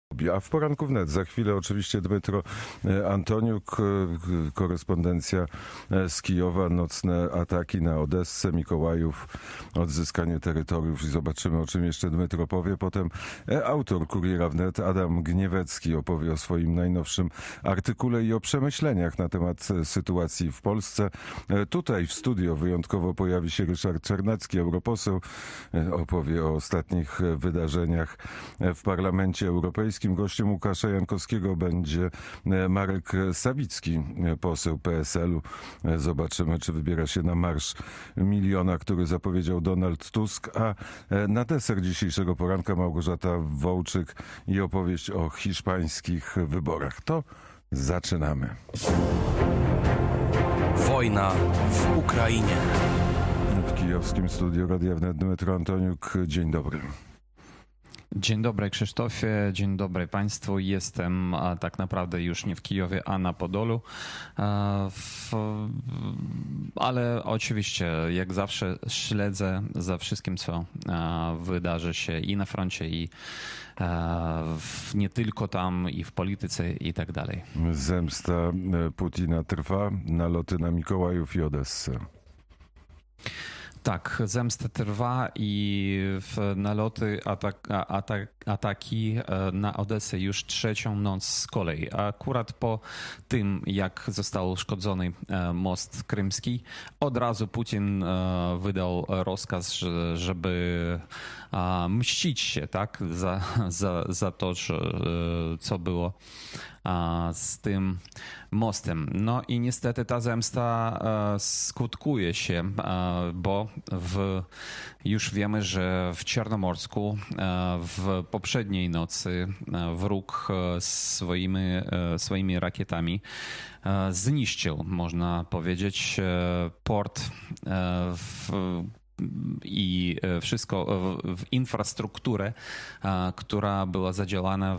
A w poranku wnet za chwilę oczywiście Dmytro Antoniuk, korespondencja z Kijowa, nocne ataki na Odessę, Mikołajów, odzyskanie terytoriów i zobaczymy, o czym jeszcze Dmytro powie. Potem autor Kuriera Wnet Adam Gniewecki opowie o swoim najnowszym artykule i o przemyśleniach na temat sytuacji w Polsce. Tutaj w studio wyjątkowo pojawi się Ryszard Czarnecki, europoseł, opowie o ostatnich wydarzeniach w Parlamencie Europejskim. Gościem Łukasza Jankowskiego będzie Marek Sawicki, poseł PSL-u. Zobaczymy, czy wybiera się na Marsz Miliona, który zapowiedział Donald Tusk, a na deser dzisiejszego poranka Małgorzata Wołczyk i opowieść o hiszpańskich wyborach. To zaczynamy. Wojna w Ukrainie. W kijowskim studiu Radia Wnet Dmytro Antoniuk. Dzień dobry. Dzień dobry Krzysztofie, dzień dobry Państwu. Jestem tak naprawdę już nie w Kijowie, a na Podolu. Ale oczywiście, jak zawsze, śledzę za wszystkim, co wydarzy się i na froncie, i nie tylko tam, i w polityce, i tak dalej. Zemsta Putina trwa, naloty na Mikołajów i Odessę. Tak, zemsta trwa i naloty, ataki na Odessę już trzecią noc z kolei. Akurat po tym, jak został uszkodzony most krymski, od razu Putin wydał rozkaz, żeby mścić się, tak, za to, co było z tym mostem. No i niestety ta zemsta skutkuje się, bo już wiemy, że w Czarnomorsku w poprzedniej nocy wróg swoimi rakietami zniszczył, można powiedzieć, port i wszystko w infrastrukturę, która była zadziałana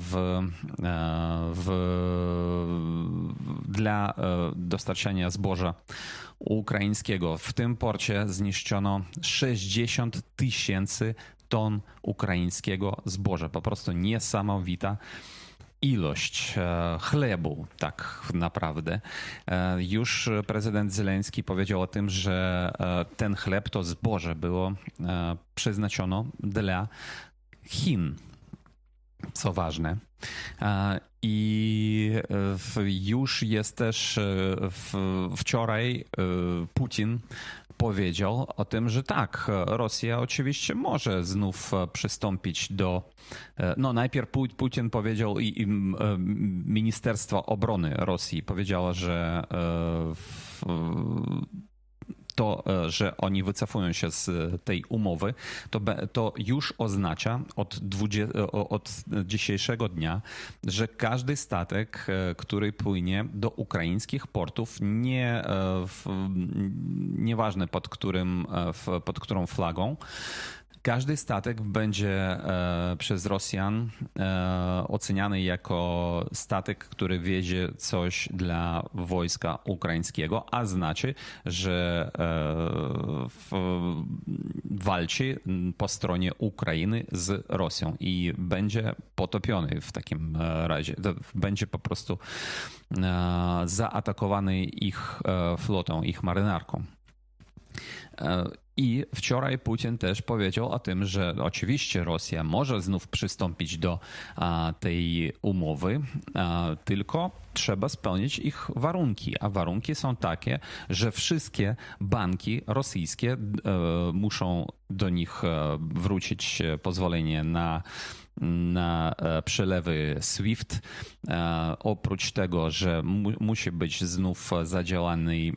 dla dostarczania zboża ukraińskiego. W tym porcie zniszczono 60 000 ton ukraińskiego zboża. Po prostu niesamowita ilość chlebu, tak naprawdę. Już prezydent Zełenski powiedział o tym, że ten chleb, to zboże było przeznaczono dla Chin, co ważne. I już jest też wczoraj Putin powiedział o tym, że tak, Rosja oczywiście może znów przystąpić do... No najpierw Putin powiedział i Ministerstwo Obrony Rosji powiedziało, że to, że oni wycofują się z tej umowy, to już oznacza od dzisiejszego dnia, że każdy statek, który płynie do ukraińskich portów, nieważne pod którą flagą, każdy statek będzie przez Rosjan oceniany jako statek, który wiezie coś dla wojska ukraińskiego, a znaczy, że walczy po stronie Ukrainy z Rosją i będzie potopiony w takim razie. Będzie po prostu zaatakowany ich flotą, ich marynarką. I wczoraj Putin też powiedział o tym, że oczywiście Rosja może znów przystąpić do tej umowy, tylko trzeba spełnić ich warunki. A warunki są takie, że wszystkie banki rosyjskie muszą do nich wrócić pozwolenie na przelewy SWIFT. Oprócz tego, że musi być znów zadziałany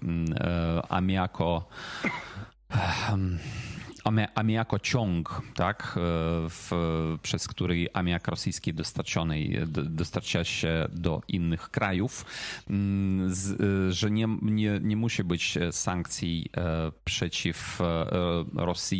amiakociąg, tak, przez który amiak rosyjski dostarcza się do innych krajów, że nie musi być sankcji przeciw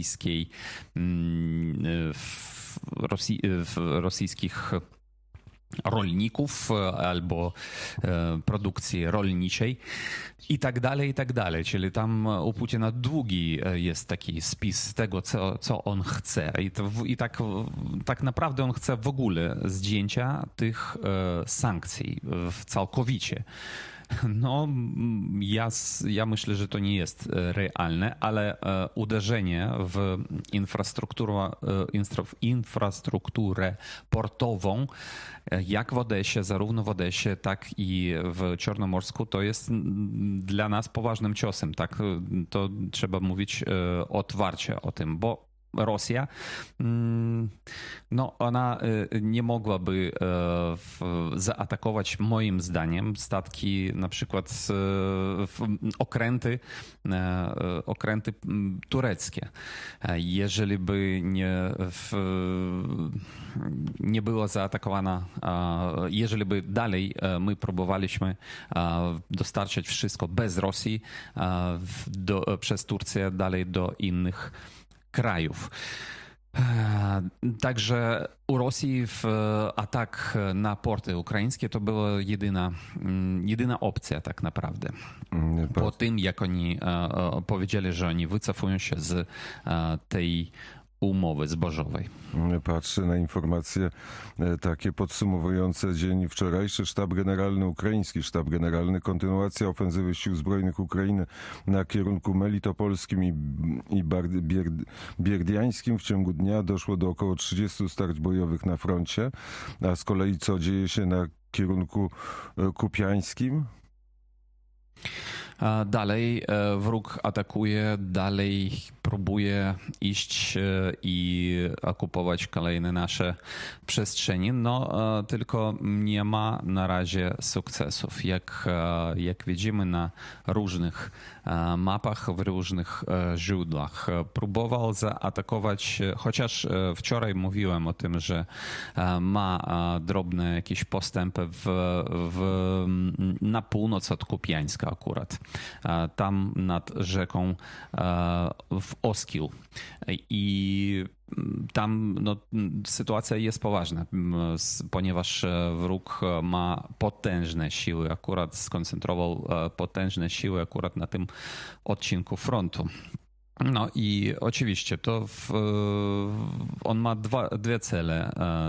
rosyjskich rolników albo produkcji rolniczej i tak dalej, i tak dalej. Czyli tam u Putina długi jest taki spis tego, co on chce. I tak naprawdę on chce w ogóle zdjęcia tych sankcji całkowicie. No, ja myślę, że to nie jest realne, ale uderzenie w infrastrukturę portową, jak w Odesie, zarówno w Odesie, tak i w Czarnomorsku, to jest dla nas poważnym ciosem. Tak? To trzeba mówić otwarcie o tym, bo Rosja, no ona nie mogłaby zaatakować moim zdaniem statki, na przykład okręty tureckie. Jeżeli by nie była zaatakowana, jeżeli by dalej my próbowaliśmy dostarczać wszystko bez Rosji przez Turcję dalej do innych krajów. Także u Rosji atak na porty ukraińskie to była jedyna opcja tak naprawdę. Po tym, jak oni powiedzieli, że oni wycofują się z tej umowy zbożowej. Patrzę na informacje takie podsumowujące dzień wczorajszy. Ukraiński sztab generalny, kontynuacja ofensywy sił zbrojnych Ukrainy na kierunku melitopolskim i bierdiańskim. W ciągu dnia doszło do około 30 starć bojowych na froncie. A z kolei co dzieje się na kierunku kupiańskim? Dalej wróg atakuje, dalej próbuje iść i okupować kolejne nasze przestrzenie, no tylko nie ma na razie sukcesów. Jak widzimy na różnych mapach, w różnych źródłach. Próbował zaatakować, chociaż wczoraj mówiłem o tym, że ma drobne jakieś postępy na północ od Kupiańska akurat. Tam nad rzeką w Oskil. I tam sytuacja jest poważna, ponieważ wróg ma potężne siły, akurat skoncentrował potężne siły akurat na tym odcinku frontu. No i oczywiście to on ma dwie cele,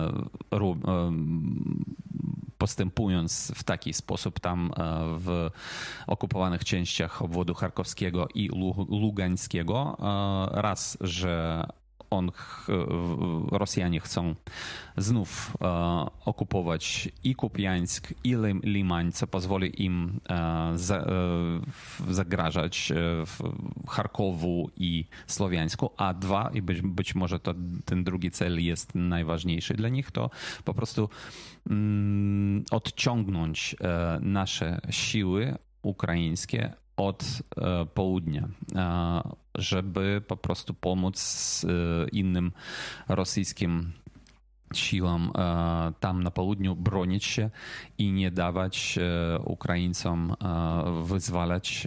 postępując w taki sposób tam w okupowanych częściach obwodu charkowskiego i lugańskiego. Raz, że Rosjanie chcą znów okupować i Kupiańsk, i Limań, co pozwoli im zagrażać Charkowu i Słowiańsku, a dwa, i być może ten drugi cel jest najważniejszy dla nich, to po prostu odciągnąć nasze siły ukraińskie od południa, żeby po prostu pomóc innym rosyjskim siłom tam na południu bronić się i nie dawać Ukraińcom wyzwalać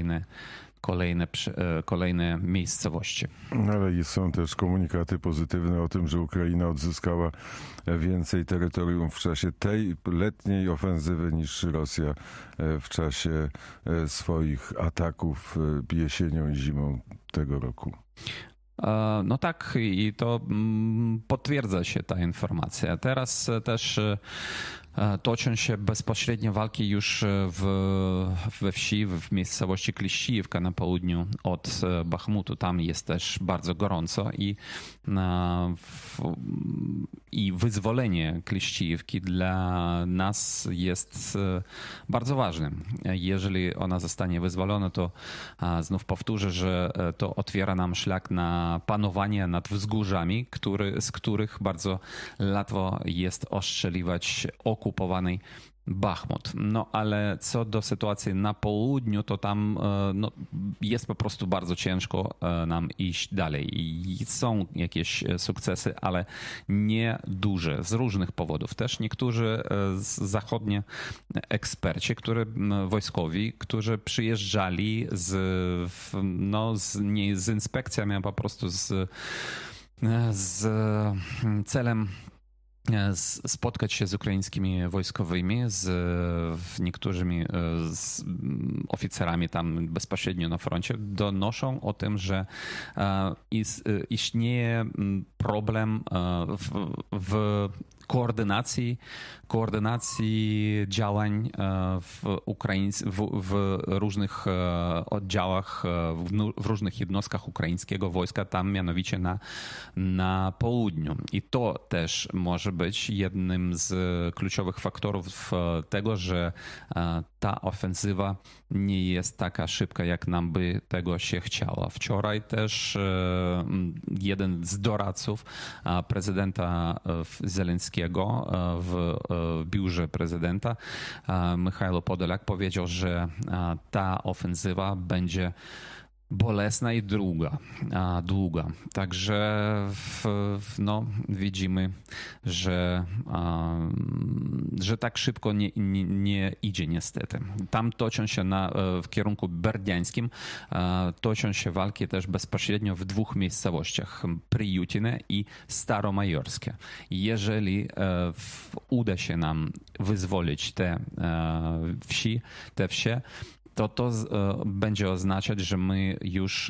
kolejne miejscowości. Ale są też komunikaty pozytywne o tym, że Ukraina odzyskała więcej terytorium w czasie tej letniej ofensywy niż Rosja w czasie swoich ataków jesienią i zimą tego roku. No tak, i to potwierdza się ta informacja. Teraz też toczą się bezpośrednie walki już we wsi, w miejscowości Kliścijówka na południu od Bachmutu. Tam jest też bardzo gorąco i wyzwolenie Kliścijówki dla nas jest bardzo ważne. Jeżeli ona zostanie wyzwolona, to znów powtórzę, że to otwiera nam szlak na panowanie nad wzgórzami, z których bardzo łatwo jest ostrzeliwać okupowany Bachmut. No ale co do sytuacji na południu, to tam jest po prostu bardzo ciężko nam iść dalej. I są jakieś sukcesy, ale nie duże, z różnych powodów. Też niektórzy zachodnie eksperci, wojskowi, którzy przyjeżdżali nie z inspekcjami, a po prostu z celem spotkać się z ukraińskimi wojskowymi, z niektórymi z oficerami tam bezpośrednio na froncie, donoszą o tym, że istnieje problem w koordynacji działań w różnych oddziałach, w różnych jednostkach ukraińskiego wojska, tam mianowicie na południu. I to też może być jednym z kluczowych faktorów tego, że ta ofensywa nie jest taka szybka, jak nam by tego się chciało. Wczoraj też jeden z doradców prezydenta Zelenskiego w biurze prezydenta, Michajlo Podolak, powiedział, że ta ofensywa będzie bolesna i długa. Także widzimy, że tak szybko nie idzie niestety. Tam toczą się w kierunku berdiańskim, toczą się walki też bezpośrednio w dwóch miejscowościach, Priutine i Staromajorskie. Jeżeli uda się nam wyzwolić te wsie, to będzie oznaczać, że my już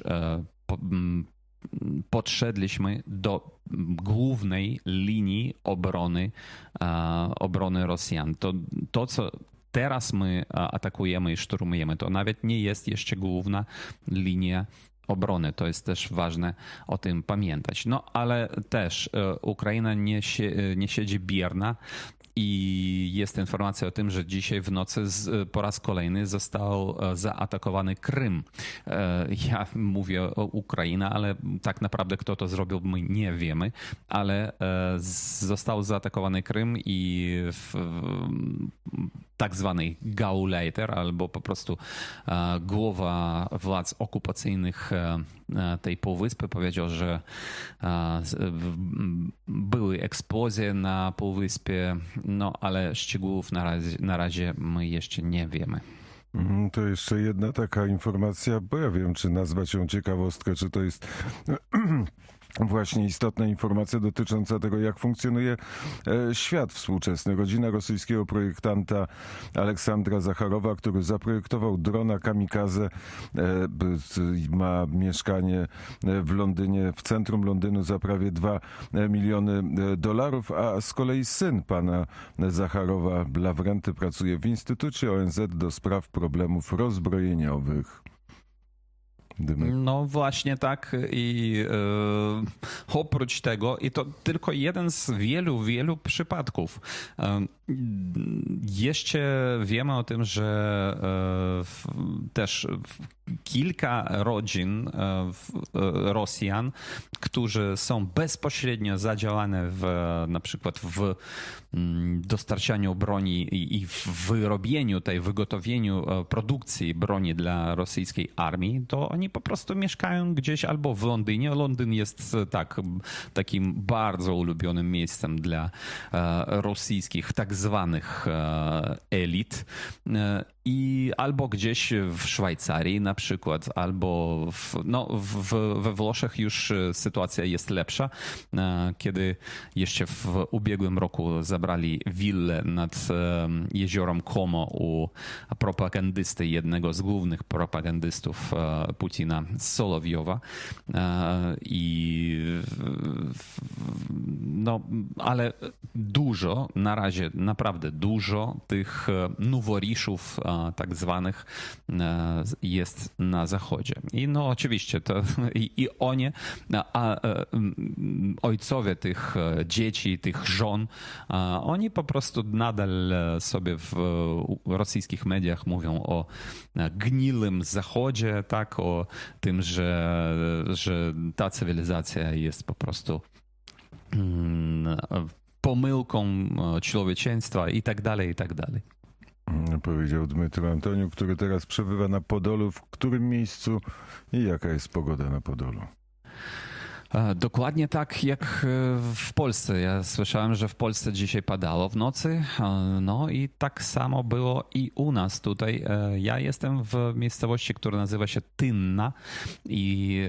podszedliśmy do głównej linii obrony Rosjan. To, co teraz my atakujemy i szturmujemy, to nawet nie jest jeszcze główna linia obrony. To jest też ważne o tym pamiętać. No ale też Ukraina nie siedzi bierna. I jest informacja o tym, że dzisiaj w nocy po raz kolejny został zaatakowany Krym. Ja mówię o Ukrainie, ale tak naprawdę kto to zrobił, my nie wiemy, ale został zaatakowany Krym i tak zwany Gauleiter, albo po prostu głowa władz okupacyjnych tej półwyspy powiedział, że były eksplozje na półwyspie, no ale szczegółów na razie my jeszcze nie wiemy. To jeszcze jedna taka informacja, bo ja wiem, czy nazwać ją ciekawostkę, czy to jest właśnie istotna informacja dotycząca tego, jak funkcjonuje świat współczesny. Rodzina rosyjskiego projektanta Aleksandra Zacharowa, który zaprojektował drona kamikadze, ma mieszkanie w Londynie, w centrum Londynu za prawie $2 miliony, a z kolei syn pana Zacharowa, Lawrenty, pracuje w Instytucie ONZ do spraw problemów rozbrojeniowych. No właśnie tak i oprócz tego, i to tylko jeden z wielu przypadków. Jeszcze wiemy o tym, że też kilka rodzin Rosjan, którzy są bezpośrednio zadziałane na przykład w dostarczaniu broni i w wyrobieniu wygotowieniu produkcji broni dla rosyjskiej armii, to oni po prostu mieszkają gdzieś albo w Londynie. Londyn jest takim bardzo ulubionym miejscem dla rosyjskich tak zwanych elit. I albo gdzieś w Szwajcarii na przykład, albo we Włoszech już sytuacja jest lepsza, kiedy jeszcze w ubiegłym roku zabrali willę nad jeziorem Como u propagandysty, jednego z głównych propagandystów Putina, Solowiowa. Ale dużo, na razie naprawdę dużo tych noworiszów tak zwanych jest na zachodzie. I no oczywiście to i oni, ojcowie tych dzieci, tych żon, oni po prostu nadal sobie w rosyjskich mediach mówią o gnilym zachodzie, tak, o tym, że ta cywilizacja jest po prostu pomyłką człowieczeństwa i tak dalej, i tak dalej. Powiedział Dmytro Antoniuk, który teraz przebywa na Podolu. W którym miejscu i jaka jest pogoda na Podolu? Dokładnie tak jak w Polsce. Ja słyszałem, że w Polsce dzisiaj padało w nocy. No i tak samo było i u nas tutaj. Ja jestem w miejscowości, która nazywa się Tynna i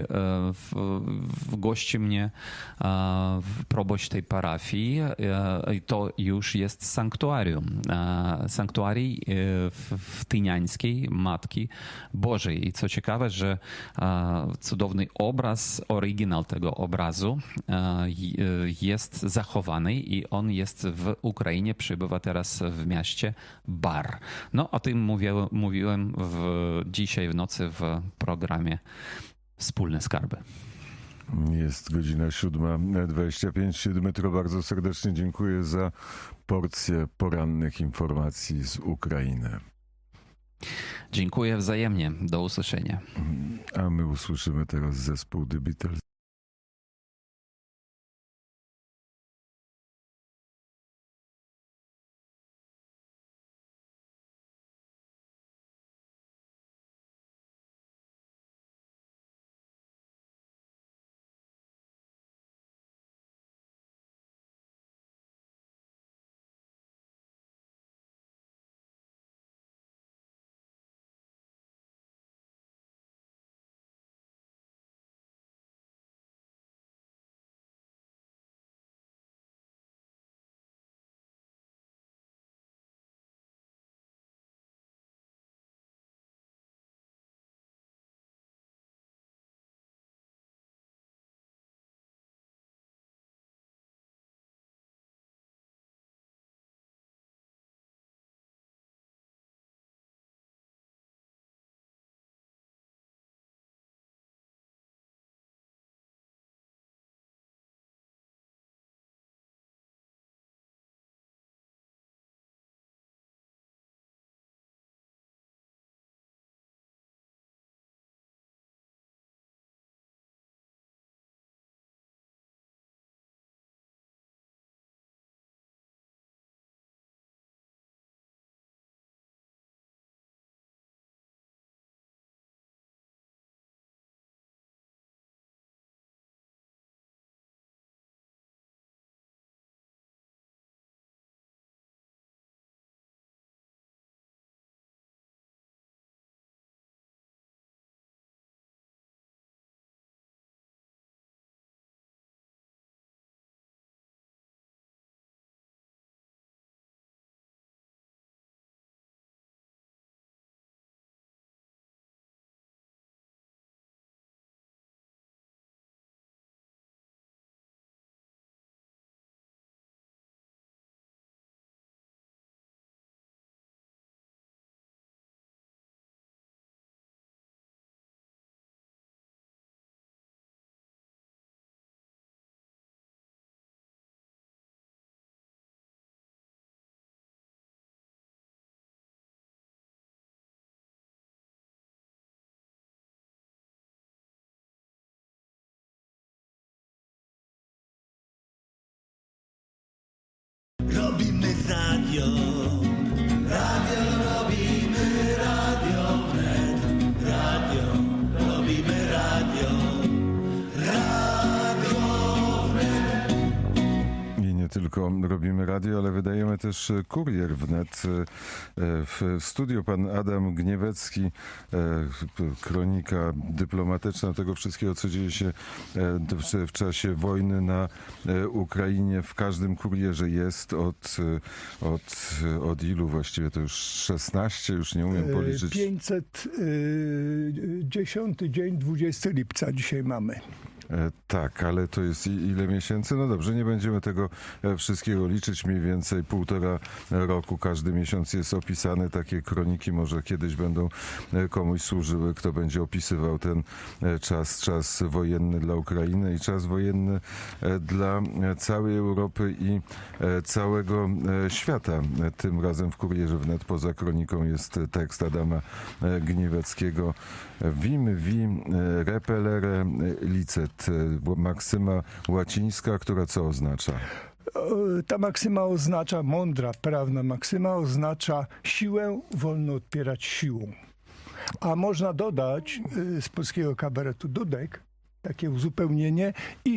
gości mnie proboszcz tej parafii. To już jest sanktuarium. Sanktuarii w Tyniańskiej Matki Bożej. I co ciekawe, że cudowny obraz, oryginał tego obrazu jest zachowany i on jest w Ukrainie, przybywa teraz w mieście Bar. No o tym mówiłem dzisiaj w nocy w programie Wspólne Skarby. Jest godzina 7:25. Dmytro, bardzo serdecznie dziękuję za porcję porannych informacji z Ukrainy. Dziękuję wzajemnie. Do usłyszenia. A my usłyszymy teraz zespół The Beatles. Robimy radio, robimy radio wnet, robimy radio wnet. I nie tylko robimy radio, ale wydajemy też kurier wnet. W studiu pan Adam Gniewecki, kronika dyplomatyczna tego wszystkiego, co dzieje się w czasie wojny na Ukrainie. W każdym kurierze jest od ilu właściwie? To już 16, już nie umiem policzyć. 510 dzień, 20 lipca dzisiaj mamy. Tak, ale to jest ile miesięcy? No dobrze, nie będziemy tego wszystkiego liczyć. Mniej więcej 1,5 roku każdy miesiąc jest opisany. Takie kroniki może kiedyś będą komuś służyły, kto będzie opisywał ten czas wojenny dla Ukrainy i czas wojenny dla całej Europy i całego świata. Tym razem w Kurierze Wnet poza kroniką jest tekst Adama Gnieweckiego. Vim repellere licet. Maksyma łacińska, która co oznacza? Ta maksyma oznacza, mądra, prawna maksyma oznacza siłę wolno odpierać siłą. A można dodać z polskiego kabaretu Dudek, takie uzupełnienie,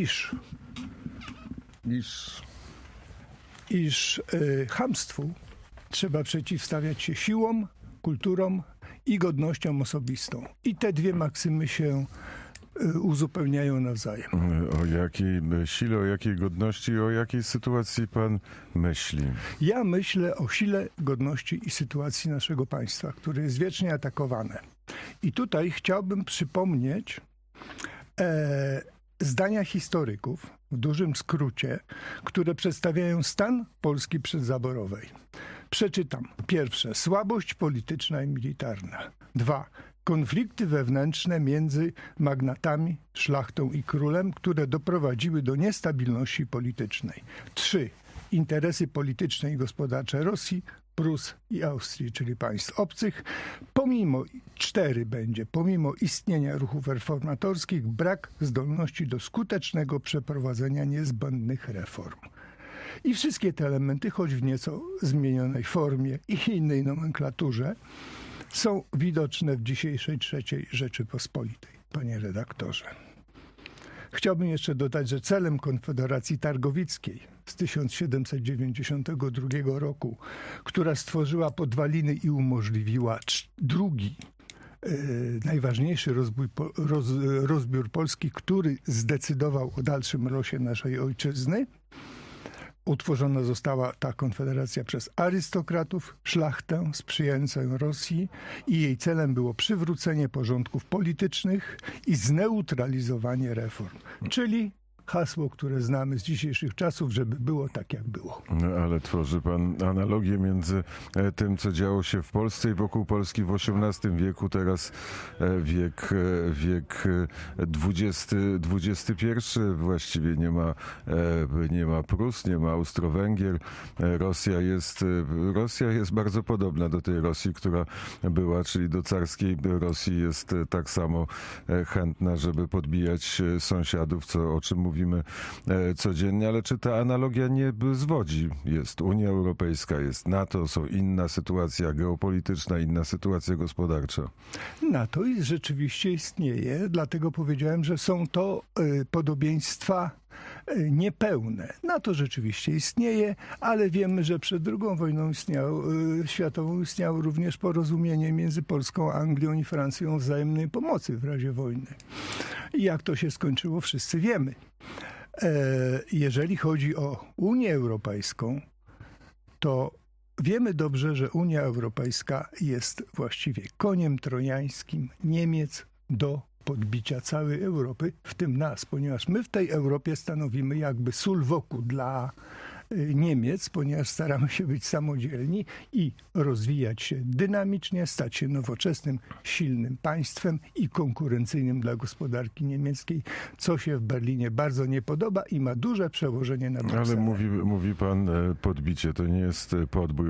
iż chamstwu trzeba przeciwstawiać się siłom, kulturom i godnością osobistą. I te dwie maksymy się uzupełniają nawzajem. O jakiej sile, o jakiej godności, o jakiej sytuacji pan myśli? Ja myślę o sile, godności i sytuacji naszego państwa, które jest wiecznie atakowane. I tutaj chciałbym przypomnieć zdania historyków, w dużym skrócie, które przedstawiają stan Polski przedzaborowej. Przeczytam. Pierwsze. Słabość polityczna i militarna. 2. Konflikty wewnętrzne między magnatami, szlachtą i królem, które doprowadziły do niestabilności politycznej. 3. Interesy polityczne i gospodarcze Rosji, Prus i Austrii, czyli państw obcych. Pomimo istnienia ruchów reformatorskich, brak zdolności do skutecznego przeprowadzenia niezbędnych reform. I wszystkie te elementy, choć w nieco zmienionej formie i innej nomenklaturze, są widoczne w dzisiejszej III Rzeczypospolitej, panie redaktorze. Chciałbym jeszcze dodać, że celem Konfederacji Targowickiej z 1792 roku, która stworzyła podwaliny i umożliwiła drugi, najważniejszy rozbiór Polski, który zdecydował o dalszym losie naszej ojczyzny, utworzona została ta konfederacja przez arystokratów, szlachtę sprzyjającą Rosji i jej celem było przywrócenie porządków politycznych i zneutralizowanie reform. Czyli hasło, które znamy z dzisiejszych czasów, żeby było tak, jak było. No, ale tworzy pan analogię między tym, co działo się w Polsce i wokół Polski w XVIII wieku, teraz wiek XXI, właściwie nie ma Prus, nie ma Austro-Węgier. Rosja jest bardzo podobna do tej Rosji, która była, czyli do carskiej Rosji, jest tak samo chętna, żeby podbijać sąsiadów, o czym mówimy codziennie, ale czy ta analogia nie zwodzi? Jest Unia Europejska, jest NATO, są inna sytuacja geopolityczna, inna sytuacja gospodarcza. NATO rzeczywiście istnieje, dlatego powiedziałem, że są to podobieństwa niepełne. NATO rzeczywiście istnieje, ale wiemy, że przed II wojną światową istniało również porozumienie między Polską, Anglią i Francją o wzajemnej pomocy w razie wojny. I jak to się skończyło, wszyscy wiemy. Jeżeli chodzi o Unię Europejską, to wiemy dobrze, że Unia Europejska jest właściwie koniem trojańskim Niemiec do podbicia całej Europy, w tym nas, ponieważ my w tej Europie stanowimy jakby sól wokół dla Niemiec, ponieważ staramy się być samodzielni i rozwijać się dynamicznie, stać się nowoczesnym, silnym państwem i konkurencyjnym dla gospodarki niemieckiej, co się w Berlinie bardzo nie podoba i ma duże przełożenie na Brukselę. Ale mówi pan podbicie, to nie jest podbój,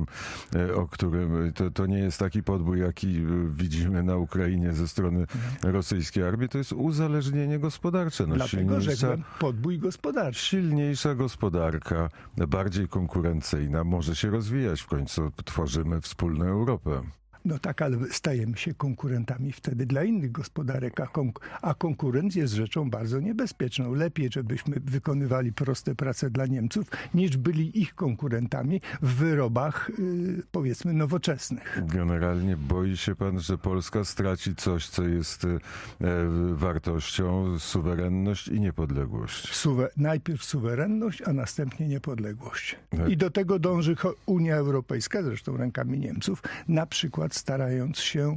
to nie jest taki podbój, jaki widzimy na Ukrainie ze strony rosyjskiej armii, to jest uzależnienie gospodarcze. Dlatego rzekłem podbój gospodarczy. Silniejsza gospodarka, bardziej konkurencyjna, może się rozwijać. W końcu tworzymy wspólną Europę. No tak, ale stajemy się konkurentami wtedy dla innych gospodarek, a konkurent jest rzeczą bardzo niebezpieczną. Lepiej, żebyśmy wykonywali proste prace dla Niemców, niż byli ich konkurentami w wyrobach, powiedzmy, nowoczesnych. Generalnie boi się pan, że Polska straci coś, co jest wartością, suwerenność i niepodległość. Najpierw suwerenność, a następnie niepodległość. I do tego dąży Unia Europejska, zresztą rękami Niemców, na przykład starając się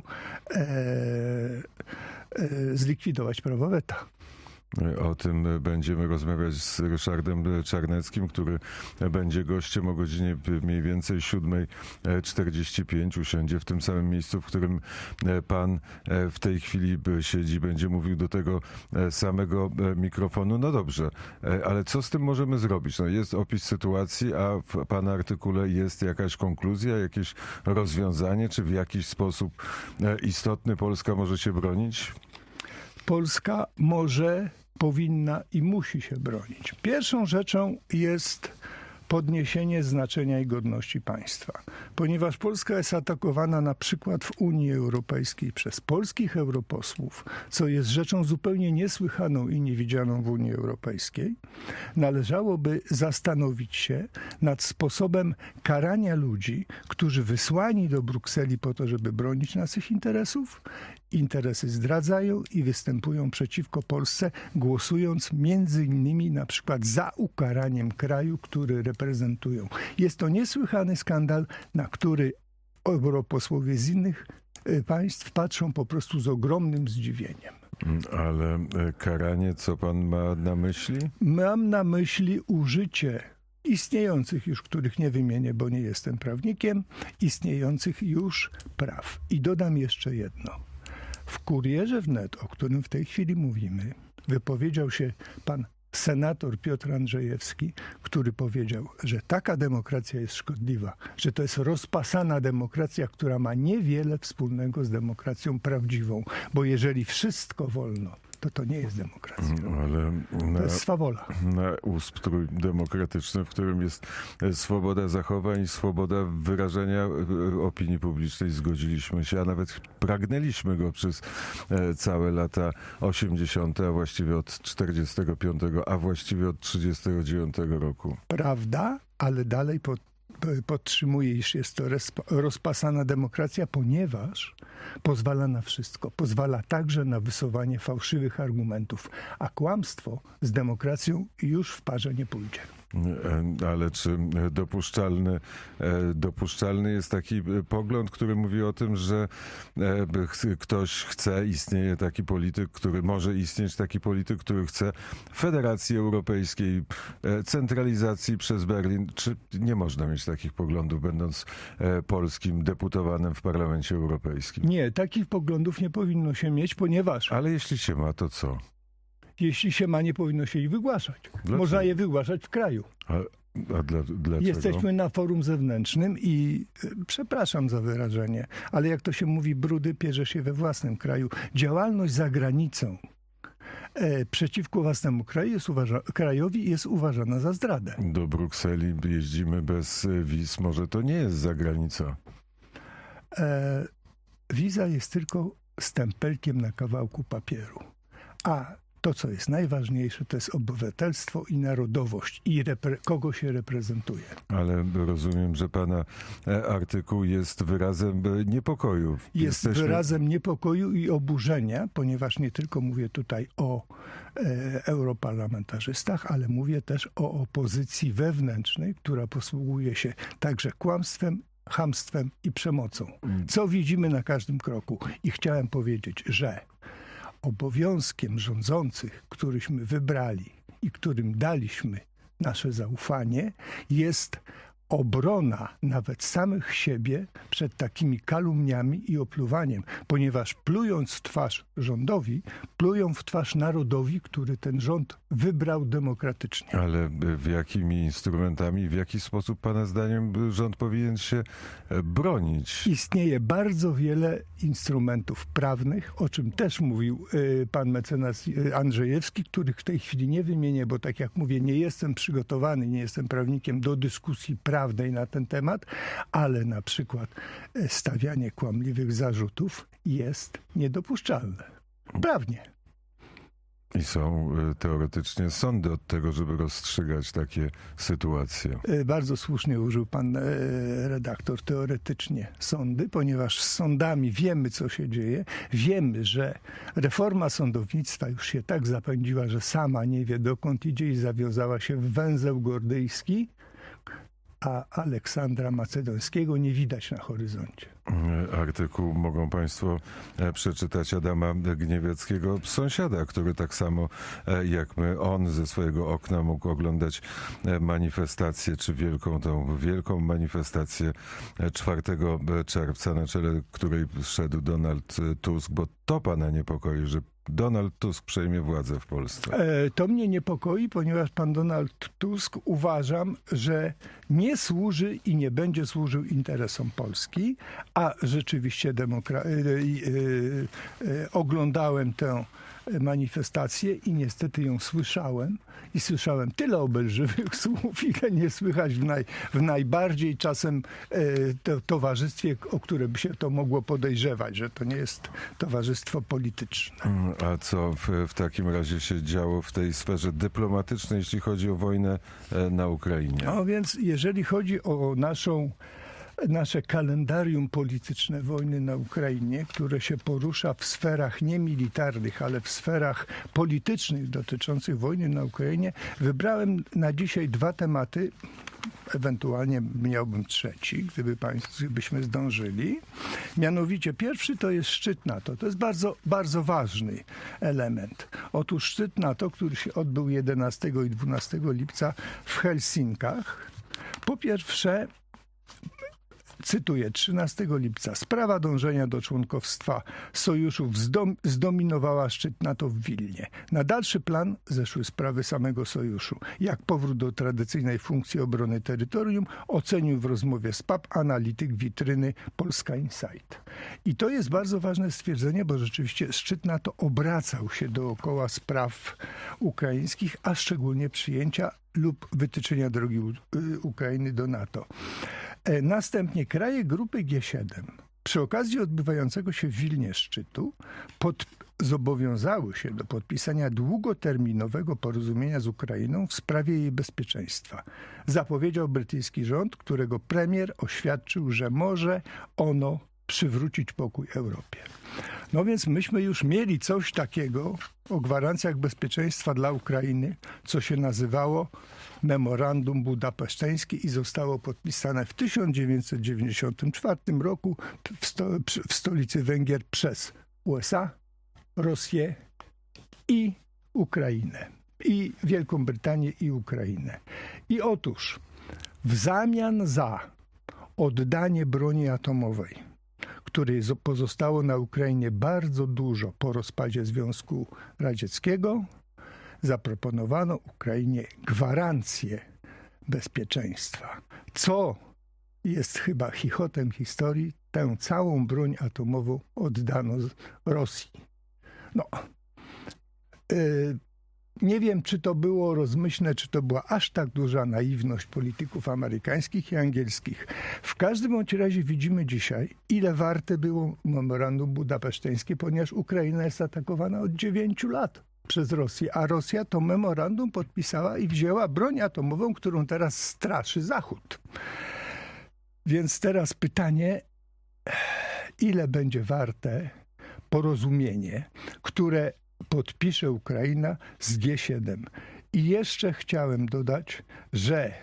zlikwidować prawo weta. O tym będziemy rozmawiać z Ryszardem Czarneckim, który będzie gościem o godzinie mniej więcej 7:45. Usiądzie w tym samym miejscu, w którym pan w tej chwili siedzi. Będzie mówił do tego samego mikrofonu. No dobrze, ale co z tym możemy zrobić? No jest opis sytuacji, a w pana artykule jest jakaś konkluzja, jakieś rozwiązanie, czy w jakiś sposób istotny Polska może się bronić? Polska może, powinna i musi się bronić. Pierwszą rzeczą jest podniesienie znaczenia i godności państwa. Ponieważ Polska jest atakowana na przykład w Unii Europejskiej przez polskich europosłów, co jest rzeczą zupełnie niesłychaną i niewidzianą w Unii Europejskiej, należałoby zastanowić się nad sposobem karania ludzi, którzy wysłani do Brukseli po to, żeby bronić naszych interesów, interesy zdradzają i występują przeciwko Polsce, głosując między innymi na przykład za ukaraniem kraju, który reprezentują. Jest to niesłychany skandal, na który europosłowie z innych państw patrzą po prostu z ogromnym zdziwieniem. Ale karanie, co pan ma na myśli? Mam na myśli użycie istniejących już, których nie wymienię, bo nie jestem prawnikiem, istniejących już praw. I dodam jeszcze jedno. W Kurierze Wnet, o którym w tej chwili mówimy, wypowiedział się pan senator Piotr Andrzejewski, który powiedział, że taka demokracja jest szkodliwa, że to jest rozpasana demokracja, która ma niewiele wspólnego z demokracją prawdziwą, bo jeżeli wszystko wolno, to nie jest demokracja. Ale to jest swawola. Na ustrój demokratyczny, w którym jest swoboda zachowań i swoboda wyrażania opinii publicznej, zgodziliśmy się, a nawet pragnęliśmy go przez całe lata 80., a właściwie od 45., a właściwie od 39 roku. Prawda, ale dalej podtrzymuję, iż jest to rozpasana demokracja, ponieważ pozwala na wszystko. Pozwala także na wysuwanie fałszywych argumentów, a kłamstwo z demokracją już w parze nie pójdzie. Ale czy dopuszczalny jest taki pogląd, który mówi o tym, że ktoś chce, istnieje taki polityk, może istnieć taki polityk, który chce Federacji Europejskiej, centralizacji przez Berlin? Czy nie można mieć takich poglądów, będąc polskim deputowanym w Parlamencie Europejskim? Nie, takich poglądów nie powinno się mieć, ponieważ... Ale jeśli się ma, to co? Jeśli się ma, nie powinno się ich wygłaszać. Dlaczego? Można je wygłaszać w kraju. Dlaczego? Jesteśmy na forum zewnętrznym i przepraszam za wyrażenie, ale jak to się mówi, brudy pierze się we własnym kraju. Działalność za granicą przeciwko własnemu krajowi jest uważana za zdradę. Do Brukseli jeździmy bez wiz. Może to nie jest zagranica? Wiza jest tylko stempelkiem na kawałku papieru. A to, co jest najważniejsze, to jest obywatelstwo i narodowość i kogo się reprezentuje. Ale rozumiem, że pana artykuł jest wyrazem niepokoju. Jest wyrazem niepokoju i oburzenia, ponieważ nie tylko mówię tutaj o europarlamentarzystach, ale mówię też o opozycji wewnętrznej, która posługuje się także kłamstwem, chamstwem i przemocą. Co widzimy na każdym kroku. I chciałem powiedzieć, że obowiązkiem rządzących, któryśmy wybrali i którym daliśmy nasze zaufanie, jest obrona nawet samych siebie przed takimi kalumniami i opluwaniem, ponieważ plując w twarz rządowi, plują w twarz narodowi, który ten rząd wybrał demokratycznie. Ale jakimi instrumentami, w jaki sposób pana zdaniem rząd powinien się bronić? Istnieje bardzo wiele instrumentów prawnych, o czym też mówił pan mecenas Andrzejewski, których w tej chwili nie wymienię, bo tak jak mówię, nie jestem przygotowany, nie jestem prawnikiem do dyskusji prawnej na ten temat, ale na przykład stawianie kłamliwych zarzutów jest niedopuszczalne. Prawnie. I są teoretycznie sądy od tego, żeby rozstrzygać takie sytuacje. Bardzo słusznie użył pan redaktor teoretycznie sądy, ponieważ z sądami wiemy, co się dzieje. Wiemy, że reforma sądownictwa już się tak zapędziła, że sama nie wie, dokąd idzie i zawiązała się w węzeł gordyjski, a Aleksandra Macedońskiego nie widać na horyzoncie. Artykuł mogą państwo przeczytać Adama Gniewieckiego, sąsiada, który tak samo jak my, on ze swojego okna mógł oglądać manifestację, czy wielką manifestację 4 czerwca, na czele której szedł Donald Tusk, bo to pana niepokoi, że Donald Tusk przejmie władzę w Polsce. To mnie niepokoi, ponieważ pan Donald Tusk, uważam, że nie służy i nie będzie służył interesom Polski, a rzeczywiście oglądałem tę manifestację i niestety ją słyszałem. I słyszałem tyle obelżywych słów, ile nie słychać w najbardziej czasem towarzystwie, o które by się to mogło podejrzewać, że to nie jest towarzystwo polityczne. A co w takim razie się działo w tej sferze dyplomatycznej, jeśli chodzi o wojnę na Ukrainie? No więc jeżeli chodzi o nasze kalendarium polityczne wojny na Ukrainie, które się porusza w sferach nie militarnych, ale w sferach politycznych dotyczących wojny na Ukrainie, wybrałem na dzisiaj 2 tematy. Ewentualnie miałbym trzeci, gdybyśmy zdążyli. Mianowicie pierwszy to jest szczyt NATO. To jest bardzo, bardzo ważny element. Otóż szczyt NATO, który się odbył 11 i 12 lipca w Helsinkach. Po pierwsze, cytuję, 13 lipca sprawa dążenia do członkostwa sojuszów zdominowała szczyt NATO w Wilnie. Na dalszy plan zeszły sprawy samego sojuszu. Jak powrót do tradycyjnej funkcji obrony terytorium ocenił w rozmowie z PAP analityk witryny Polska Insight. I to jest bardzo ważne stwierdzenie, bo rzeczywiście szczyt NATO obracał się dookoła spraw ukraińskich, a szczególnie przyjęcia lub wytyczenia drogi Ukrainy do NATO. Następnie kraje grupy G7 przy okazji odbywającego się w Wilnie szczytu zobowiązały się do podpisania długoterminowego porozumienia z Ukrainą w sprawie jej bezpieczeństwa. Zapowiedział brytyjski rząd, którego premier oświadczył, że może ono przywrócić pokój Europie. No więc myśmy już mieli coś takiego o gwarancjach bezpieczeństwa dla Ukrainy, co się nazywało Memorandum Budapeszteńskie i zostało podpisane w 1994 roku w stolicy Węgier przez USA, Rosję i Ukrainę. I Wielką Brytanię i Ukrainę. I otóż w zamian za oddanie broni atomowej, której pozostało na Ukrainie bardzo dużo po rozpadzie Związku Radzieckiego, zaproponowano Ukrainie gwarancję bezpieczeństwa. Co jest chyba chichotem historii, tę całą broń atomową oddano Rosji. No, nie wiem, czy to było rozmyślne, czy to była aż tak duża naiwność polityków amerykańskich i angielskich. W każdym bądź razie widzimy dzisiaj, ile warte było memorandum budapeszteńskie, ponieważ Ukraina jest atakowana od 9 lat przez Rosję, a Rosja to memorandum podpisała i wzięła broń atomową, którą teraz straszy Zachód. Więc teraz pytanie, ile będzie warte porozumienie, które podpisze Ukraina z G7. I jeszcze chciałem dodać, że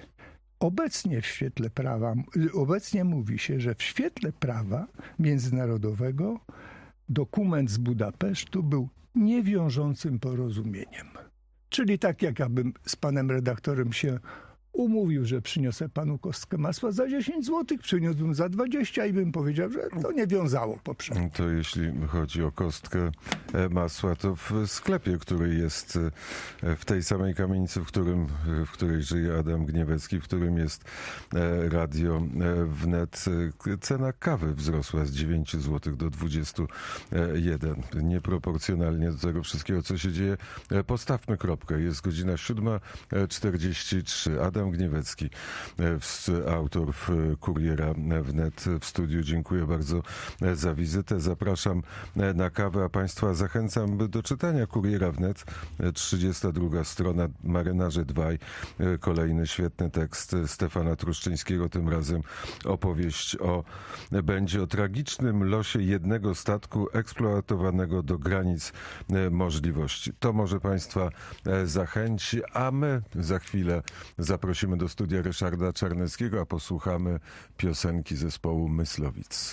obecnie mówi się, że w świetle prawa międzynarodowego dokument z Budapesztu był niewiążącym porozumieniem. Czyli tak jak ja bym z panem redaktorem się umówił, że przyniosę panu kostkę masła za 10 zł, przyniósłbym za 20 i bym powiedział, że to nie wiązało poprzednio. To jeśli chodzi o kostkę masła, to w sklepie, który jest w tej samej kamienicy, w której żyje Adam Gniewecki, w którym jest radio wnet, cena kawy wzrosła z 9 zł do 21. Nieproporcjonalnie do tego wszystkiego, co się dzieje. Postawmy kropkę. Jest godzina 7:43. Adam Gniewecki, autor Kuriera Wnet w studiu. Dziękuję bardzo za wizytę. Zapraszam na kawę, a Państwa zachęcam do czytania Kuriera Wnet. 32 strona, Marynarze Dwaj. Kolejny świetny tekst Stefana Truszczyńskiego. Tym razem opowieść będzie o tragicznym losie jednego statku eksploatowanego do granic możliwości. To może Państwa zachęci, a my za chwilę zaprosimy do studia Ryszarda Czarneckiego, a posłuchamy piosenki zespołu Myslowic.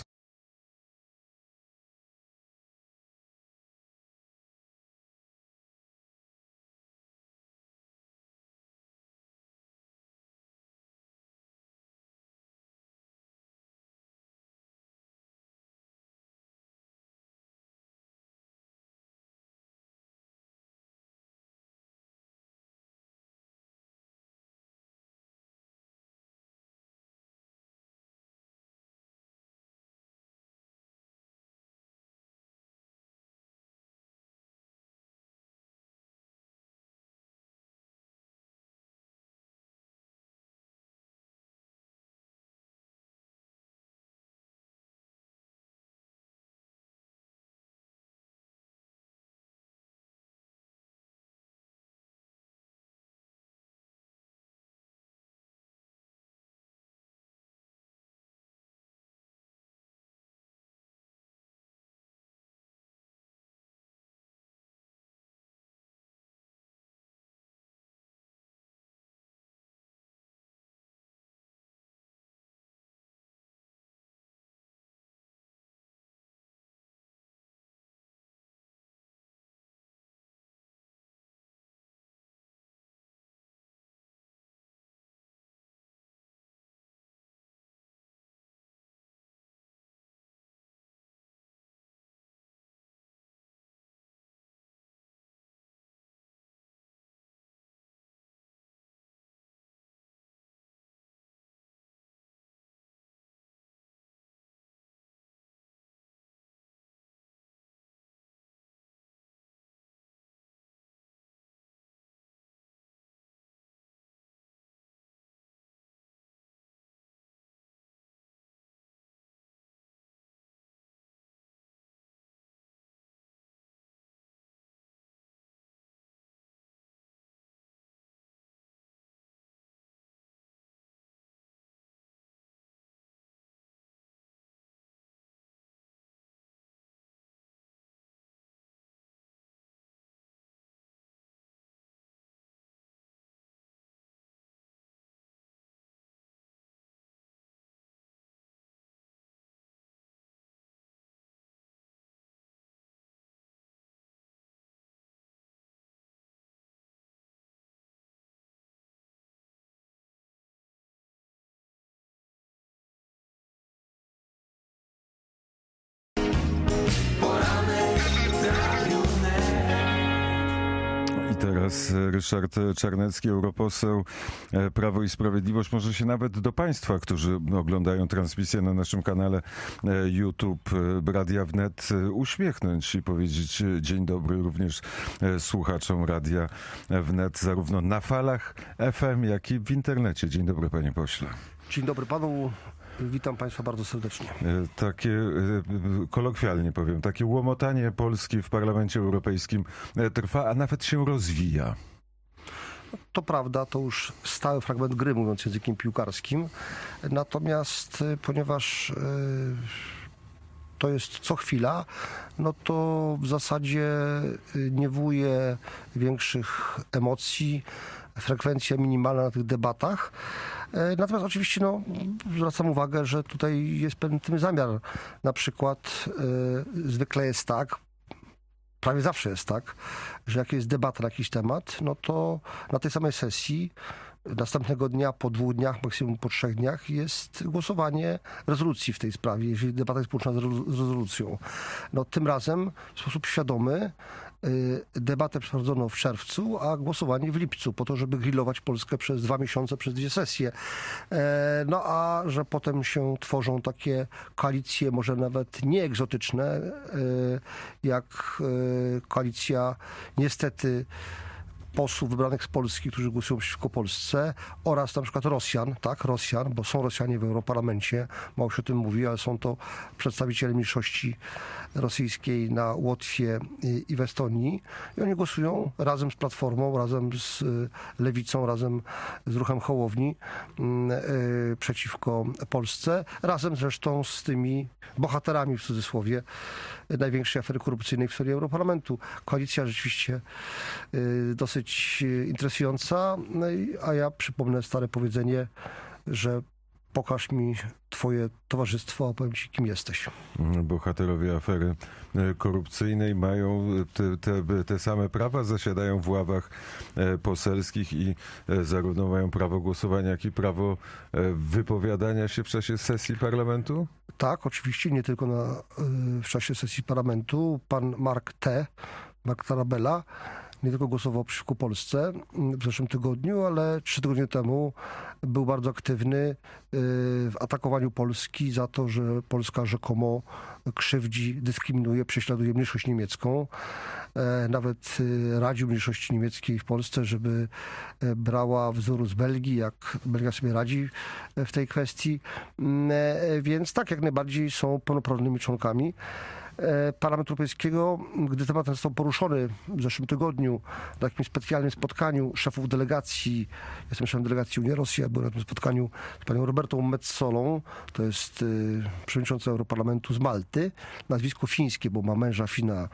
teraz Ryszard Czarnecki, europoseł Prawo i Sprawiedliwość. Może się nawet do Państwa, którzy oglądają transmisję na naszym kanale YouTube Radia Wnet, uśmiechnąć i powiedzieć dzień dobry również słuchaczom Radia Wnet, zarówno na falach FM, jak i w internecie. Dzień dobry, panie pośle. Dzień dobry panu. Witam państwa bardzo serdecznie. Takie, kolokwialnie powiem, takie łomotanie Polski w Parlamencie Europejskim trwa, a nawet się rozwija. To prawda, to już stały fragment gry, mówiąc językiem piłkarskim. Natomiast ponieważ to jest co chwila, no to w zasadzie niewuje większych emocji, frekwencja minimalna na tych debatach. Natomiast oczywiście zwracam uwagę, że tutaj jest pewien tym zamiar. Na przykład zwykle jest tak, prawie zawsze jest tak, że jak jest debata na jakiś temat, no to na tej samej sesji następnego dnia, po 2 dniach, maksimum po 3 dniach jest głosowanie rezolucji w tej sprawie, jeżeli debata jest połączona z rezolucją. No, tym razem w sposób świadomy debatę przeprowadzono w czerwcu, a głosowanie w lipcu, po to, żeby grillować Polskę przez 2 miesiące, przez 2 sesje. No a że potem się tworzą takie koalicje, może nawet nieegzotyczne, jak koalicja niestety posłów wybranych z Polski, którzy głosują przeciwko Polsce, oraz na przykład Rosjan, bo są Rosjanie w Europarlamencie, mało się o tym mówi, ale są to przedstawiciele mniejszości rosyjskiej na Łotwie i w Estonii. I oni głosują razem z Platformą, razem z Lewicą, razem z Ruchem Hołowni przeciwko Polsce, razem zresztą z tymi bohaterami, w cudzysłowie, największej afery korupcyjnej w historii Europarlamentu. Koalicja rzeczywiście dosyć interesująca, a ja przypomnę stare powiedzenie, że pokaż mi twoje towarzystwo, a powiem ci, kim jesteś. Bohaterowie afery korupcyjnej mają te same prawa, zasiadają w ławach poselskich i zarówno mają prawo głosowania, jak i prawo wypowiadania się w czasie sesji parlamentu? Tak, oczywiście, nie tylko w czasie sesji parlamentu. Pan Mark Tarabella nie tylko głosował przeciwko Polsce w zeszłym tygodniu, ale 3 tygodnie temu był bardzo aktywny w atakowaniu Polski za to, że Polska rzekomo krzywdzi, dyskryminuje, prześladuje mniejszość niemiecką. Nawet radził mniejszości niemieckiej w Polsce, żeby brała wzoru z Belgii, jak Belgia sobie radzi w tej kwestii. Więc tak, jak najbardziej są pełnoprawnymi członkami Parlamentu Europejskiego. Gdy temat ten został poruszony w zeszłym tygodniu na jakimś specjalnym spotkaniu szefów delegacji, jestem szefem delegacji Unia Rosja, byłem na tym spotkaniu z panią Robertą Metsolą, to jest przewodnicząca Europarlamentu z Malty, nazwisko fińskie, bo ma męża Fina,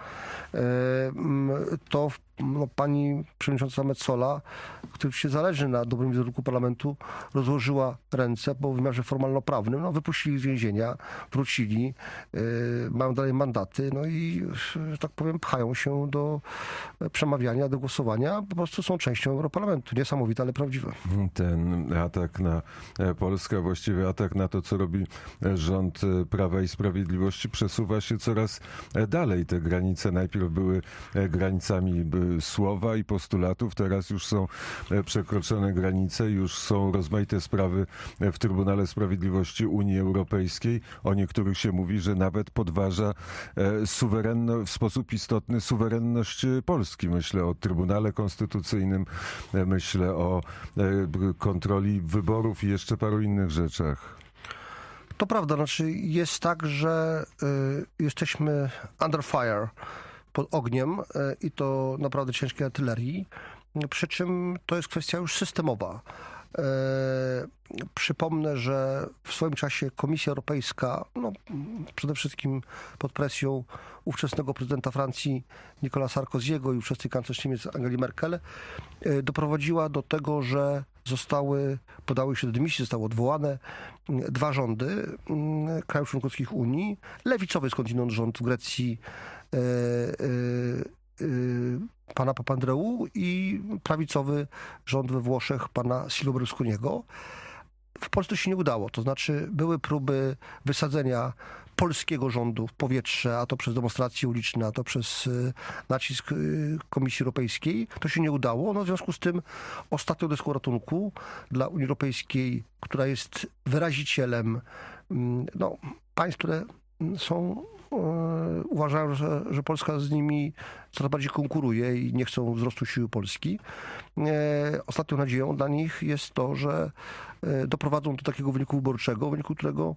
to pani przewodnicząca Metsola, której się zależy na dobrym wizerunku parlamentu, rozłożyła ręce po wymiarze formalno-prawnym. Wypuścili z więzienia, wrócili, mają dalej mandaty, i, że tak powiem, pchają się do przemawiania, do głosowania. Po prostu są częścią Europarlamentu. Niesamowite, ale prawdziwe. Ten atak na Polskę, właściwie atak na to, co robi rząd Prawa i Sprawiedliwości, przesuwa się coraz dalej. Te granice najpierw były granicami słowa i postulatów, teraz już są przekroczone granice, już są rozmaite sprawy w Trybunale Sprawiedliwości Unii Europejskiej, o niektórych się mówi, że nawet podważa w sposób istotny suwerenność Polski. Myślę o Trybunale Konstytucyjnym, myślę o kontroli wyborów i jeszcze paru innych rzeczach. To prawda, jest tak, że jesteśmy under fire, pod ogniem i to naprawdę ciężkiej artylerii, przy czym to jest kwestia już systemowa. Przypomnę, że w swoim czasie Komisja Europejska, przede wszystkim pod presją ówczesnego prezydenta Francji Nicolasa Sarkozy'ego i ówczesnej kanclerz Niemiec Angeli Merkel, doprowadziła do tego, że podały się do dymisji, zostały odwołane 2 rządy krajów członkowskich Unii. Lewicowy skądinąd rząd w Grecji pana Papandreou i prawicowy rząd we Włoszech pana Silvio Berlusconiego. W Polsce się nie udało, to znaczy były próby wysadzenia polskiego rządu w powietrze, a to przez demonstracje uliczne, a to przez nacisk Komisji Europejskiej. To się nie udało. No, w związku z tym ostatnią deską ratunku dla Unii Europejskiej, która jest wyrazicielem państw, które uważają, że Polska z nimi coraz bardziej konkuruje i nie chcą wzrostu siły Polski. Ostatnią nadzieją dla nich jest to, że doprowadzą do takiego wyniku wyborczego, w wyniku którego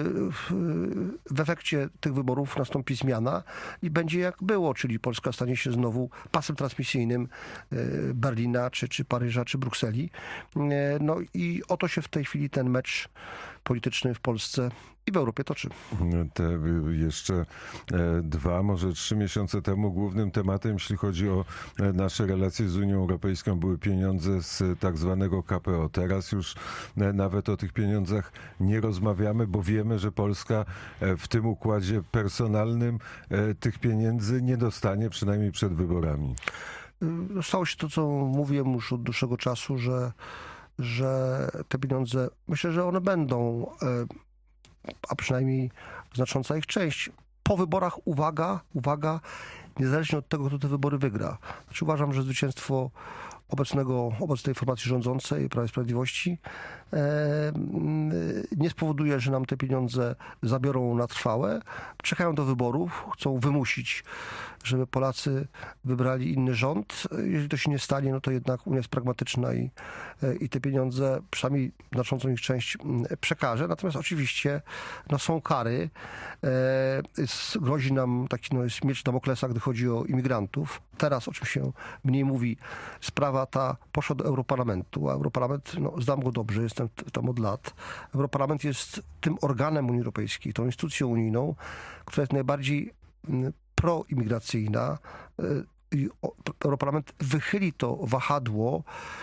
w efekcie tych wyborów nastąpi zmiana i będzie jak było, czyli Polska stanie się znowu pasem transmisyjnym Berlina, czy Paryża, czy Brukseli. No i oto się w tej chwili ten mecz polityczny w Polsce i w Europie toczy. Jeszcze 2, może 3 miesiące temu głównym tematem, jeśli chodzi o nasze relacje z Unią Europejską, były pieniądze z tak zwanego KPO. Teraz już nawet o tych pieniądzach nie rozmawiamy, bo wiemy, że Polska w tym układzie personalnym tych pieniędzy nie dostanie, przynajmniej przed wyborami. Stało się to, co mówiłem już od dłuższego czasu, że te pieniądze, myślę, że one będą, a przynajmniej znacząca ich część. Po wyborach, uwaga, niezależnie od tego, kto te wybory wygra. Znaczy, uważam, że zwycięstwo obecnej formacji rządzącej, Prawa i Sprawiedliwości, nie spowoduje, że nam te pieniądze zabiorą na trwałe. Czekają do wyborów, chcą wymusić, żeby Polacy wybrali inny rząd. Jeżeli to się nie stanie, no to jednak Unia jest pragmatyczna i te pieniądze, przynajmniej znaczącą ich część, przekaże. Natomiast oczywiście są kary. Grozi nam taki jest miecz Damoklesa, gdy chodzi o imigrantów. Teraz, o czym się mniej mówi, sprawa ta poszła do Europarlamentu, a Europarlament, znam go dobrze, jestem tam od lat. Europarlament jest tym organem Unii Europejskiej, tą instytucją unijną, która jest najbardziej proimigracyjna. Europarlament wychyli to wahadło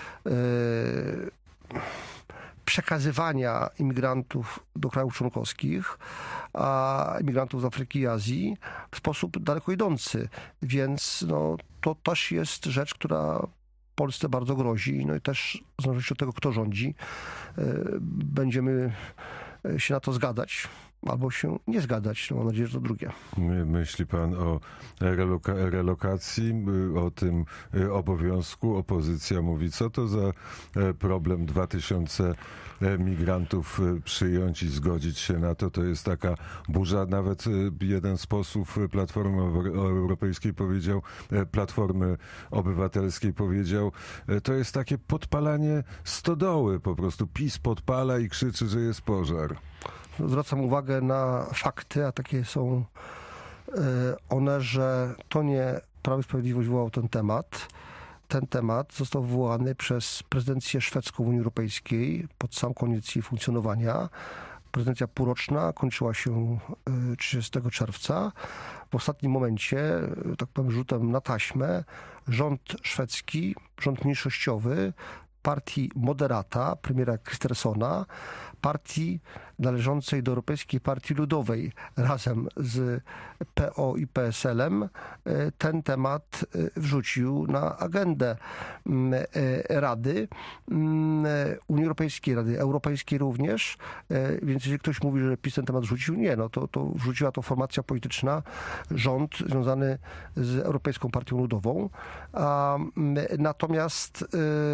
przekazywania imigrantów do krajów członkowskich, a imigrantów z Afryki i Azji w sposób daleko idący. Więc to też jest rzecz, która Polsce bardzo grozi. No i też w zależności od tego, kto rządzi, będziemy się na to zgadzać albo się nie zgadzać. Mam nadzieję, że to drugie. Myśli pan o relokacji, o tym obowiązku? Opozycja mówi, co to za problem 2000 migrantów przyjąć i zgodzić się na to. To jest taka burza. Nawet jeden z posłów Platformy Europejskiej powiedział, Platformy Obywatelskiej powiedział, to jest takie podpalanie stodoły. Po prostu PiS podpala i krzyczy, że jest pożar. Zwracam uwagę na fakty, a takie są one, że to nie Prawo i Sprawiedliwość wywołał ten temat. Ten temat został wywołany przez prezydencję szwedzką Unii Europejskiej pod sam koniec jej funkcjonowania. Prezydencja półroczna kończyła się 30 czerwca. W ostatnim momencie, tak powiem, rzutem na taśmę, rząd szwedzki, rząd mniejszościowy, partii Moderata, premiera Kristerssona, partii należącej do Europejskiej Partii Ludowej razem z PO i PSL-em ten temat wrzucił na agendę Rady, Unii Europejskiej, Rady Europejskiej również. Więc jeżeli ktoś mówi, że PiS ten temat wrzucił, nie, to wrzuciła to formacja polityczna, rząd związany z Europejską Partią Ludową. Natomiast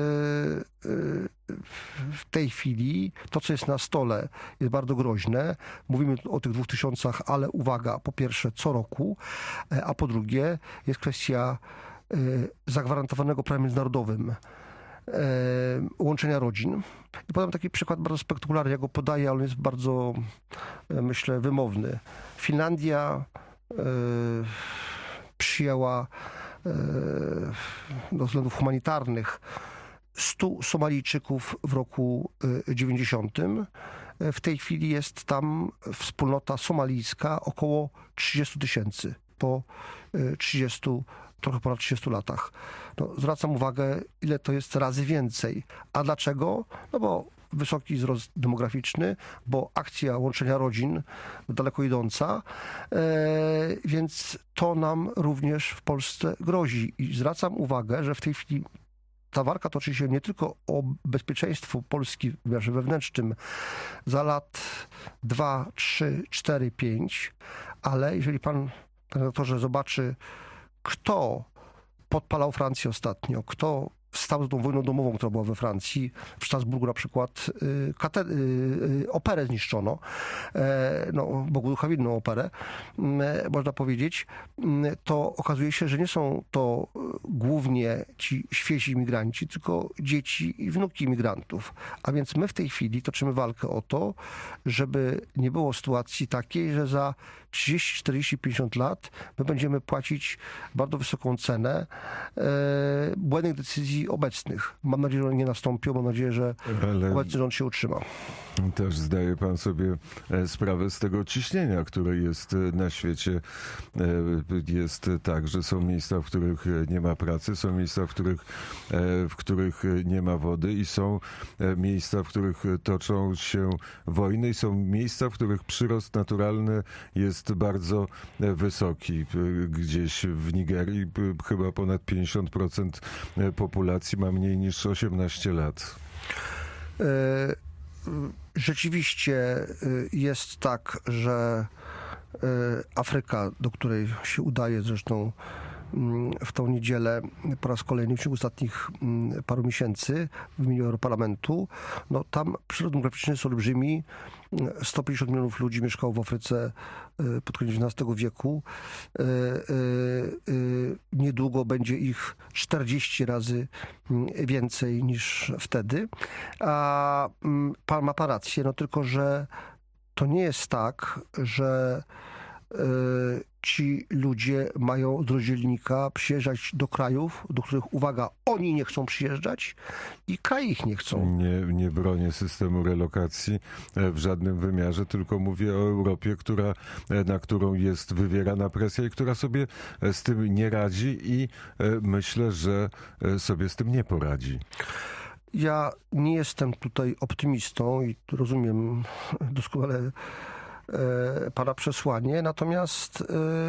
w tej chwili to, co jest na stole, jest bardzo groźne. Mówimy o tych 2000, ale uwaga, po pierwsze co roku, a po drugie jest kwestia zagwarantowanego prawem międzynarodowym łączenia rodzin. I podam taki przykład bardzo spektakularny, ja go podaję, ale on jest bardzo, myślę, wymowny. Finlandia przyjęła do względów humanitarnych 100 Somalijczyków w roku 90. W tej chwili jest tam wspólnota somalijska około 30 000 po 30, trochę ponad 30 latach. Zwracam uwagę, ile to jest razy więcej. A dlaczego? Bo wysoki wzrost demograficzny, bo akcja łączenia rodzin daleko idąca, więc to nam również w Polsce grozi. I zwracam uwagę, że w tej chwili ta walka toczy się nie tylko o bezpieczeństwo Polski w wymiarze wewnętrznym za lat 2, 3, 4, 5, ale jeżeli pan, panie redaktorze, zobaczy, kto podpalał Francję ostatnio, kto stał z tą wojną domową, która była we Francji. W Strasburgu na przykład operę zniszczono. Bogu ducha winną operę, można powiedzieć. To okazuje się, że nie są to głównie ci świezi imigranci, tylko dzieci i wnuki imigrantów. A więc my w tej chwili toczymy walkę o to, żeby nie było sytuacji takiej, że za 30, 40, 50 lat my będziemy płacić bardzo wysoką cenę błędnych decyzji obecnych. Mam nadzieję, że one nie nastąpią. Mam nadzieję, że obecny rząd się utrzyma. Też zdaje pan sobie sprawę z tego ciśnienia, które jest na świecie. Jest tak, że są miejsca, w których nie ma pracy, są miejsca, w których nie ma wody i są miejsca, w których toczą się wojny i są miejsca, w których przyrost naturalny jest bardzo wysoki. Gdzieś w Nigerii chyba ponad 50% populacji ma mniej niż 18 lat. Rzeczywiście jest tak, że Afryka, do której się udaje zresztą w tą niedzielę po raz kolejny w ciągu ostatnich paru miesięcy w imieniu Europarlamentu, tam przyrost demograficzny jest olbrzymi. 150 milionów ludzi mieszkało w Afryce pod koniec XIX wieku. Niedługo będzie ich 40 razy więcej niż wtedy. A pan ma rację, tylko że to nie jest tak, że ci ludzie mają z rozdzielnika przyjeżdżać do krajów, do których, uwaga, oni nie chcą przyjeżdżać i kraje ich nie chcą. Nie bronię systemu relokacji w żadnym wymiarze, tylko mówię o Europie, na którą jest wywierana presja i która sobie z tym nie radzi i myślę, że sobie z tym nie poradzi. Ja nie jestem tutaj optymistą i rozumiem doskonale pana przesłanie, natomiast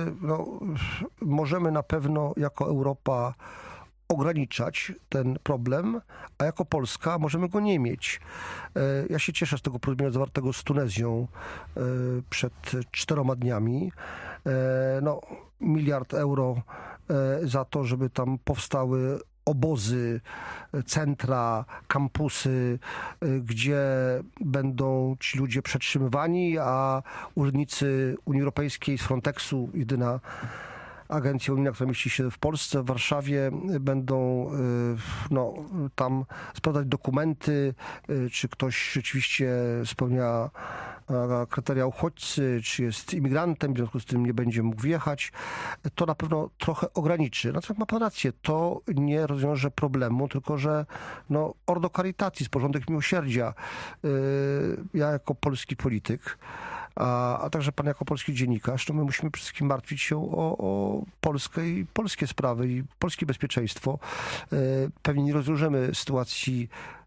możemy na pewno jako Europa ograniczać ten problem, a jako Polska możemy go nie mieć. Ja się cieszę z tego porozumienia zawartego z Tunezją przed 4 dniami. 1 miliard euro za to, żeby tam powstały obozy, centra, kampusy, gdzie będą ci ludzie przetrzymywani, a urzędnicy Unii Europejskiej z Frontexu, jedyna agencja unijna, która mieści się w Polsce, w Warszawie, będą tam sprawdzać dokumenty, czy ktoś rzeczywiście spełnia kryteria uchodźcy, czy jest imigrantem, w związku z tym nie będzie mógł wjechać. To na pewno trochę ograniczy. Natomiast ma pan rację, to nie rozwiąże problemu, tylko że Ordo Caritatis, porządek miłosierdzia. Ja jako polski polityk, a także pan jako polski dziennikarz, to my musimy przede wszystkim martwić się o Polskę i polskie sprawy i polskie bezpieczeństwo. Pewnie nie rozwiążemy sytuacji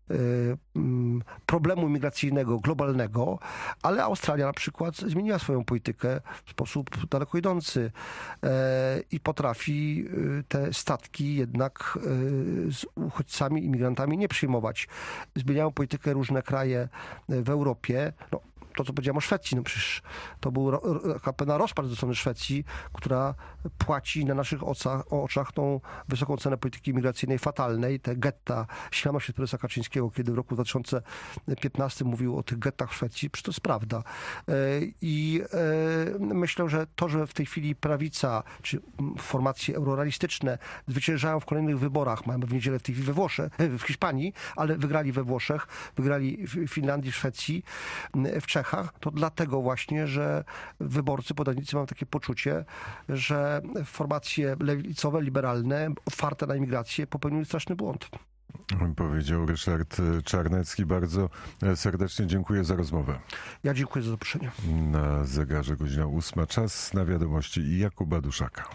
problemu imigracyjnego, globalnego, ale Australia na przykład zmieniła swoją politykę w sposób daleko idący i potrafi te statki jednak z uchodźcami, imigrantami nie przyjmować. Zmieniają politykę różne kraje w Europie. To, co powiedziałem o Szwecji, przecież to był pewna rozpacz ze strony Szwecji, która płaci na naszych oczach tą wysoką cenę polityki imigracyjnej fatalnej, te getta. Śmiano się z prezesa Kaczyńskiego, kiedy w roku 2015 mówił o tych gettach w Szwecji, przecież to jest prawda. I myślę, że to, że w tej chwili prawica, czy formacje eurorealistyczne zwyciężają w kolejnych wyborach, mamy w niedzielę w tej chwili w Hiszpanii, ale wygrali we Włoszech, wygrali w Finlandii, w Szwecji, w Czechach, to dlatego właśnie, że wyborcy, podatnicy mają takie poczucie, że formacje lewicowe, liberalne, otwarte na imigrację popełniły straszny błąd. Powiedział Ryszard Czarnecki. Bardzo serdecznie dziękuję za rozmowę. Ja dziękuję za zaproszenie. Na zegarze godzina 8. Czas na wiadomości Jakuba Duszaka.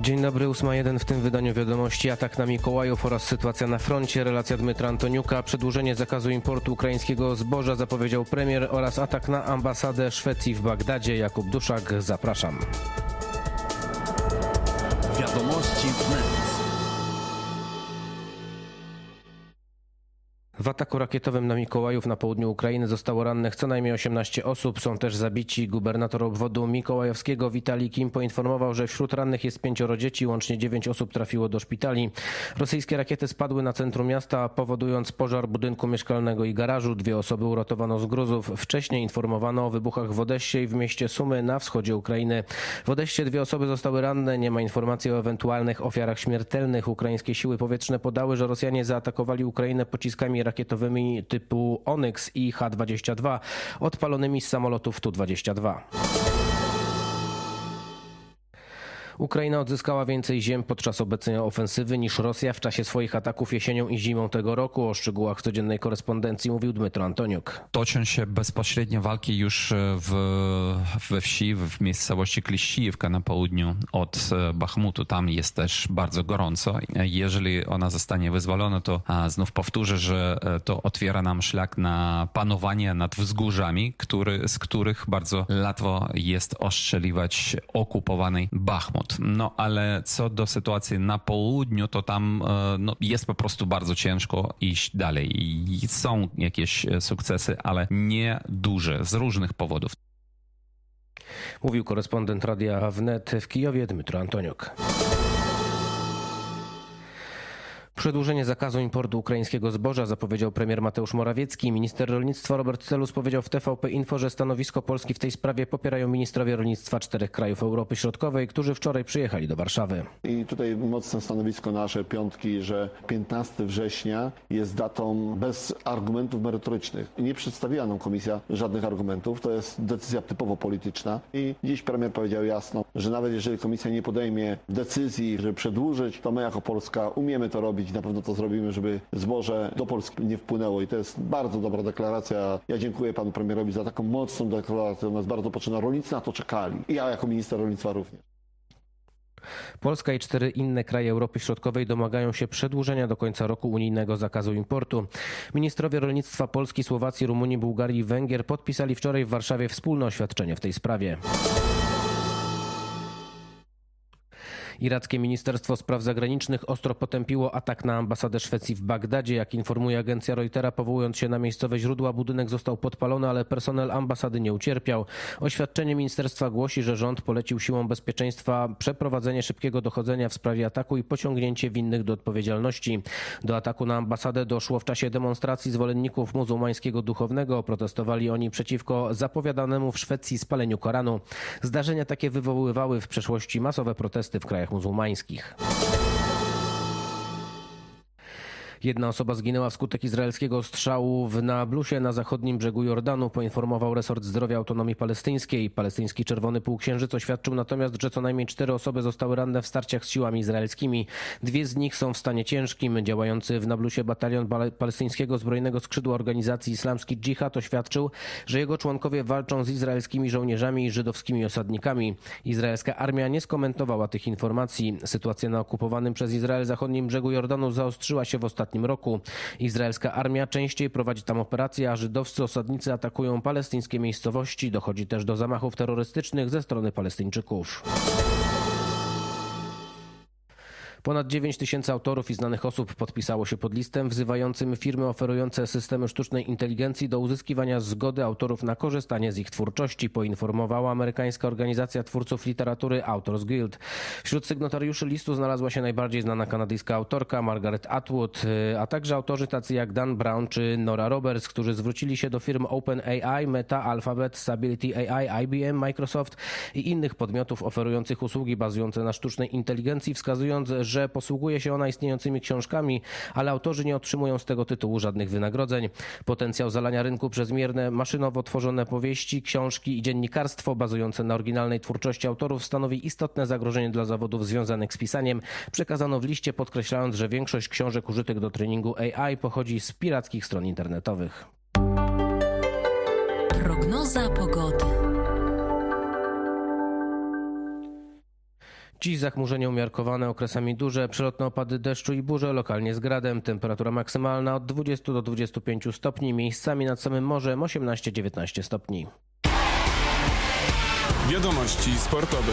Dzień dobry, 8:01 w tym wydaniu wiadomości. Atak na Mikołajów oraz sytuacja na froncie. Relacja Dmytra Antoniuka. Przedłużenie zakazu importu ukraińskiego zboża zapowiedział premier oraz atak na ambasadę Szwecji w Bagdadzie. Jakub Duszak, zapraszam. Wiadomości wnet. W ataku rakietowym na Mikołajów na południu Ukrainy zostało rannych co najmniej 18 osób. Są też zabici. Gubernator obwodu mikołajowskiego Witalij Kim poinformował, że wśród rannych jest 5 dzieci. Łącznie 9 osób trafiło do szpitali. Rosyjskie rakiety spadły na centrum miasta, powodując pożar budynku mieszkalnego i garażu. 2 osoby uratowano z gruzów. Wcześniej informowano o wybuchach w Odessie i w mieście Sumy na wschodzie Ukrainy. W Odessie 2 osoby zostały ranne. Nie ma informacji o ewentualnych ofiarach śmiertelnych. Ukraińskie siły powietrzne podały, że Rosjanie zaatakowali Ukrainę pociskami rakietowymi typu Onyx i H-22 odpalonymi z samolotów Tu-22. Ukraina odzyskała więcej ziem podczas obecnej ofensywy niż Rosja w czasie swoich ataków jesienią i zimą tego roku. O szczegółach codziennej korespondencji mówił Dmytro Antoniuk. Toczą się bezpośrednie walki już we wsi, w miejscowości Kliścijewka na południu od Bachmutu. Tam jest też bardzo gorąco. Jeżeli ona zostanie wyzwolona, to znów powtórzę, że to otwiera nam szlak na panowanie nad wzgórzami, z których bardzo łatwo jest ostrzeliwać okupowany Bachmut. No ale co do sytuacji na południu, to tam jest po prostu bardzo ciężko iść dalej. I są jakieś sukcesy, ale nie duże, z różnych powodów. Mówił korespondent Radia Wnet w Kijowie Dmytro Antoniuk. Przedłużenie zakazu importu ukraińskiego zboża zapowiedział premier Mateusz Morawiecki. Minister rolnictwa Robert Telus powiedział w TVP Info, że stanowisko Polski w tej sprawie popierają ministrowie rolnictwa 4 krajów Europy Środkowej, którzy wczoraj przyjechali do Warszawy. I tutaj mocne stanowisko nasze piątki, że 15 września jest datą bez argumentów merytorycznych. Nie przedstawiła nam komisja żadnych argumentów. To jest decyzja typowo polityczna. I dziś premier powiedział jasno, że nawet jeżeli komisja nie podejmie decyzji, żeby przedłużyć, to my jako Polska umiemy to robić. Na pewno to zrobimy, żeby zboże do Polski nie wpłynęło i to jest bardzo dobra deklaracja. Ja dziękuję panu premierowi za taką mocną deklarację. Ona jest bardzo potrzebna. Rolnicy na to czekali. I ja jako minister rolnictwa również. Polska i 4 inne kraje Europy Środkowej domagają się przedłużenia do końca roku unijnego zakazu importu. Ministrowie rolnictwa Polski, Słowacji, Rumunii, Bułgarii i Węgier podpisali wczoraj w Warszawie wspólne oświadczenie w tej sprawie. Irackie Ministerstwo Spraw Zagranicznych ostro potępiło atak na ambasadę Szwecji w Bagdadzie. Jak informuje agencja Reutera, powołując się na miejscowe źródła, budynek został podpalony, ale personel ambasady nie ucierpiał. Oświadczenie ministerstwa głosi, że rząd polecił siłom bezpieczeństwa przeprowadzenie szybkiego dochodzenia w sprawie ataku i pociągnięcie winnych do odpowiedzialności. Do ataku na ambasadę doszło w czasie demonstracji zwolenników muzułmańskiego duchownego. Protestowali oni przeciwko zapowiadanemu w Szwecji spaleniu Koranu. Zdarzenia takie wywoływały w przeszłości masowe protesty w krajach muzułmańskich. 1 osoba zginęła wskutek izraelskiego strzału w Naablusie na zachodnim brzegu Jordanu, poinformował resort zdrowia autonomii palestyńskiej. Palestyński Czerwony Półksiężyc oświadczył natomiast, że co najmniej 4 osoby zostały ranne w starciach z siłami izraelskimi. 2 z nich są w stanie ciężkim. Działający w Nablusie batalion palestyńskiego zbrojnego skrzydła organizacji Islamski Dżihad oświadczył, że jego członkowie walczą z izraelskimi żołnierzami i żydowskimi osadnikami. Izraelska armia nie skomentowała tych informacji. Sytuacja na okupowanym przez Izrael zachodnim brzegu Jordanu zaostrzyła się w ostatnim roku. Izraelska armia częściej prowadzi tam operacje, a żydowscy osadnicy atakują palestyńskie miejscowości. Dochodzi też do zamachów terrorystycznych ze strony Palestyńczyków. Ponad 9 000 autorów i znanych osób podpisało się pod listem wzywającym firmy oferujące systemy sztucznej inteligencji do uzyskiwania zgody autorów na korzystanie z ich twórczości, poinformowała amerykańska organizacja twórców literatury Authors Guild. Wśród sygnatariuszy listu znalazła się najbardziej znana kanadyjska autorka Margaret Atwood, a także autorzy tacy jak Dan Brown czy Nora Roberts, którzy zwrócili się do firm OpenAI, Meta, Alphabet, Stability AI, IBM, Microsoft i innych podmiotów oferujących usługi bazujące na sztucznej inteligencji, wskazując, że posługuje się ona istniejącymi książkami, ale autorzy nie otrzymują z tego tytułu żadnych wynagrodzeń. Potencjał zalania rynku przez mierne, maszynowo tworzone powieści, książki i dziennikarstwo bazujące na oryginalnej twórczości autorów stanowi istotne zagrożenie dla zawodów związanych z pisaniem. Przekazano w liście, podkreślając, że większość książek użytych do treningu AI pochodzi z pirackich stron internetowych. Prognoza pogody. Dziś zachmurzenie umiarkowane, okresami duże, przelotne opady deszczu i burze, lokalnie z gradem. Temperatura maksymalna od 20 do 25 stopni, miejscami nad samym morzem 18-19 stopni. Wiadomości sportowe.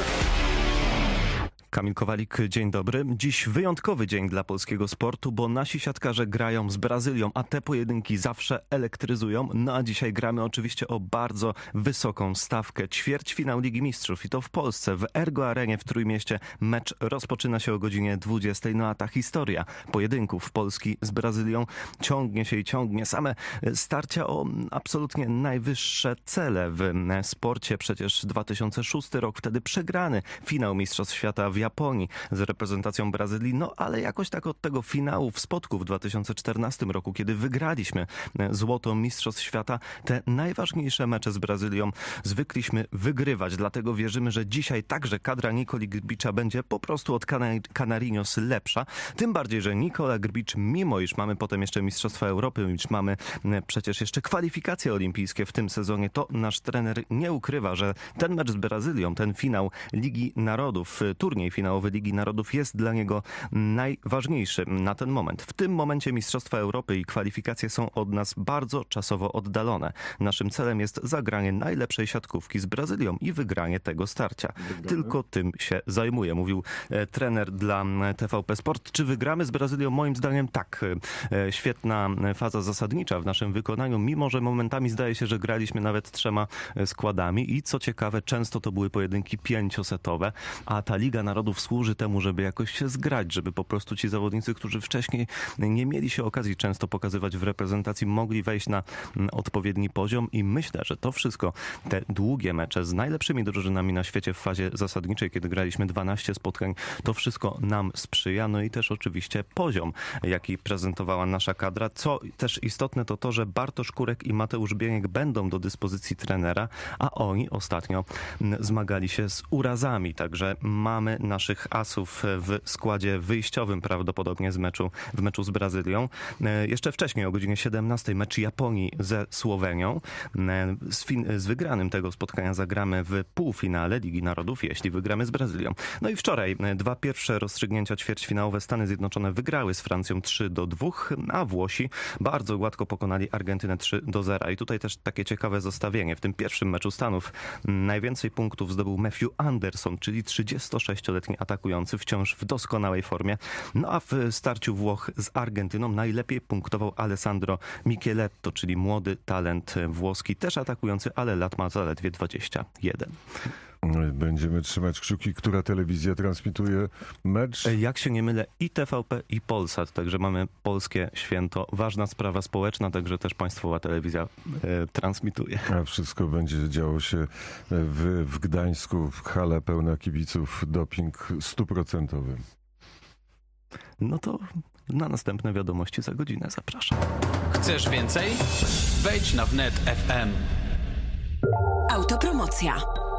Kamil Kowalik, dzień dobry. Dziś wyjątkowy dzień dla polskiego sportu, bo nasi siatkarze grają z Brazylią, a te pojedynki zawsze elektryzują. No a dzisiaj gramy oczywiście o bardzo wysoką stawkę. Ćwierćfinał Ligi Mistrzów i to w Polsce, w Ergo Arenie w Trójmieście. Mecz rozpoczyna się o godzinie 20. No a ta historia pojedynków Polski z Brazylią ciągnie się i ciągnie. Same starcia o absolutnie najwyższe cele w sporcie. Przecież 2006 rok, wtedy przegrany finał Mistrzostw Świata w Japonii z reprezentacją Brazylii, no ale jakoś tak od tego finału w Spodku w 2014 roku, kiedy wygraliśmy złoto Mistrzostw Świata, te najważniejsze mecze z Brazylią zwykliśmy wygrywać. Dlatego wierzymy, że dzisiaj także kadra Nikoli Grbicza będzie po prostu od Canarinos lepsza. Tym bardziej, że Nikola Grbic, mimo iż mamy potem jeszcze Mistrzostwa Europy, iż mamy przecież jeszcze kwalifikacje olimpijskie w tym sezonie, to nasz trener nie ukrywa, że ten mecz z Brazylią, ten finał Ligi Narodów, turniej finałowy Ligi Narodów jest dla niego najważniejszy na ten moment. W tym momencie Mistrzostwa Europy i kwalifikacje są od nas bardzo czasowo oddalone. Naszym celem jest zagranie najlepszej siatkówki z Brazylią i wygranie tego starcia. Tylko tym się zajmuje, mówił trener dla TVP Sport. Czy wygramy z Brazylią? Moim zdaniem tak. Świetna faza zasadnicza w naszym wykonaniu, mimo że momentami zdaje się, że graliśmy nawet 3 składami i co ciekawe, często to były pojedynki 5-setowe, a ta Liga Narodów służy temu, żeby jakoś się zgrać, żeby po prostu ci zawodnicy, którzy wcześniej nie mieli się okazji często pokazywać w reprezentacji, mogli wejść na odpowiedni poziom i myślę, że to wszystko, te długie mecze z najlepszymi drużynami na świecie w fazie zasadniczej, kiedy graliśmy 12 spotkań, to wszystko nam sprzyja. No i też oczywiście poziom, jaki prezentowała nasza kadra. Co też istotne, to to, że Bartosz Kurek i Mateusz Bieniek będą do dyspozycji trenera, a oni ostatnio zmagali się z urazami, także mamy naszych asów w składzie wyjściowym prawdopodobnie w meczu z Brazylią. Jeszcze wcześniej o godzinie 17 mecz Japonii ze Słowenią. Z wygranym tego spotkania zagramy w półfinale Ligi Narodów, jeśli wygramy z Brazylią. No i wczoraj 2 pierwsze rozstrzygnięcia ćwierćfinałowe. Stany Zjednoczone wygrały z Francją 3-2, a Włosi bardzo gładko pokonali Argentynę 3-0. I tutaj też takie ciekawe zestawienie. W tym pierwszym meczu Stanów najwięcej punktów zdobył Matthew Anderson, czyli 36-letni atakujący, wciąż w doskonałej formie. No a w starciu Włoch z Argentyną najlepiej punktował Alessandro Micheletto, czyli młody talent włoski, też atakujący, ale lat ma zaledwie 21. Będziemy trzymać kciuki, która telewizja transmituje mecz. Jak się nie mylę, i TVP, i Polsat, także mamy polskie święto. Ważna sprawa społeczna, także też państwowa telewizja transmituje. A wszystko będzie działo się w Gdańsku, w hale pełna kibiców, doping 100%. No to na następne wiadomości za godzinę zapraszam. Chcesz więcej? Wejdź na wnet FM. Autopromocja.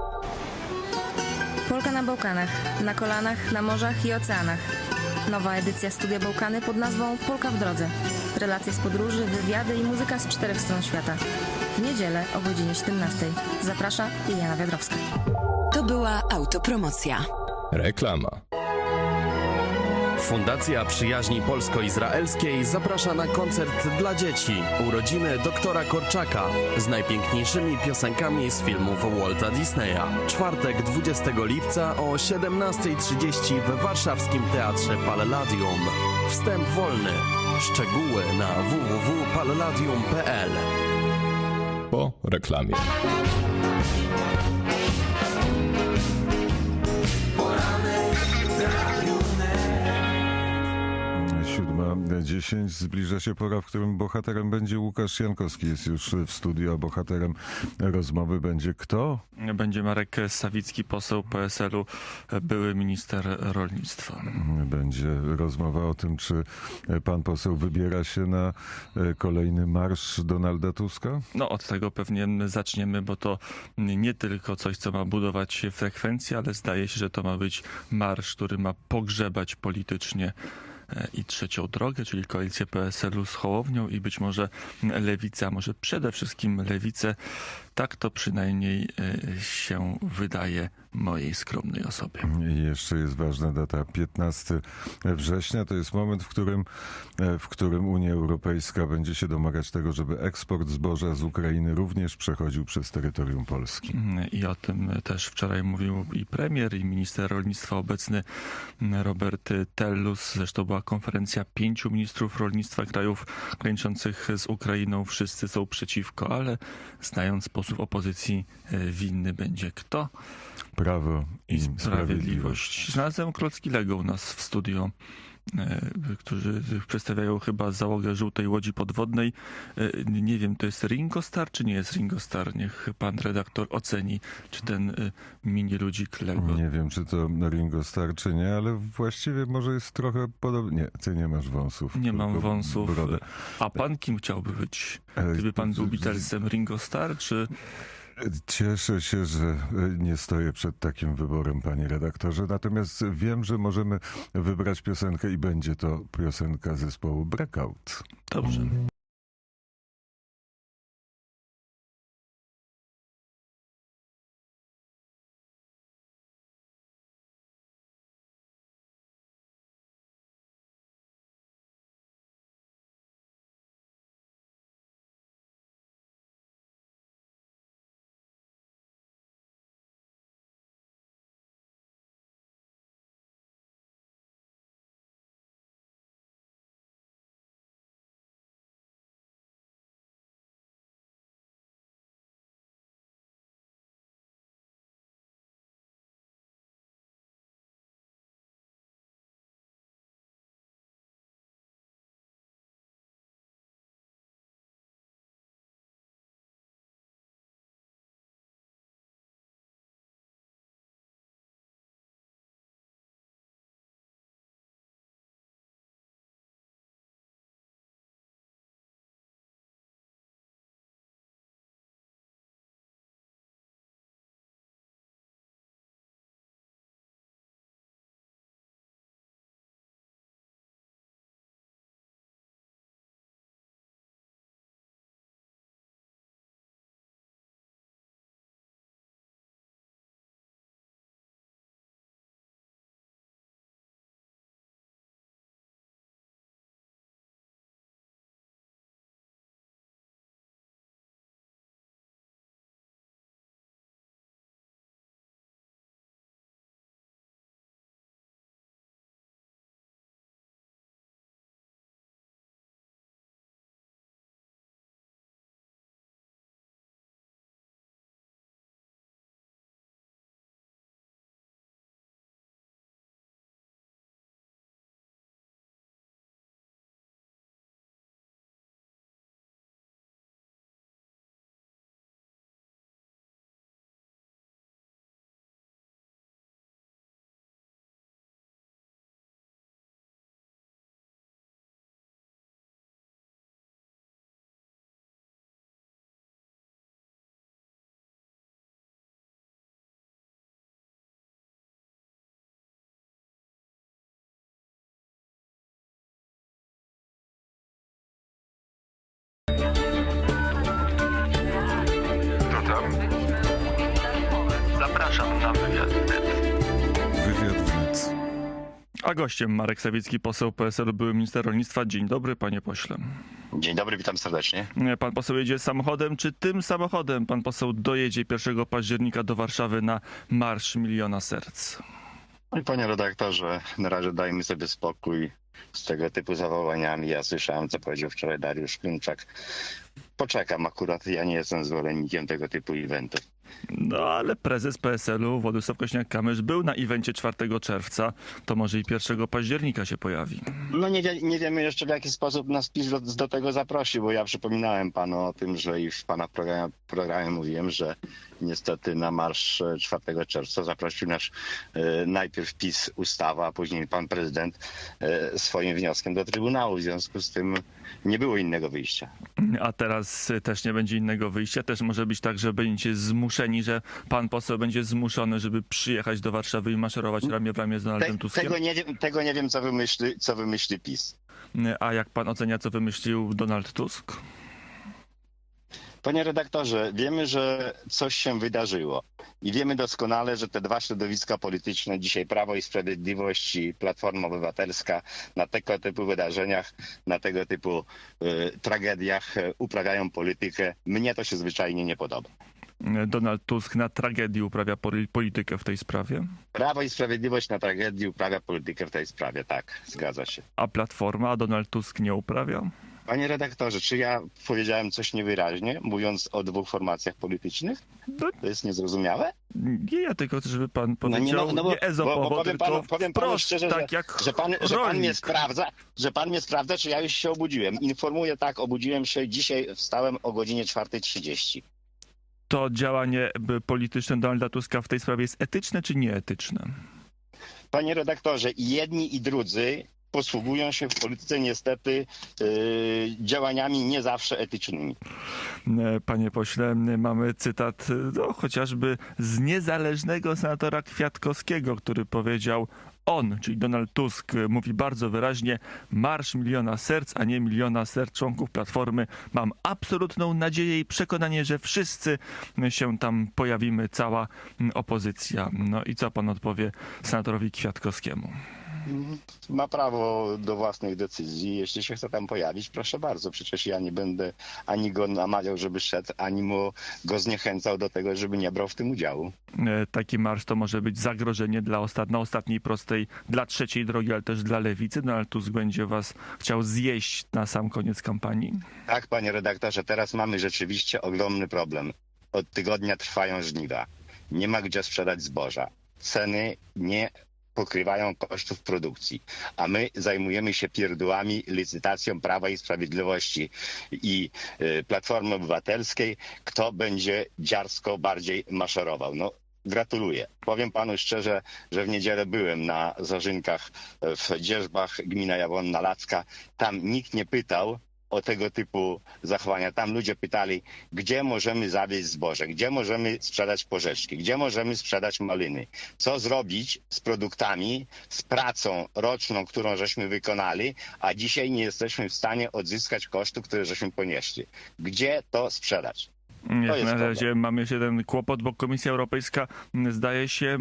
Polka na Bałkanach, na kolanach, na morzach i oceanach. Nowa edycja Studia Bałkany pod nazwą Polka w drodze. Relacje z podróży, wywiady i muzyka z 4 stron świata. W niedzielę o godzinie 17. Zaprasza Juliana Wiadrowska. To była autopromocja. Reklama. Fundacja Przyjaźni Polsko-Izraelskiej zaprasza na koncert dla dzieci. Urodziny doktora Korczaka z najpiękniejszymi piosenkami z filmów Walta Disneya. Czwartek 20 lipca o 17:30 w warszawskim Teatrze Palladium. Wstęp wolny. Szczegóły na www.palladium.pl. Po reklamie. 7:10. Zbliża się pora, w którym bohaterem będzie Łukasz Jankowski. Jest już w studiu, a bohaterem rozmowy będzie kto? Będzie Marek Sawicki, poseł PSL-u, były minister rolnictwa. Będzie rozmowa o tym, czy pan poseł wybiera się na kolejny marsz Donalda Tuska? No od tego pewnie zaczniemy, bo to nie tylko coś, co ma budować frekwencję, ale zdaje się, że to ma być marsz, który ma pogrzebać politycznie i Trzecią Drogę, czyli koalicję PSL-u z Hołownią i być może Lewicę, a może przede wszystkim Lewicę. Tak to przynajmniej się wydaje mojej skromnej osobie. I jeszcze jest ważna data, 15 września. To jest moment, w którym Unia Europejska będzie się domagać tego, żeby eksport zboża z Ukrainy również przechodził przez terytorium Polski. I o tym też wczoraj mówił i premier, i minister rolnictwa obecny Robert Tellus. Zresztą była konferencja 5 ministrów rolnictwa krajów graniczących z Ukrainą. Wszyscy są przeciwko, ale znając sposób opozycji, winny będzie kto? Prawo i Sprawiedliwość. Znalazłem Klocki Lego u nas w studio, którzy przedstawiają chyba załogę żółtej łodzi podwodnej. Nie wiem, to jest Ringo Starr, czy nie jest Ringo Starr? Niech pan redaktor oceni, czy ten mini ludzik Lego. Nie wiem, czy to Ringo Starr, czy nie, ale właściwie może jest trochę podobnie. Nie, ty nie masz wąsów. Nie mam wąsów. Brodę. A pan kim chciałby być? Gdyby pan był Beatlesem, Ringo Starr, czy... Cieszę się, że nie stoję przed takim wyborem, panie redaktorze. Natomiast wiem, że możemy wybrać piosenkę i będzie to piosenka zespołu Breakout. Dobrze. Zapraszam na wywiad wnet. Wywiad wnet. A gościem Marek Sawicki, poseł PSL-u, były minister rolnictwa. Dzień dobry, panie pośle. Dzień dobry, witam serdecznie. Pan poseł jedzie samochodem. Czy tym samochodem pan poseł dojedzie 1 października do Warszawy na Marsz Miliona Serc? No i panie redaktorze, na razie dajmy sobie spokój z tego typu zawołaniami. Ja słyszałem, co powiedział wczoraj Dariusz Klimczak. Poczekam akurat, ja nie jestem zwolennikiem tego typu eventów. No ale prezes PSL-u Władysław Kosiniak-Kamysz był na evencie 4 czerwca. To może i 1 października się pojawi. No nie wiemy jeszcze, w jaki sposób nas PiS do tego zaprosi, bo ja przypominałem panu o tym, że i w pana programie mówiłem, że niestety na marsz 4 czerwca. Zaprosił nas najpierw PiS ustawa, a później pan prezydent swoim wnioskiem do Trybunału. W związku z tym nie było innego wyjścia. A teraz też nie będzie innego wyjścia. Też może być tak, że będziecie zmuszeni, że pan poseł będzie zmuszony, żeby przyjechać do Warszawy i maszerować ramię w ramię z Donaldem Tuskiem? Tego nie wiem, co wymyśli PiS. A jak pan ocenia, co wymyślił Donald Tusk? Panie redaktorze, wiemy, że coś się wydarzyło i wiemy doskonale, że te dwa środowiska polityczne, dzisiaj Prawo i Sprawiedliwość i Platforma Obywatelska, na tego typu wydarzeniach, na tego typu tragediach uprawiają politykę. Mnie to się zwyczajnie nie podoba. Donald Tusk na tragedii uprawia politykę w tej sprawie? Prawo i Sprawiedliwość na tragedii uprawia politykę w tej sprawie, tak, zgadza się. A Platforma, a Donald Tusk nie uprawia? Panie redaktorze, czy ja powiedziałem coś niewyraźnie, mówiąc o dwóch formacjach politycznych? To jest niezrozumiałe? Nie, ja tylko chcę, żeby pan powiedział nie ezopowo, tylko powiem panu szczerze, tak że pan mnie sprawdza, czy ja już się obudziłem. Informuję, tak, obudziłem się, dzisiaj wstałem o godzinie 4:30. To działanie polityczne Donalda Tuska w tej sprawie jest etyczne czy nieetyczne? Panie redaktorze, i jedni i drudzy posługują się w polityce niestety działaniami nie zawsze etycznymi. Panie pośle, mamy cytat chociażby z niezależnego senatora Kwiatkowskiego, który powiedział: on, czyli Donald Tusk, mówi bardzo wyraźnie: marsz miliona serc, a nie miliona serc członków Platformy. Mam absolutną nadzieję i przekonanie, że wszyscy się tam pojawimy, cała opozycja. No i co pan odpowie senatorowi Kwiatkowskiemu? Ma prawo do własnych decyzji. Jeśli się chce tam pojawić, proszę bardzo. Przecież ja nie będę ani go namawiał, żeby szedł, ani go zniechęcał do tego, żeby nie brał w tym udziału. Taki marsz to może być zagrożenie na ostatniej prostej dla trzeciej drogi, ale też dla lewicy. Donald Tusk będzie was chciał zjeść na sam koniec kampanii. Tak, panie redaktorze, teraz mamy rzeczywiście ogromny problem. Od tygodnia trwają żniwa. Nie ma gdzie sprzedać zboża. Ceny nie pokrywają kosztów produkcji, a my zajmujemy się pierdółami, licytacją Prawa i Sprawiedliwości i Platformy Obywatelskiej, kto będzie dziarsko bardziej maszerował. No, gratuluję. Powiem panu szczerze, że w niedzielę byłem na Zarzynkach w Dzierzbach, gmina Jawłonna Lacka. Tam nikt nie pytał o tego typu zachowania. Tam ludzie pytali, gdzie możemy zawieźć zboże, gdzie możemy sprzedać porzeczki, gdzie możemy sprzedać maliny. Co zrobić z produktami, z pracą roczną, którą żeśmy wykonali, a dzisiaj nie jesteśmy w stanie odzyskać kosztów, które żeśmy ponieśli. Gdzie to sprzedać? Na razie mamy jeszcze ten kłopot, bo Komisja Europejska, zdaje się,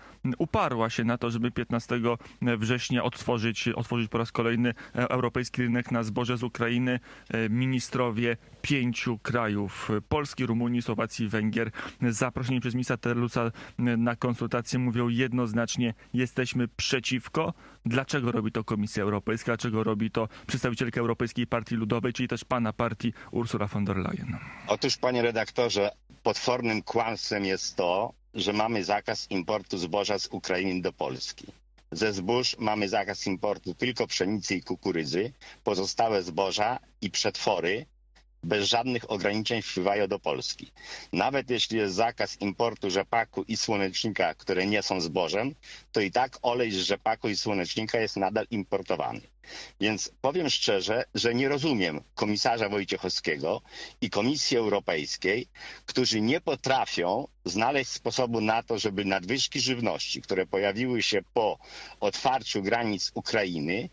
uparła się na to, żeby 15 września otworzyć po raz kolejny europejski rynek na zboże z Ukrainy. Ministrowie 5 krajów: Polski, Rumunii, Słowacji, Węgier, zaproszeni przez ministra Tellusa na konsultacje, mówią jednoznacznie: jesteśmy przeciwko. Dlaczego robi to Komisja Europejska? Dlaczego robi to przedstawicielka Europejskiej Partii Ludowej, czyli też pana partii, Ursula von der Leyen? Otóż, panie redaktorze, potwornym kłamstwem jest to, że mamy zakaz importu zboża z Ukrainy do Polski. Ze zbóż mamy zakaz importu tylko pszenicy i kukurydzy. Pozostałe zboża i przetwory bez żadnych ograniczeń wpływają do Polski. Nawet jeśli jest zakaz importu rzepaku i słonecznika, które nie są zbożem, to i tak olej z rzepaku i słonecznika jest nadal importowany. Więc powiem szczerze, że nie rozumiem komisarza Wojciechowskiego i Komisji Europejskiej, którzy nie potrafią znaleźć sposobu na to, żeby nadwyżki żywności, które pojawiły się po otwarciu granic Ukrainy,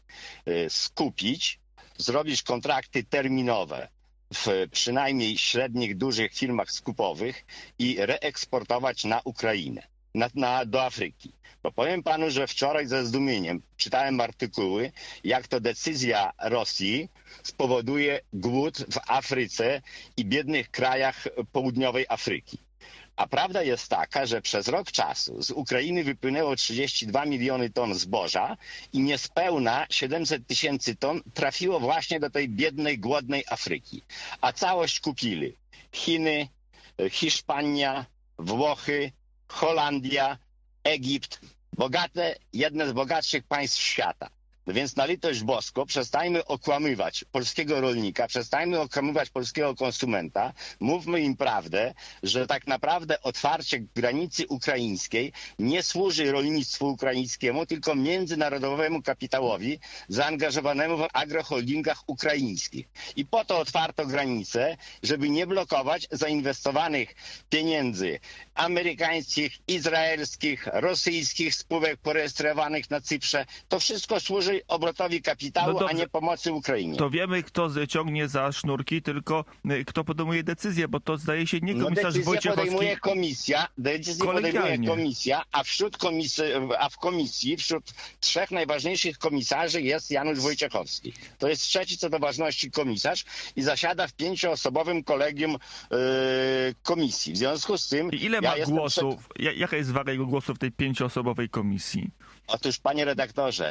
skupić, zrobić kontrakty terminowe w przynajmniej średnich, dużych firmach skupowych i reeksportować na Ukrainę, do Afryki. Bo powiem panu, że wczoraj ze zdumieniem czytałem artykuły, jak to decyzja Rosji spowoduje głód w Afryce i biednych krajach południowej Afryki. A prawda jest taka, że przez rok czasu z Ukrainy wypłynęło 32 miliony ton zboża i niespełna 700 tysięcy ton trafiło właśnie do tej biednej, głodnej Afryki. A całość kupili Chiny, Hiszpania, Włochy, Holandia, Egipt. Jedne z bogatszych państw świata. No więc na litość boską przestańmy okłamywać polskiego rolnika, przestańmy okłamywać polskiego konsumenta, mówmy im prawdę, że tak naprawdę otwarcie granicy ukraińskiej nie służy rolnictwu ukraińskiemu, tylko międzynarodowemu kapitałowi zaangażowanemu w agroholdingach ukraińskich. I po to otwarto granice, żeby nie blokować zainwestowanych pieniędzy amerykańskich, izraelskich, rosyjskich spółek porejestrowanych na Cyprze. To wszystko służy obrotowi kapitału, a nie pomocy Ukrainie. To wiemy, kto ciągnie za sznurki, tylko kto podejmuje decyzję, bo to zdaje się nie komisarz Wojciechowski. Decyzję podejmuje komisja, a w komisji wśród 3 najważniejszych komisarzy jest Janusz Wojciechowski. To jest 3. co do ważności komisarz i zasiada w 5-osobowym kolegium komisji. W związku z tym... Ile ma głosów? Jaka jest waga jego głosu w tej 5-osobowej komisji? Otóż, panie redaktorze,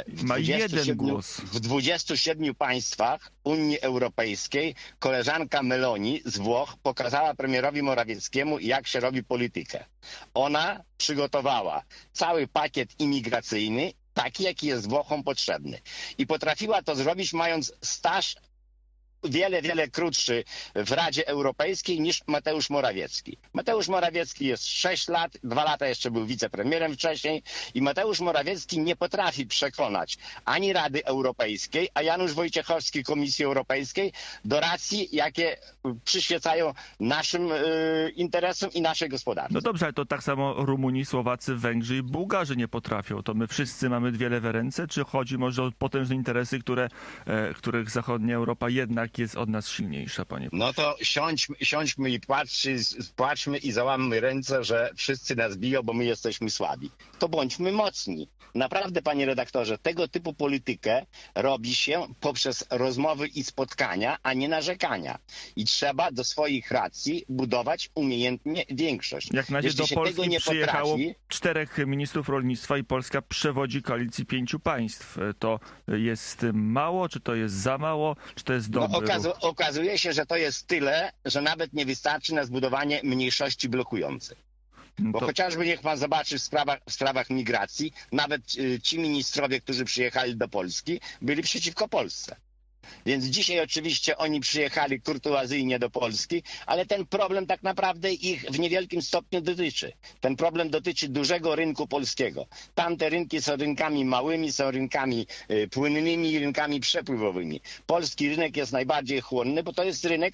w 27 państwach Unii Europejskiej koleżanka Meloni z Włoch pokazała premierowi Morawieckiemu, jak się robi politykę. Ona przygotowała cały pakiet imigracyjny, taki, jaki jest Włochom potrzebny. I potrafiła to zrobić, mając staż wiele krótszy w Radzie Europejskiej niż Mateusz Morawiecki. Mateusz Morawiecki jest 6 lat, 2 lata jeszcze był wicepremierem wcześniej i Mateusz Morawiecki nie potrafi przekonać ani Rady Europejskiej, a Janusz Wojciechowski Komisji Europejskiej do racji, jakie przyświecają naszym interesom i naszej gospodarce. No dobrze, ale to tak samo Rumuni, Słowacy, Węgrzy i Bułgarzy nie potrafią. To my wszyscy mamy dwie lewe ręce, czy chodzi może o potężne interesy, których zachodnia Europa jednak jest od nas silniejsza, panie pośle? No to siądźmy i płaczmy i załammy ręce, że wszyscy nas biją, bo my jesteśmy słabi. To bądźmy mocni. Naprawdę, panie redaktorze, tego typu politykę robi się poprzez rozmowy i spotkania, a nie narzekania. I trzeba do swoich racji budować umiejętnie większość. Jak na razie do Polski przyjechało 4 ministrów rolnictwa i Polska przewodzi koalicji 5 państw. To jest mało, czy to jest za mało, czy to jest dobry ruch? Okazuje się, że to jest tyle, że nawet nie wystarczy na zbudowanie mniejszości blokującej. Bo chociażby niech pan zobaczy w sprawach migracji, nawet ci ministrowie, którzy przyjechali do Polski, byli przeciwko Polsce. Więc dzisiaj oczywiście oni przyjechali kurtuazyjnie do Polski, ale ten problem tak naprawdę ich w niewielkim stopniu dotyczy. Ten problem dotyczy dużego rynku polskiego. Tamte rynki są rynkami małymi, są rynkami płynnymi i rynkami przepływowymi. Polski rynek jest najbardziej chłonny, bo to jest rynek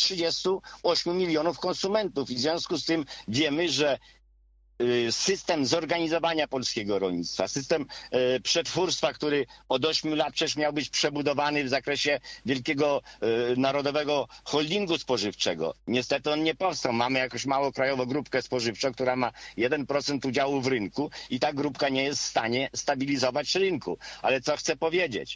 38 milionów konsumentów i w związku z tym wiemy, że system zorganizowania polskiego rolnictwa, system przetwórstwa, który od 8 lat przecież miał być przebudowany w zakresie wielkiego narodowego holdingu spożywczego. Niestety on nie powstał. Mamy jakąś małą krajową grupkę spożywczą, która ma 1% udziału w rynku i ta grupka nie jest w stanie stabilizować rynku. Ale co chcę powiedzieć?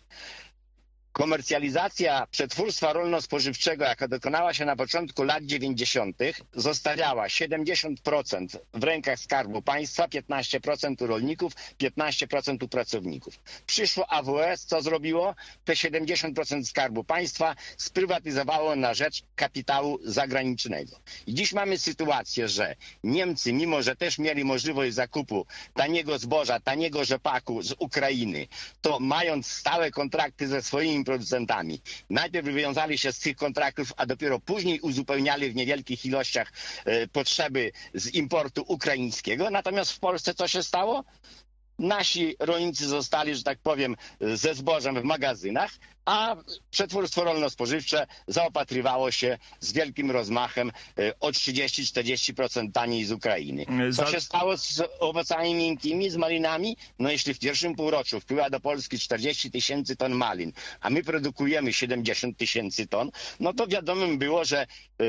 Komercjalizacja przetwórstwa rolno-spożywczego, jaka dokonała się na początku lat 90., zostawiała 70% w rękach Skarbu Państwa, 15% u rolników, 15% u pracowników. Przyszło AWS, co zrobiło? Te 70% Skarbu Państwa sprywatyzowało na rzecz kapitału zagranicznego. I dziś mamy sytuację, że Niemcy, mimo że też mieli możliwość zakupu taniego zboża, taniego rzepaku z Ukrainy, to mając stałe kontrakty ze swoimi producentami. Najpierw wywiązali się z tych kontraktów, a dopiero później uzupełniali w niewielkich ilościach potrzeby z importu ukraińskiego. Natomiast w Polsce co się stało? Nasi rolnicy zostali, że tak powiem, ze zbożem w magazynach, a przetwórstwo rolno-spożywcze zaopatrywało się z wielkim rozmachem o 30-40% taniej z Ukrainy. Co się stało z owocami miękkimi, z malinami? No jeśli w pierwszym półroczu wpływa do Polski 40 000 ton malin, a my produkujemy 70 000 ton, no to wiadomym było, że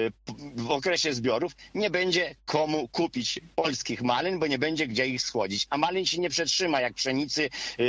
w okresie zbiorów nie będzie komu kupić polskich malin, bo nie będzie gdzie ich schłodzić. A malin się nie przetrzyma jak pszenicy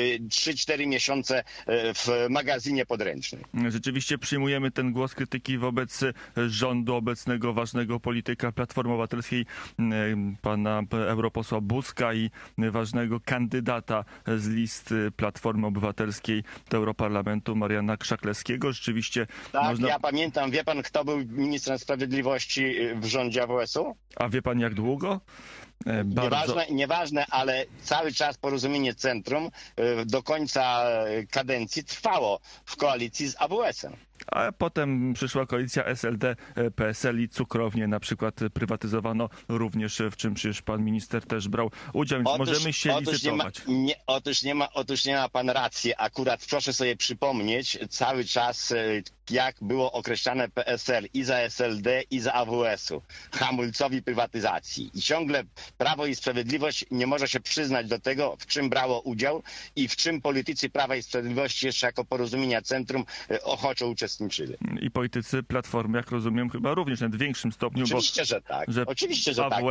3-4 miesiące w magazynie podręcznym. Rzeczywiście przyjmujemy ten głos krytyki wobec rządu obecnego, ważnego polityka Platformy Obywatelskiej, pana europosła Buzka i ważnego kandydata z list Platformy Obywatelskiej do Europarlamentu Mariana Krzaklewskiego. Rzeczywiście tak, ja pamiętam. Wie pan, kto był ministrem sprawiedliwości w rządzie AWS-u? A wie pan jak długo? Nieważne, ale cały czas porozumienie centrum do końca kadencji trwało w koalicji z AWS-em. A potem przyszła koalicja SLD, PSL i cukrownie na przykład prywatyzowano również, w czym przecież pan minister też brał udział, więc możemy się licytować. Otóż nie ma pan racji. Akurat proszę sobie przypomnieć cały czas, jak było określane PSL i za SLD i za AWS-u. Hamulcowi prywatyzacji. I ciągle Prawo i Sprawiedliwość nie może się przyznać do tego, w czym brało udział i w czym politycy Prawa i Sprawiedliwości jeszcze jako porozumienia centrum ochoczo uczestniczyli. I politycy Platformy, jak rozumiem, chyba również w większym stopniu. Oczywiście, że tak. Oczywiście, że tak.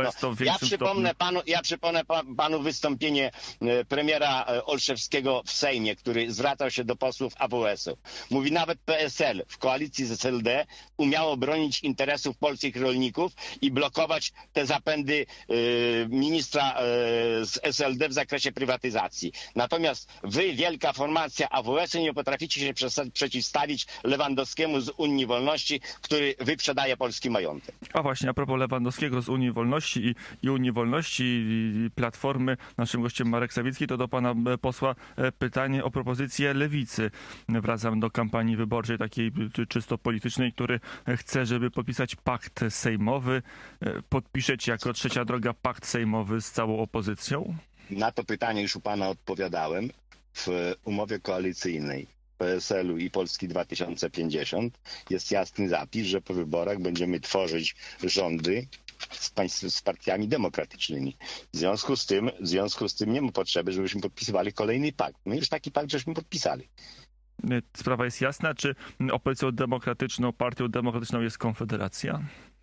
Ja przypomnę panu wystąpienie premiera Olszewskiego w Sejmie, który zwracał się do posłów AWS-u. Mówi, nawet PSL w koalicji z SLD umiało bronić interesów polskich rolników i blokować te zapędy ministra z SLD w zakresie prywatyzacji. Natomiast wy, wielka formacja AWS-u, nie potraficie się przeciwstawić Lewandowskiemu z Unii Wolności, który wyprzedaje polski majątek. A właśnie, a propos Lewandowskiego z Unii Wolności i Unii Wolności i Platformy, naszym gościem Marek Sawicki, to do pana posła pytanie o propozycję Lewicy. Wracam do kampanii wyborczej takiej czysto politycznej, który chce, żeby podpisać pakt sejmowy. Podpiszecie jako Trzecia Droga pakt sejmowy z całą opozycją? Na to pytanie już u pana odpowiadałem. W umowie koalicyjnej PSL-u i Polski 2050 jest jasny zapis, że po wyborach będziemy tworzyć rządy z partiami demokratycznymi. W związku z tym nie ma potrzeby, żebyśmy podpisywali kolejny pakt. My już taki pakt żeśmy podpisali. Sprawa jest jasna, czy opozycją demokratyczną, partią demokratyczną jest Konfederacja?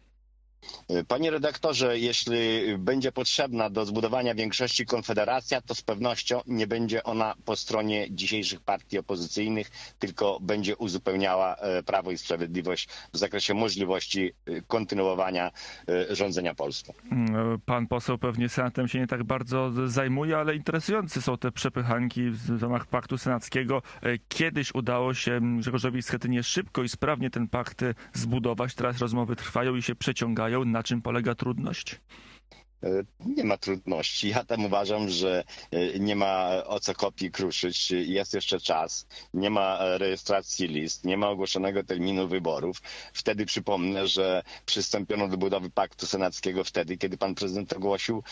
Panie redaktorze, jeśli będzie potrzebna do zbudowania większości Konfederacja, to z pewnością nie będzie ona po stronie dzisiejszych partii opozycyjnych, tylko będzie uzupełniała Prawo i Sprawiedliwość w zakresie możliwości kontynuowania rządzenia Polską. Pan poseł pewnie Senatem się nie tak bardzo zajmuje, ale interesujące są te przepychanki w ramach paktu senackiego. Kiedyś udało się Grzegorzowi Schetynie szybko i sprawnie ten pakt zbudować. Teraz rozmowy trwają i się przeciągają. Na czym polega trudność? Nie ma trudności. Ja tam uważam, że nie ma o co kopii kruszyć. Jest jeszcze czas. Nie ma rejestracji list. Nie ma ogłoszonego terminu wyborów. Wtedy przypomnę, że przystąpiono do budowy paktu senackiego wtedy, kiedy pan prezydent ogłosił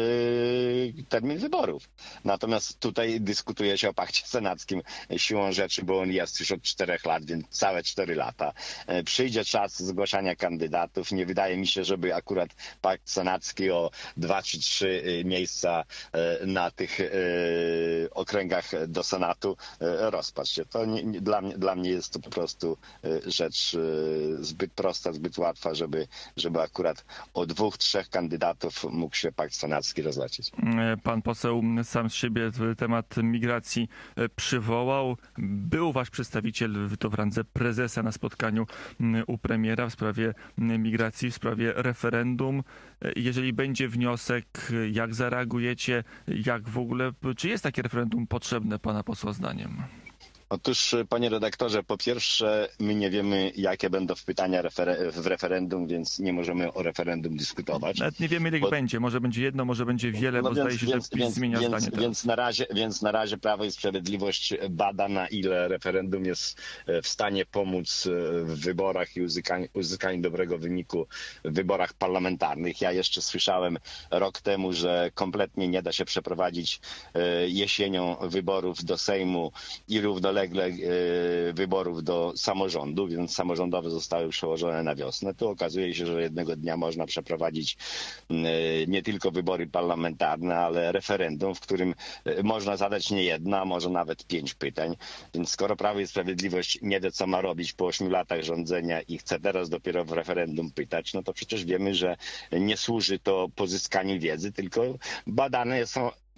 termin wyborów. Natomiast tutaj dyskutuje się o pakcie senackim siłą rzeczy, bo on jest już od 4 lat, więc całe 4 lata. Przyjdzie czas zgłaszania kandydatów. Nie wydaje mi się, żeby akurat pakt senacki o 2 czy 3 miejsca na tych okręgach do Senatu rozpaść się. To dla mnie jest to po prostu rzecz zbyt prosta, zbyt łatwa, żeby akurat o 2-3 kandydatów mógł się pakt senacki rozlecieć. Pan poseł sam z siebie temat migracji przywołał. Był wasz przedstawiciel to w randze prezesa na spotkaniu u premiera w sprawie migracji, w sprawie referendum. Jeżeli będzie wniosek, jak zareagujecie, jak w ogóle, czy jest takie referendum potrzebne pana posła zdaniem? Otóż, panie redaktorze, po pierwsze, my nie wiemy, jakie będą pytania w referendum, więc nie możemy o referendum dyskutować. Nawet nie wiemy, ile ich będzie. Może będzie jedno, może będzie wiele, bo zdaje się, że PiS zmienia zdanie. Więc na razie Prawo i Sprawiedliwość bada, na ile referendum jest w stanie pomóc w wyborach i uzyskaniu dobrego wyniku w wyborach parlamentarnych. Ja jeszcze słyszałem rok temu, że kompletnie nie da się przeprowadzić jesienią wyborów do Sejmu i równolegle wyborów do samorządu, więc samorządowe zostały przełożone na wiosnę. Tu okazuje się, że jednego dnia można przeprowadzić nie tylko wybory parlamentarne, ale referendum, w którym można zadać nie jedna, a może nawet 5 pytań. Więc skoro Prawo i Sprawiedliwość nie wie, co ma robić po 8 latach rządzenia i chce teraz dopiero w referendum pytać, no to przecież wiemy, że nie służy to pozyskaniu wiedzy, tylko badane są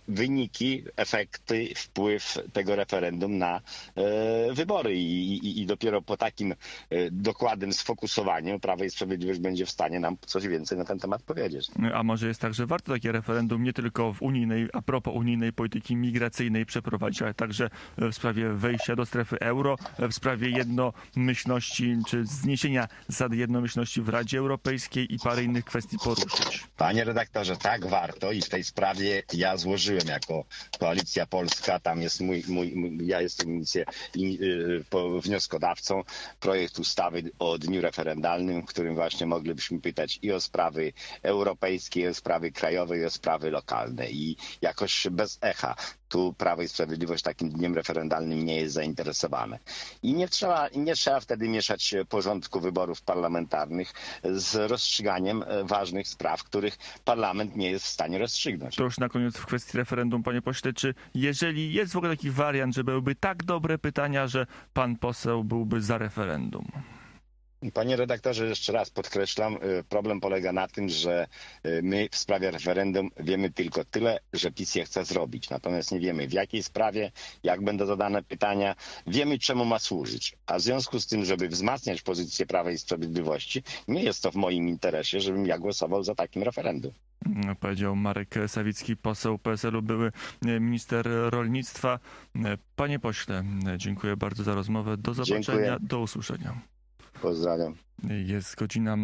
wyniki, efekty, wpływ tego referendum na wybory i dopiero po takim dokładnym sfokusowaniu Prawo i Sprawiedliwość będzie w stanie nam coś więcej na ten temat powiedzieć. A może jest tak, że warto takie referendum nie tylko a propos unijnej polityki migracyjnej przeprowadzić, ale także w sprawie wejścia do strefy euro, w sprawie jednomyślności czy zniesienia zasady jednomyślności w Radzie Europejskiej i parę innych kwestii poruszyć. Panie redaktorze, tak warto i w tej sprawie ja złożyłem jako Koalicja Polska, tam jest ja jestem wnioskodawcą projekt ustawy o dniu referendalnym, w którym właśnie moglibyśmy pytać i o sprawy europejskie, i o sprawy krajowe, i o sprawy lokalne i jakoś bez echa. Tu Prawo i Sprawiedliwość takim dniem referendalnym nie jest zainteresowane. I nie trzeba wtedy mieszać porządku wyborów parlamentarnych z rozstrzyganiem ważnych spraw, których parlament nie jest w stanie rozstrzygnąć. To już na koniec w kwestii referendum, panie pośle, czy jeżeli jest w ogóle taki wariant, że byłyby tak dobre pytania, że pan poseł byłby za referendum? Panie redaktorze, jeszcze raz podkreślam, problem polega na tym, że my w sprawie referendum wiemy tylko tyle, że PiS je chce zrobić. Natomiast nie wiemy w jakiej sprawie, jak będą zadane pytania, wiemy czemu ma służyć. A w związku z tym, żeby wzmacniać pozycję Prawa i Sprawiedliwości, nie jest to w moim interesie, żebym ja głosował za takim referendum. Powiedział Marek Sawicki, poseł PSL-u, były minister rolnictwa. Panie pośle, dziękuję bardzo za rozmowę. Do zobaczenia, Dziękuję. Do usłyszenia. Pozdrawiam. Jest godzina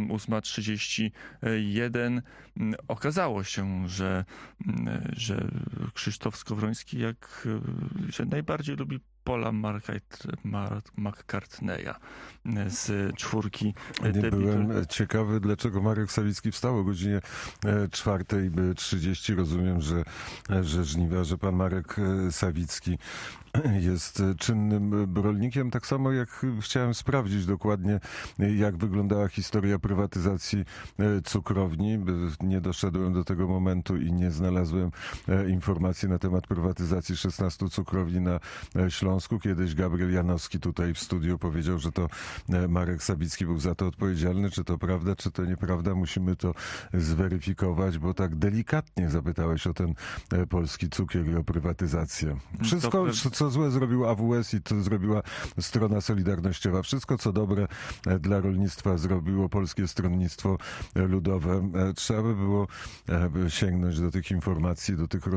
8:31. Okazało się, że Krzysztof Skowroński że najbardziej lubi Paula McCartneya z czwórki. Nie byłem ciekawy, dlaczego Marek Sawicki wstał o godzinie 4:30. Rozumiem, że żniwa, że pan Marek Sawicki jest czynnym rolnikiem. Tak samo jak chciałem sprawdzić dokładnie, jak wyglądała historia prywatyzacji cukrowni. Nie doszedłem do tego momentu i nie znalazłem informacji na temat prywatyzacji 16 cukrowni na Śląsku. Kiedyś Gabriel Janowski tutaj w studiu powiedział, że to Marek Sawicki był za to odpowiedzialny. Czy to prawda, czy to nieprawda? Musimy to zweryfikować, bo tak delikatnie zapytałeś o ten polski cukier i o prywatyzację. Wszystko, co złe zrobił AWS i co zrobiła strona solidarnościowa. Wszystko, co dobre dla rolnictwa zrobiło Polskie Stronnictwo Ludowe. Trzeba by było sięgnąć do tych informacji,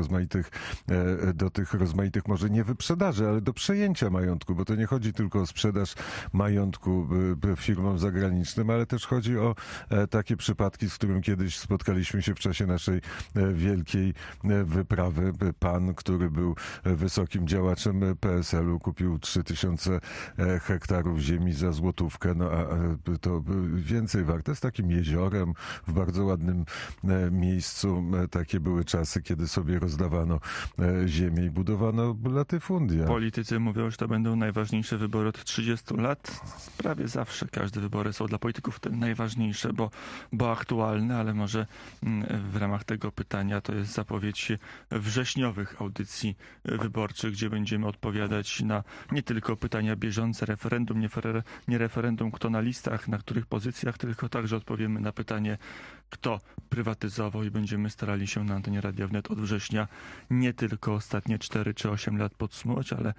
do tych rozmaitych może nie wyprzedaży, ale do przejęcia majątku, bo to nie chodzi tylko o sprzedaż majątku firmom zagranicznym, ale też chodzi o takie przypadki, z którym kiedyś spotkaliśmy się w czasie naszej wielkiej wyprawy. Pan, który był wysokim działaczem PSL-u, kupił 3000 hektarów ziemi za złotówkę, no a to więcej warte, z takim jeziorem w bardzo ładnym miejscu. Takie były czasy, kiedy sobie rozdawano ziemię i budowano latyfundia. Politycy mówią, że to będą najważniejsze wybory od 30 lat. Prawie zawsze każde wybory są dla polityków te najważniejsze, bo aktualne, ale może w ramach tego pytania to jest zapowiedź wrześniowych audycji wyborczych, gdzie będziemy odpowiadać na nie tylko pytania bieżące, referendum, nie referendum, kto na listach, na których pozycjach, tylko także odpowiemy na pytanie, kto prywatyzował i będziemy starali się na antenie Radia Wnet od września nie tylko ostatnie 4 czy 8 lat podsumować, ale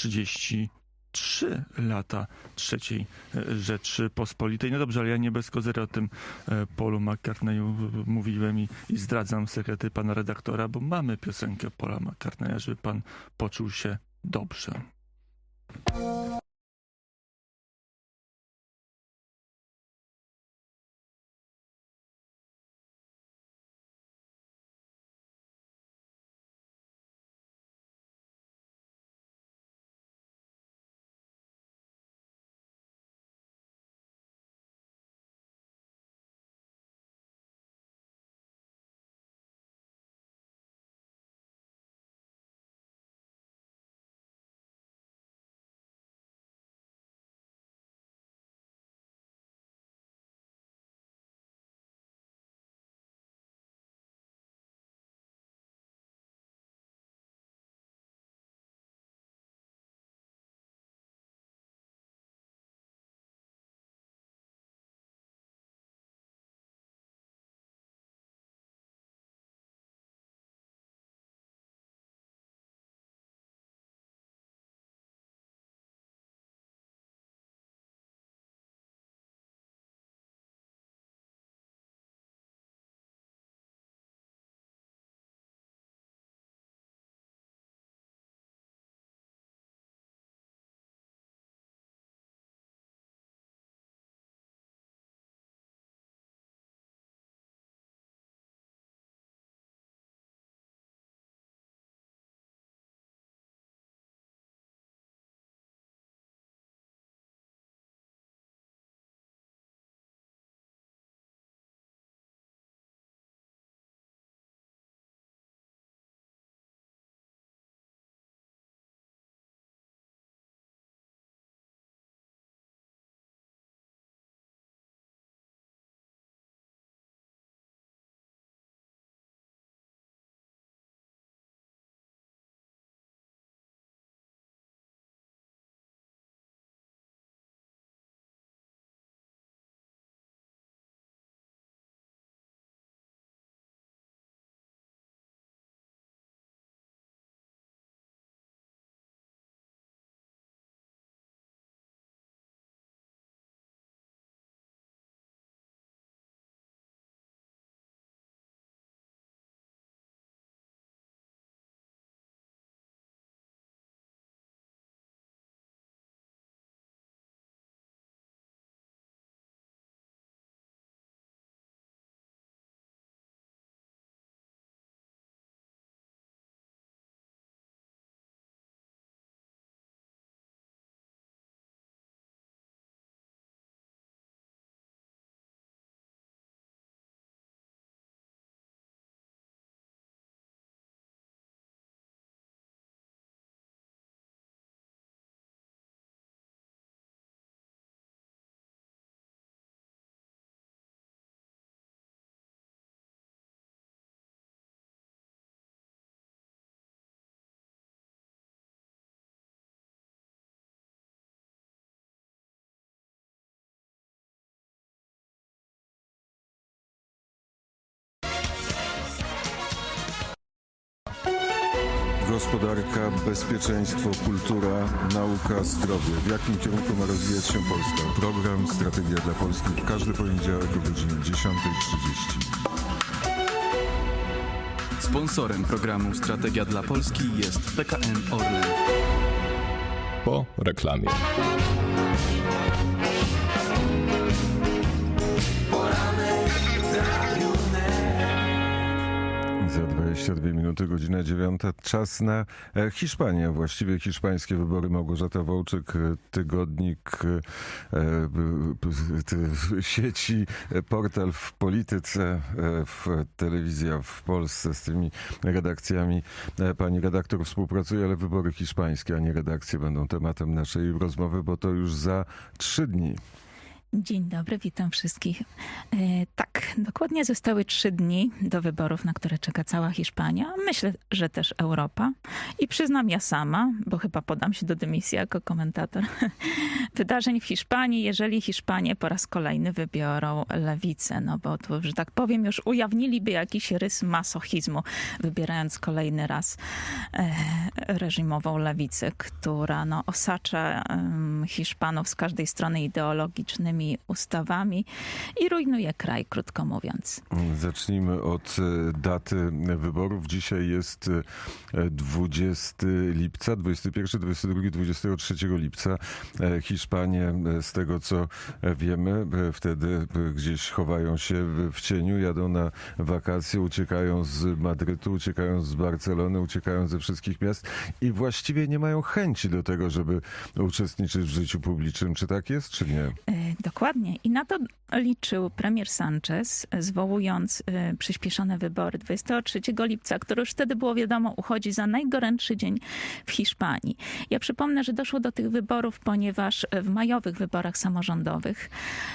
33 lata III Rzeczypospolitej. No dobrze, ale ja nie bez kozery o tym Paulu McCartneyu mówiłem i zdradzam sekrety pana redaktora, bo mamy piosenkę Paula McCartneya, żeby pan poczuł się dobrze. Gospodarka, bezpieczeństwo, kultura, nauka, zdrowie. W jakim kierunku ma rozwijać się Polska? Program Strategia dla Polski w każdy poniedziałek o godzinie 10:30. Sponsorem programu Strategia dla Polski jest PKN Orlen. Po reklamie. Za 22 minuty, godzina 9. Czas na Hiszpanię. Właściwie hiszpańskie wybory. Małgorzata Wołczyk, tygodnik sieci, portal w polityce, telewizja w Polsce. Z tymi redakcjami pani redaktor współpracuje, ale wybory hiszpańskie, a nie redakcje będą tematem naszej rozmowy, bo to już za 3 dni. Dzień dobry, witam wszystkich. Tak, dokładnie zostały 3 dni do wyborów, na które czeka cała Hiszpania. Myślę, że też Europa. I przyznam ja sama, bo chyba podam się do dymisji jako komentator wydarzeń w Hiszpanii, jeżeli Hiszpanie po raz kolejny wybiorą lewicę. No bo tu, że tak powiem, już ujawniliby jakiś rys masochizmu, wybierając kolejny raz reżimową lewicę, która osacza Hiszpanów z każdej strony ideologicznymi ustawami i rujnuje kraj, krótko mówiąc. Zacznijmy od daty wyborów. Dzisiaj jest 20 lipca, 21, 22, 23 lipca. Hiszpanie, z tego co wiemy, wtedy gdzieś chowają się w cieniu, jadą na wakacje, uciekają z Madrytu, uciekają z Barcelony, uciekają ze wszystkich miast i właściwie nie mają chęci do tego, żeby uczestniczyć w życiu publicznym. Czy tak jest, czy nie? Dokładnie. I na to liczył premier Sanchez, zwołując przyspieszone wybory 23 lipca, które już wtedy było wiadomo, uchodzi za najgorętszy dzień w Hiszpanii. Ja przypomnę, że doszło do tych wyborów, ponieważ w majowych wyborach samorządowych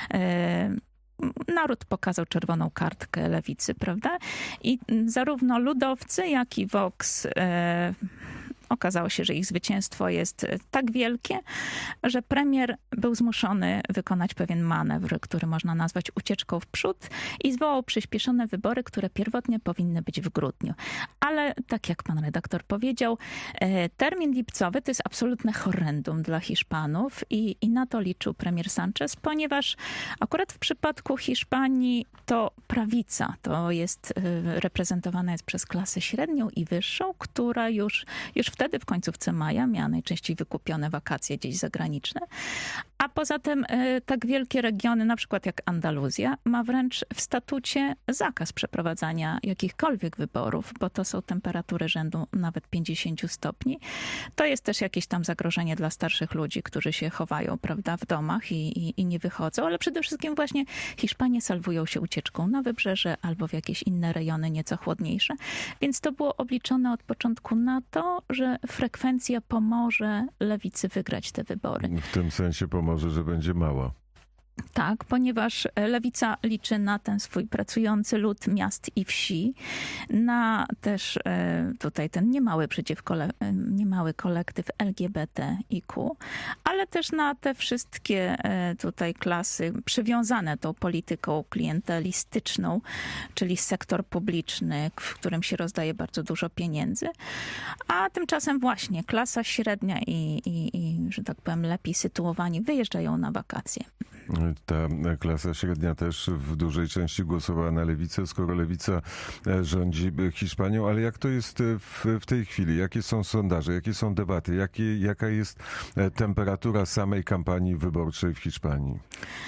naród pokazał czerwoną kartkę lewicy, prawda? I zarówno ludowcy, jak i Vox okazało się, że ich zwycięstwo jest tak wielkie, że premier był zmuszony wykonać pewien manewr, który można nazwać ucieczką w przód i zwołał przyspieszone wybory, które pierwotnie powinny być w grudniu. Ale tak jak pan redaktor powiedział, termin lipcowy to jest absolutne horrendum dla Hiszpanów i na to liczył premier Sanchez, ponieważ akurat w przypadku Hiszpanii to prawica, to jest reprezentowana jest przez klasę średnią i wyższą, która już wtedy w końcówce maja miała najczęściej wykupione wakacje gdzieś zagraniczne. A poza tym tak wielkie regiony, na przykład jak Andaluzja, ma wręcz w statucie zakaz przeprowadzania jakichkolwiek wyborów, bo to są temperatury rzędu nawet 50 stopni. To jest też jakieś tam zagrożenie dla starszych ludzi, którzy się chowają, prawda, w domach i nie wychodzą, ale przede wszystkim właśnie Hiszpanie salwują się ucieczką na wybrzeże albo w jakieś inne rejony nieco chłodniejsze. Więc to było obliczone od początku na to, że frekwencja pomoże lewicy wygrać te wybory. W tym sensie pomoże, że będzie mała. Tak, ponieważ lewica liczy na ten swój pracujący lud miast i wsi, na też tutaj ten niemały kolektyw LGBTIQ, ale też na te wszystkie tutaj klasy przywiązane tą polityką klientelistyczną, czyli sektor publiczny, w którym się rozdaje bardzo dużo pieniędzy, a tymczasem właśnie klasa średnia i że tak powiem lepiej sytuowani wyjeżdżają na wakacje. Ta klasa średnia też w dużej części głosowała na lewicę, skoro lewica rządzi Hiszpanią, ale jak to jest w tej chwili? Jakie są sondaże, jakie są debaty, jaka jest temperatura samej kampanii wyborczej w Hiszpanii?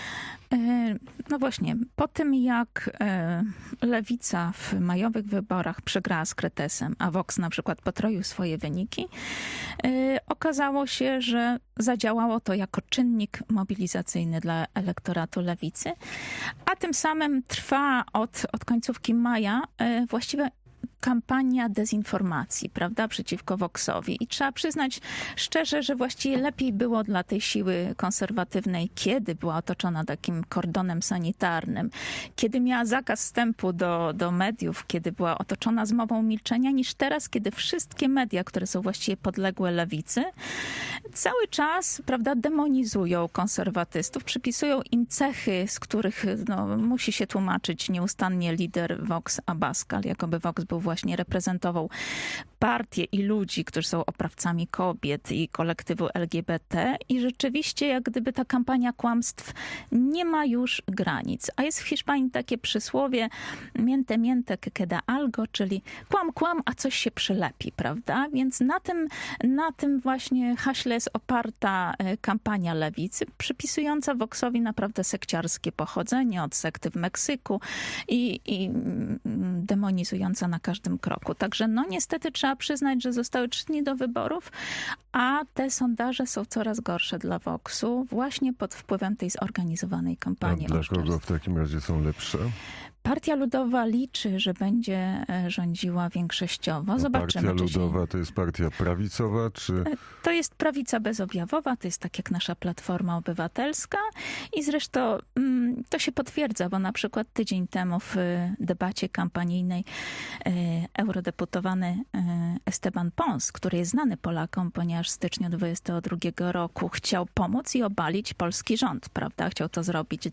No właśnie, po tym jak lewica w majowych wyborach przegrała z Kretesem, a Vox na przykład potroił swoje wyniki, okazało się, że zadziałało to jako czynnik mobilizacyjny dla elektoratu lewicy, a tym samym trwa od końcówki maja właściwie kampania dezinformacji, prawda, przeciwko Voxowi. I trzeba przyznać szczerze, że właściwie lepiej było dla tej siły konserwatywnej, kiedy była otoczona takim kordonem sanitarnym, kiedy miała zakaz wstępu do mediów, kiedy była otoczona zmową milczenia, niż teraz, kiedy wszystkie media, które są właściwie podległe lewicy, cały czas, prawda, demonizują konserwatystów, przypisują im cechy, z których musi się tłumaczyć nieustannie lider Vox Abascal, jakoby Vox był właśnie reprezentował partie i ludzi, którzy są oprawcami kobiet i kolektywu LGBT i rzeczywiście jak gdyby ta kampania kłamstw nie ma już granic. A jest w Hiszpanii takie przysłowie miente, miente, que queda algo, czyli kłam, kłam, a coś się przylepi, prawda? Więc na tym właśnie haśle jest oparta kampania lewicy, przypisująca Voxowi naprawdę sekciarskie pochodzenie od sekty w Meksyku i demonizująca na każdym kroku. Także no niestety trzeba przyznać, że zostały 3 dni do wyborów, a te sondaże są coraz gorsze dla Voxu właśnie pod wpływem tej zorganizowanej kampanii. A dla kogo w takim razie są lepsze? Partia Ludowa liczy, że będzie rządziła większościowo. Zobaczymy. Partia Ludowa to jest partia prawicowa, czy... To jest prawica bezobjawowa, to jest tak jak nasza Platforma Obywatelska i zresztą to się potwierdza, bo na przykład tydzień temu w debacie kampanijnej eurodeputowany Esteban Pons, który jest znany Polakom, ponieważ w styczniu 2022 roku chciał pomóc i obalić polski rząd, prawda? Chciał to zrobić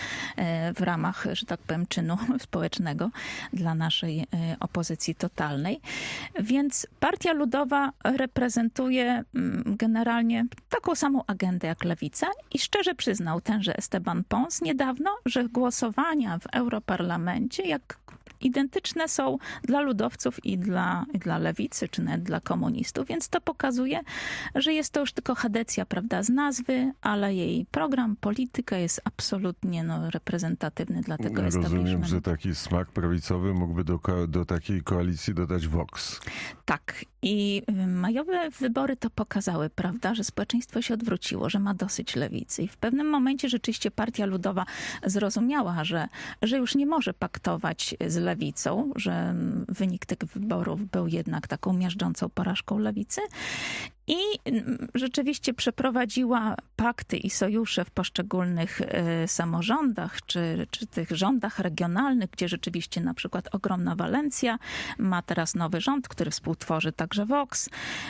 w ramach, że tak powiem, czynu społecznego dla naszej opozycji totalnej. Więc Partia Ludowa reprezentuje generalnie taką samą agendę jak Lewica i szczerze przyznał tenże Esteban Pons niedawno, że głosowania w Europarlamencie identyczne są dla ludowców i dla lewicy, czy nawet dla komunistów, więc to pokazuje, że jest to już tylko chadecja, prawda, z nazwy, ale jej program, polityka jest absolutnie reprezentatywny dla tego establishmentu. Rozumiem, że taki smak prawicowy mógłby do takiej koalicji dodać Vox. Tak. I majowe wybory to pokazały, prawda, że społeczeństwo się odwróciło, że ma dosyć lewicy. I w pewnym momencie rzeczywiście Partia Ludowa zrozumiała, że już nie może paktować z lewicą, że wynik tych wyborów był jednak taką miażdżącą porażką lewicy. I rzeczywiście przeprowadziła pakty i sojusze w poszczególnych samorządach, czy tych rządach regionalnych, gdzie rzeczywiście na przykład ogromna Walencja ma teraz nowy rząd, który współtworzy także Vox.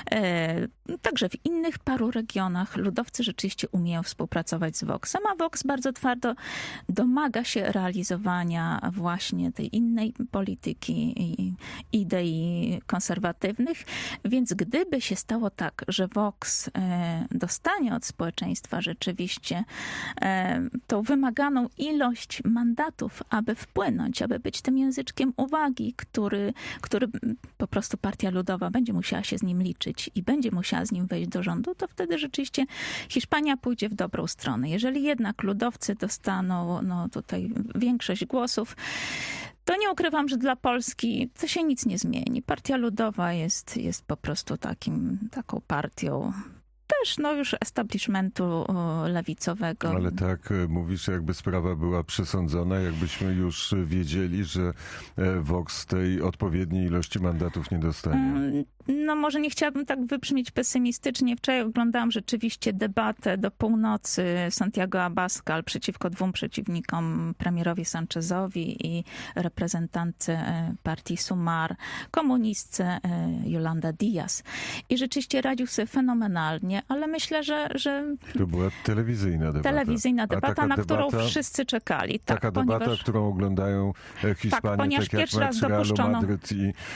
Także w innych paru regionach ludowcy rzeczywiście umieją współpracować z Voxem, a Vox bardzo twardo domaga się realizowania właśnie tej innej polityki i idei konserwatywnych. Więc gdyby się stało tak, że Vox dostanie od społeczeństwa rzeczywiście tą wymaganą ilość mandatów, aby wpłynąć, aby być tym języczkiem uwagi, który po prostu Partia Ludowa będzie musiała się z nim liczyć i będzie musiała z nim wejść do rządu, to wtedy rzeczywiście Hiszpania pójdzie w dobrą stronę. Jeżeli jednak ludowcy dostaną tutaj większość głosów, to nie ukrywam, że dla Polski to się nic nie zmieni. Partia Ludowa jest po prostu taką partią też już establishmentu lewicowego. Ale tak mówisz, jakby sprawa była przesądzona, jakbyśmy już wiedzieli, że Vox tej odpowiedniej ilości mandatów nie dostanie. No może nie chciałabym tak wybrzmieć pesymistycznie. Wczoraj oglądałam rzeczywiście debatę do północy Santiago Abascal przeciwko 2 przeciwnikom, premierowi Sanchezowi i reprezentantce partii Sumar, komunistce Yolanda Díaz. I rzeczywiście radził sobie fenomenalnie, ale myślę, że... To była telewizyjna debata. Telewizyjna debata, na którą wszyscy czekali. Taka debata, którą oglądają Hiszpanie, tak jak mecz Realu Madryt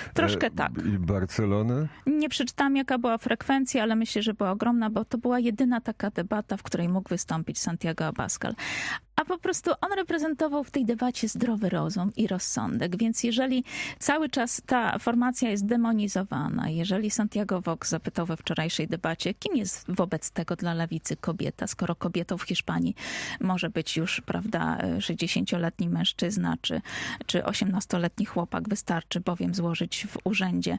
i Barcelony. Nie przeczytałam, jaka była frekwencja, ale myślę, że była ogromna, bo to była jedyna taka debata, w której mógł wystąpić Santiago Abascal. A po prostu on reprezentował w tej debacie zdrowy rozum i rozsądek, więc jeżeli cały czas ta formacja jest demonizowana, jeżeli Santiago Vox zapytał we wczorajszej debacie, kim jest wobec tego dla lewicy kobieta, skoro kobietą w Hiszpanii może być już, prawda, 60-letni mężczyzna czy 18-letni chłopak, wystarczy bowiem złożyć w urzędzie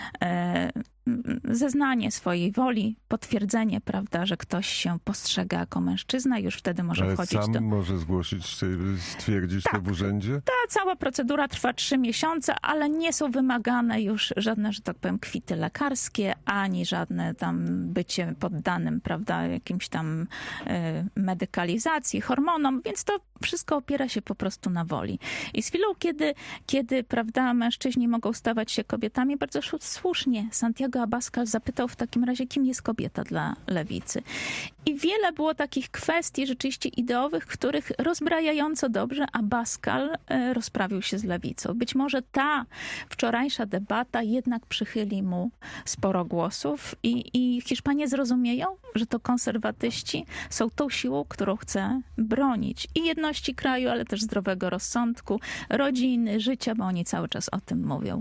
zeznanie swojej woli, potwierdzenie, prawda, że ktoś się postrzega jako mężczyzna i już wtedy może wchodzić sam może zgłosić, stwierdzić to w urzędzie? Ta cała procedura trwa 3 miesiące, ale nie są wymagane już żadne, że tak powiem, kwity lekarskie, ani żadne tam bycie poddanym, prawda, jakimś tam medykalizacji, hormonom, więc to wszystko opiera się po prostu na woli. I z chwilą, kiedy prawda, mężczyźni mogą stawać się kobietami, bardzo słusznie Santiago Santiago Abascal zapytał w takim razie, kim jest kobieta dla lewicy. I wiele było takich kwestii rzeczywiście ideowych, w których rozbrajająco dobrze Abascal rozprawił się z lewicą. Być może ta wczorajsza debata jednak przychyli mu sporo głosów i Hiszpanie zrozumieją, że to konserwatyści są tą siłą, którą chce bronić i jedności kraju, ale też zdrowego rozsądku, rodziny, życia, bo oni cały czas o tym mówią.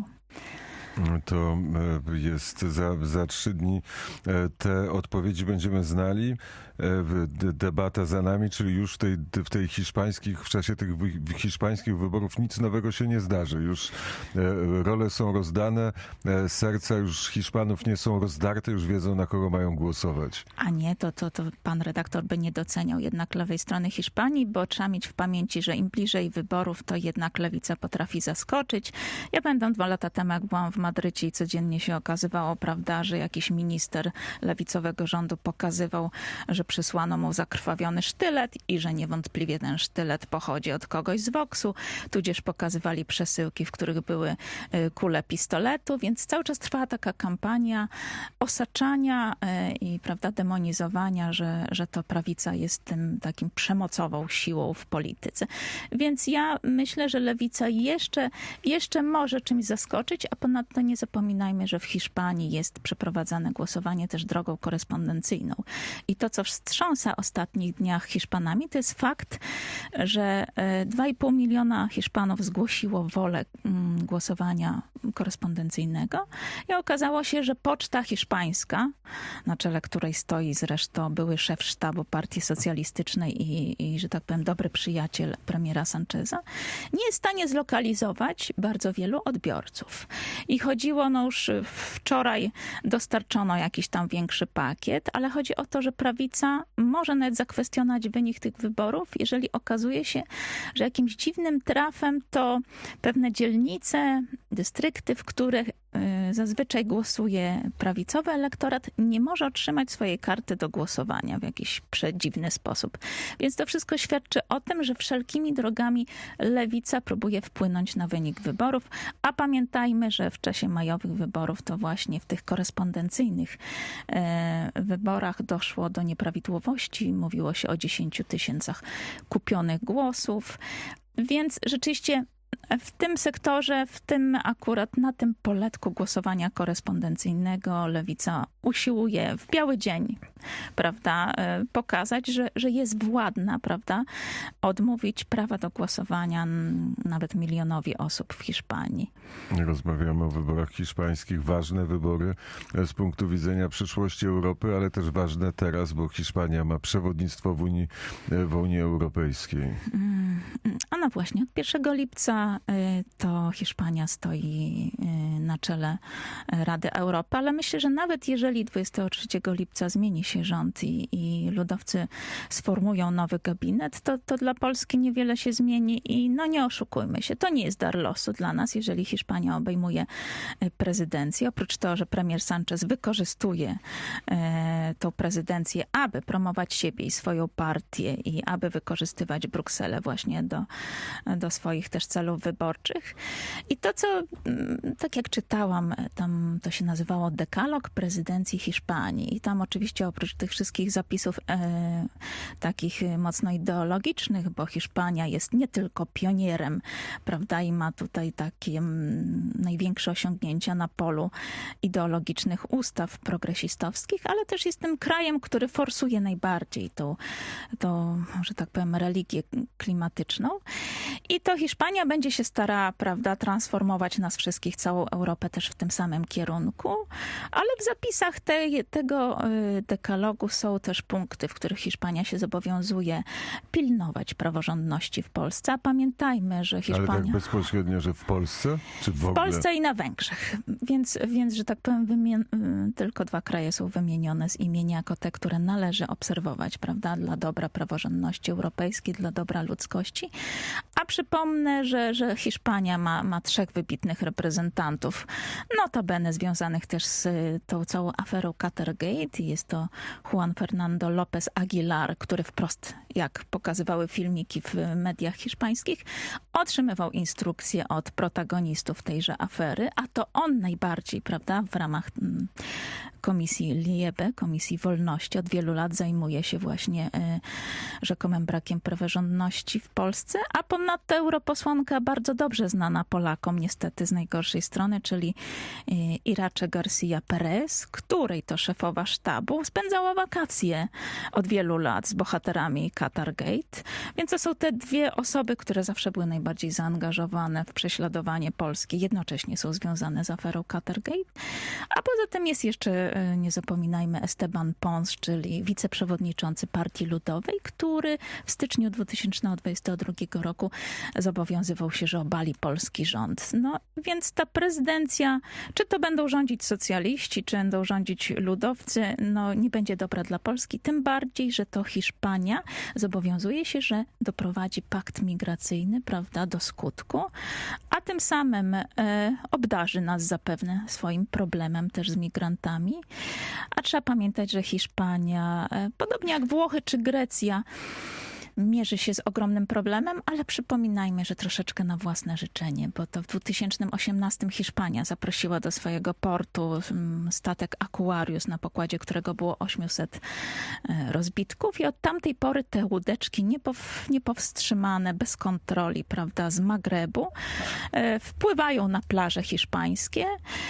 To jest za 3 dni. Te odpowiedzi będziemy znali. Debata za nami, czyli już w czasie tych hiszpańskich wyborów nic nowego się nie zdarzy. Już role są rozdane, serca już Hiszpanów nie są rozdarte, już wiedzą, na kogo mają głosować. A nie, to pan redaktor by nie doceniał jednak lewej strony Hiszpanii, bo trzeba mieć w pamięci, że im bliżej wyborów, to jednak lewica potrafi zaskoczyć. Ja pamiętam 2 lata temu, jak byłam w Madrycie i codziennie się okazywało, prawda, że jakiś minister lewicowego rządu pokazywał, że przysłano mu zakrwawiony sztylet i że niewątpliwie ten sztylet pochodzi od kogoś z Voxu, tudzież pokazywali przesyłki, w których były kule pistoletu, więc cały czas trwała taka kampania osaczania i, prawda, demonizowania, że to prawica jest tym takim przemocową siłą w polityce. Więc ja myślę, że lewica jeszcze może czymś zaskoczyć, a ponadto nie zapominajmy, że w Hiszpanii jest przeprowadzane głosowanie też drogą korespondencyjną. I to, co wstrząsa w ostatnich dniach Hiszpanami, to jest fakt, że 2,5 miliona Hiszpanów zgłosiło wolę głosowania korespondencyjnego i okazało się, że Poczta Hiszpańska, na czele której stoi zresztą były szef sztabu Partii Socjalistycznej i że tak powiem, dobry przyjaciel premiera Sancheza, nie jest w stanie zlokalizować bardzo wielu odbiorców. I chodziło, już wczoraj dostarczono jakiś tam większy pakiet, ale chodzi o to, że prawica może nawet zakwestionować wynik tych wyborów, jeżeli okazuje się, że jakimś dziwnym trafem to pewne dzielnice, dystrykty, w których zazwyczaj głosuje prawicowy elektorat, nie może otrzymać swojej karty do głosowania w jakiś przedziwny sposób. Więc to wszystko świadczy o tym, że wszelkimi drogami lewica próbuje wpłynąć na wynik wyborów, a pamiętajmy, że w czasie majowych wyborów to właśnie w tych korespondencyjnych wyborach doszło do nieprawidłowości. Mówiło się o 10 000 kupionych głosów, więc rzeczywiście w tym sektorze, na tym poletku głosowania korespondencyjnego lewica usiłuje w biały dzień, prawda, pokazać, że jest władna, prawda, odmówić prawa do głosowania nawet milionowi osób w Hiszpanii. Rozmawiamy o wyborach hiszpańskich. Ważne wybory z punktu widzenia przyszłości Europy, ale też ważne teraz, bo Hiszpania ma przewodnictwo w Unii Europejskiej. A no właśnie, od 1 lipca to Hiszpania stoi na czele Rady Europy, ale myślę, że nawet jeżeli 23 lipca zmieni się rząd i ludowcy sformują nowy gabinet, to dla Polski niewiele się zmieni i nie oszukujmy się, to nie jest dar losu dla nas, jeżeli Hiszpania obejmuje prezydencję. Oprócz tego, że premier Sanchez wykorzystuje tą prezydencję, aby promować siebie i swoją partię i aby wykorzystywać Brukselę właśnie do swoich też celów wyborczych. I to, co tak jak czytałam, tam to się nazywało dekalog prezydencji Hiszpanii. I tam oczywiście oprócz tych wszystkich zapisów takich mocno ideologicznych, bo Hiszpania jest nie tylko pionierem, prawda, i ma tutaj takie największe osiągnięcia na polu ideologicznych ustaw progresistowskich, ale też jest tym krajem, który forsuje najbardziej tą, że tak powiem, religię klimatyczną. I to Hiszpania będzie się starała, prawda, transformować nas wszystkich, całą Europę też w tym samym kierunku, ale w zapisach tego dekalogu są też punkty, w których Hiszpania się zobowiązuje pilnować praworządności w Polsce. A pamiętajmy, że Hiszpania... Ale tak bezpośrednio, że w Polsce? Czy w ogóle? W Polsce i na Węgrzech. Więc że tak powiem, tylko 2 kraje są wymienione z imienia jako te, które należy obserwować, prawda, dla dobra praworządności europejskiej, dla dobra ludzkości. A przypomnę, że Hiszpania ma 3 wybitnych reprezentantów, notabene związanych też z tą całą aferą Qatargate. Jest to Juan Fernando López Aguilar, który wprost, jak pokazywały filmiki w mediach hiszpańskich, otrzymywał instrukcje od protagonistów tejże afery, a to on najbardziej, prawda, w ramach Komisji LIBE, Komisji Wolności, od wielu lat zajmuje się właśnie rzekomym brakiem praworządności w Polsce, a ponadto europosłanka bardzo dobrze znana Polakom niestety z najgorszej strony, czyli Irache García Pérez, której to szefowa sztabu spędzała wakacje od wielu lat z bohaterami Qatargate. Więc to są te 2 osoby, które zawsze były najbardziej zaangażowane w prześladowanie Polski. Jednocześnie są związane z aferą Qatargate. A poza tym jest jeszcze, nie zapominajmy, Esteban Pons, czyli wiceprzewodniczący Partii Ludowej, który w styczniu 2022 roku zobowiązywał się, że obali polski rząd. No więc ta prezydencja, czy to będą rządzić socjaliści, czy będą rządzić ludowcy, no nie będzie dobra dla Polski. Tym bardziej, że to Hiszpania zobowiązuje się, że doprowadzi pakt migracyjny, prawda, do skutku, a tym samym obdarzy nas zapewne swoim problemem też z migrantami. A trzeba pamiętać, że Hiszpania, podobnie jak Włochy czy Grecja, mierzy się z ogromnym problemem, ale przypominajmy, że troszeczkę na własne życzenie, bo to w 2018 Hiszpania zaprosiła do swojego portu statek Aquarius, na pokładzie którego było 800 rozbitków i od tamtej pory te łódeczki niepowstrzymane, bez kontroli, prawda, z Magrebu, wpływają na plaże hiszpańskie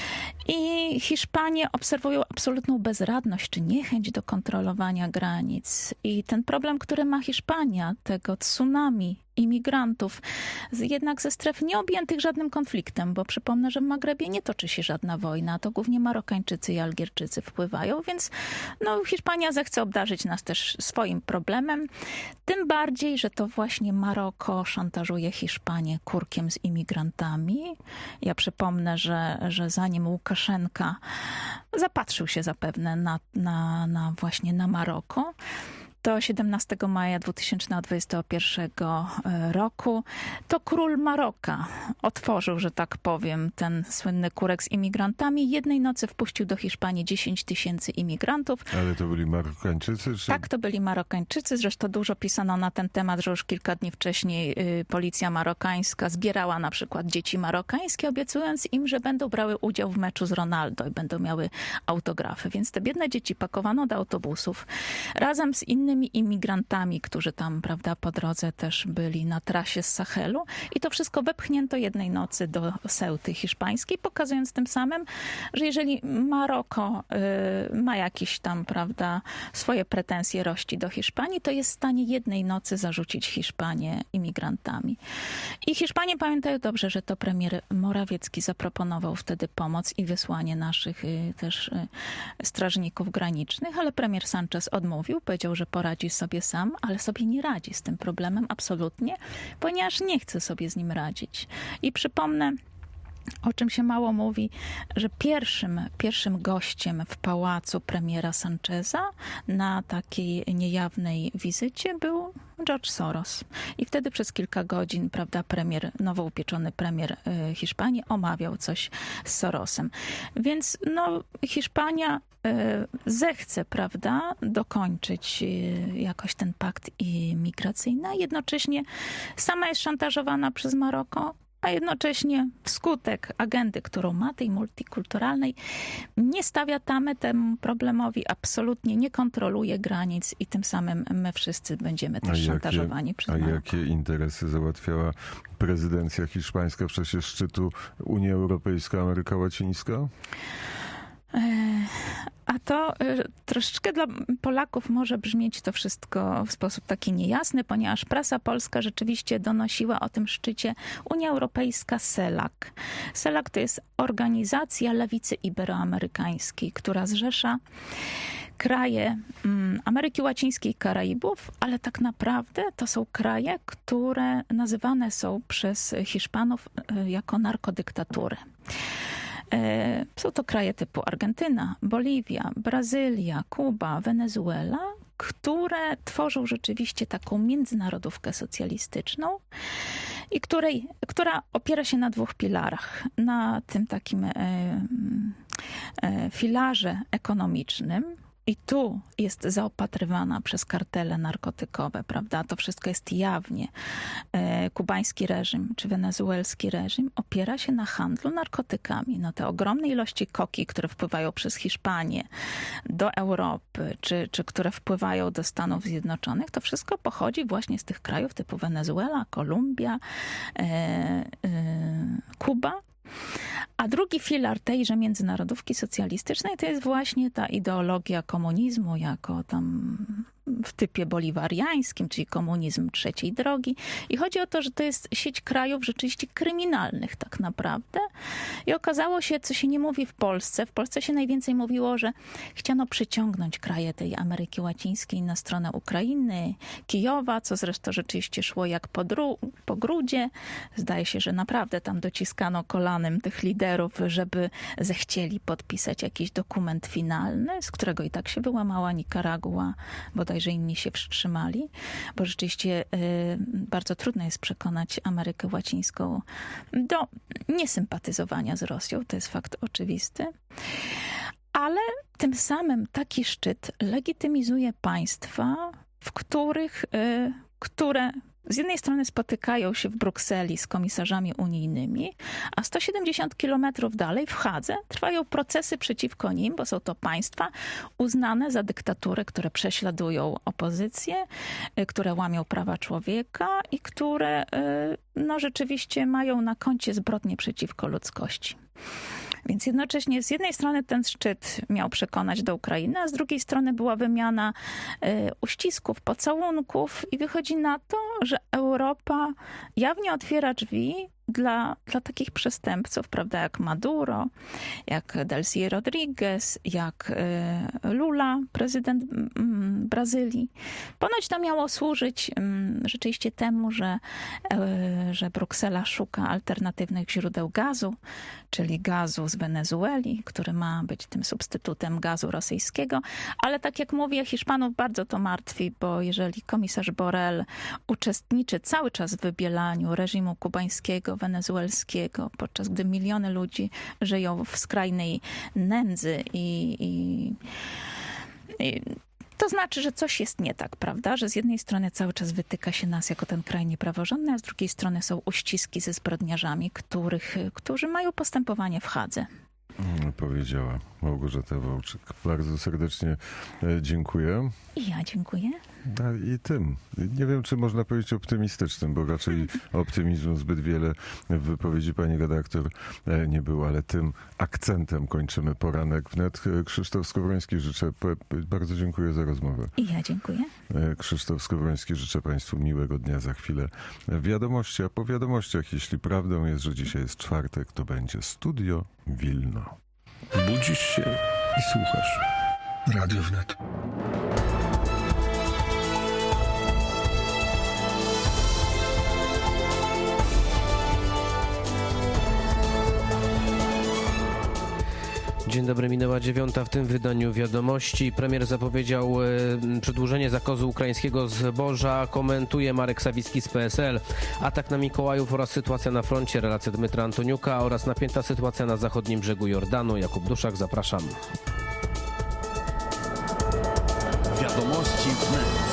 i Hiszpanie obserwują absolutną bezradność czy niechęć do kontrolowania granic. I ten problem, który ma Hiszpania, tego tsunami imigrantów, jednak ze stref nieobjętych żadnym konfliktem, bo przypomnę, że w Magrebie nie toczy się żadna wojna, to głównie Marokańczycy i Algierczycy wpływają, więc Hiszpania zechce obdarzyć nas też swoim problemem, tym bardziej, że to właśnie Maroko szantażuje Hiszpanię kurkiem z imigrantami. Ja przypomnę, że zanim Łukaszenka zapatrzył się zapewne właśnie na Maroko, to 17 maja 2021 roku to król Maroka otworzył, że tak powiem, ten słynny kurek z imigrantami. Jednej nocy wpuścił do Hiszpanii 10 000 imigrantów. Ale to byli Marokańczycy? Czy... Tak, to byli Marokańczycy. Zresztą dużo pisano na ten temat, że już kilka dni wcześniej policja marokańska zbierała na przykład dzieci marokańskie, obiecując im, że będą brały udział w meczu z Ronaldo i będą miały autografy. Więc te biedne dzieci pakowano do autobusów razem z innymi imigrantami, którzy tam, prawda, po drodze też byli na trasie z Sahelu i to wszystko wepchnięto jednej nocy do Ceuty hiszpańskiej, pokazując tym samym, że jeżeli Maroko ma jakieś tam, prawda, swoje pretensje rości do Hiszpanii, to jest w stanie jednej nocy zarzucić Hiszpanię imigrantami. I Hiszpanie pamiętają dobrze, że to premier Morawiecki zaproponował wtedy pomoc i wysłanie naszych też strażników granicznych, ale premier Sánchez odmówił, powiedział, że poradzi sobie sam, ale sobie nie radzi z tym problemem absolutnie, ponieważ nie chce sobie z nim radzić. I przypomnę, o czym się mało mówi, że pierwszym gościem w pałacu premiera Sancheza na takiej niejawnej wizycie był George Soros. I wtedy przez kilka godzin, prawda, nowo upieczony premier Hiszpanii omawiał coś z Sorosem. Więc Hiszpania zechce, prawda, dokończyć jakoś ten pakt migracyjny, a jednocześnie sama jest szantażowana przez Maroko, a jednocześnie wskutek agendy, którą ma, tej multikulturalnej, nie stawia tamy temu problemowi, absolutnie nie kontroluje granic i tym samym my wszyscy będziemy też szantażowani przez Maroko. A jakie interesy załatwiała prezydencja hiszpańska w czasie szczytu Unia Europejska-Ameryka Łacińska? A to troszeczkę dla Polaków może brzmieć to wszystko w sposób taki niejasny, ponieważ prasa polska rzeczywiście donosiła o tym szczycie Unia Europejska CELAC. CELAC to jest organizacja lewicy iberoamerykańskiej, która zrzesza kraje Ameryki Łacińskiej i Karaibów, ale tak naprawdę to są kraje, które nazywane są przez Hiszpanów jako narkodyktatury. Są to kraje typu Argentyna, Boliwia, Brazylia, Kuba, Wenezuela, które tworzą rzeczywiście taką międzynarodówkę socjalistyczną i która opiera się na 2 filarach. Na tym takim filarze ekonomicznym, i tu jest zaopatrywana przez kartele narkotykowe, prawda? To wszystko jest jawnie. Kubański reżim czy wenezuelski reżim opiera się na handlu narkotykami. No te ogromne ilości koki, które wpływają przez Hiszpanię do Europy, czy które wpływają do Stanów Zjednoczonych, to wszystko pochodzi właśnie z tych krajów typu Wenezuela, Kolumbia, Kuba. A drugi filar tejże międzynarodówki socjalistycznej to jest właśnie ta ideologia komunizmu jako tam w typie boliwariańskim, czyli komunizm trzeciej drogi. I chodzi o to, że to jest sieć krajów rzeczywiście kryminalnych tak naprawdę. I okazało się, co się nie mówi w Polsce. W Polsce się najwięcej mówiło, że chciano przyciągnąć kraje tej Ameryki Łacińskiej na stronę Ukrainy, Kijowa, co zresztą rzeczywiście szło jak po grudzie. Zdaje się, że naprawdę tam dociskano kolanem tych liderów, żeby zechcieli podpisać jakiś dokument finalny, z którego i tak się wyłamała Nikaragua, bodajże inni się wstrzymali, bo rzeczywiście bardzo trudno jest przekonać Amerykę Łacińską do niesympatyzowania z Rosją, to jest fakt oczywisty. Ale tym samym taki szczyt legitymizuje państwa, w które z jednej strony spotykają się w Brukseli z komisarzami unijnymi, a 170 kilometrów dalej w Hadze trwają procesy przeciwko nim, bo są to państwa uznane za dyktatury, które prześladują opozycję, które łamią prawa człowieka i które no, rzeczywiście mają na koncie zbrodnie przeciwko ludzkości. Więc jednocześnie z jednej strony ten szczyt miał przekonać do Ukrainy, a z drugiej strony była wymiana uścisków, pocałunków i wychodzi na to, że Europa jawnie otwiera drzwi dla takich przestępców, prawda, jak Maduro, jak Delcy Rodriguez, jak Lula, prezydent Brazylii. Ponoć to miało służyć rzeczywiście temu, że Bruksela szuka alternatywnych źródeł gazu, czyli gazu z Wenezueli, który ma być tym substytutem gazu rosyjskiego. Ale tak jak mówię, Hiszpanów bardzo to martwi, bo jeżeli komisarz Borrell uczestniczy cały w wybielaniu reżimu kubańskiego, wenezuelskiego, podczas gdy miliony ludzi żyją w skrajnej nędzy i to znaczy, że coś jest nie tak, prawda? Że z jednej strony cały czas wytyka się nas jako ten kraj niepraworządny, a z drugiej strony są uściski ze zbrodniarzami, którzy mają postępowanie w Hadze. Powiedziała Małgorzata Wołczyk. Bardzo serdecznie dziękuję. I ja dziękuję. I tym. Nie wiem, czy można powiedzieć optymistycznym, bo raczej optymizmu zbyt wiele w wypowiedzi pani redaktor nie było, ale tym akcentem kończymy poranek wnet. Krzysztof Skowroński, bardzo dziękuję za rozmowę. I ja dziękuję. Krzysztof Skowroński, życzę państwu miłego dnia. Za chwilę wiadomości, a po wiadomościach, jeśli prawdą jest, że dzisiaj jest czwartek, to będzie Studio Wilno. Budzisz się i słuchasz. Radio Wnet. Dzień dobry, minęła 9:00 w tym wydaniu wiadomości. Premier zapowiedział przedłużenie zakazu ukraińskiego zboża. Komentuje Marek Sawicki z PSL. Atak na Mikołajów oraz sytuacja na froncie. Relacja Dmytra Antoniuka oraz napięta sytuacja na zachodnim brzegu Jordanu. Jakub Duszak, zapraszam. Wiadomości wnet.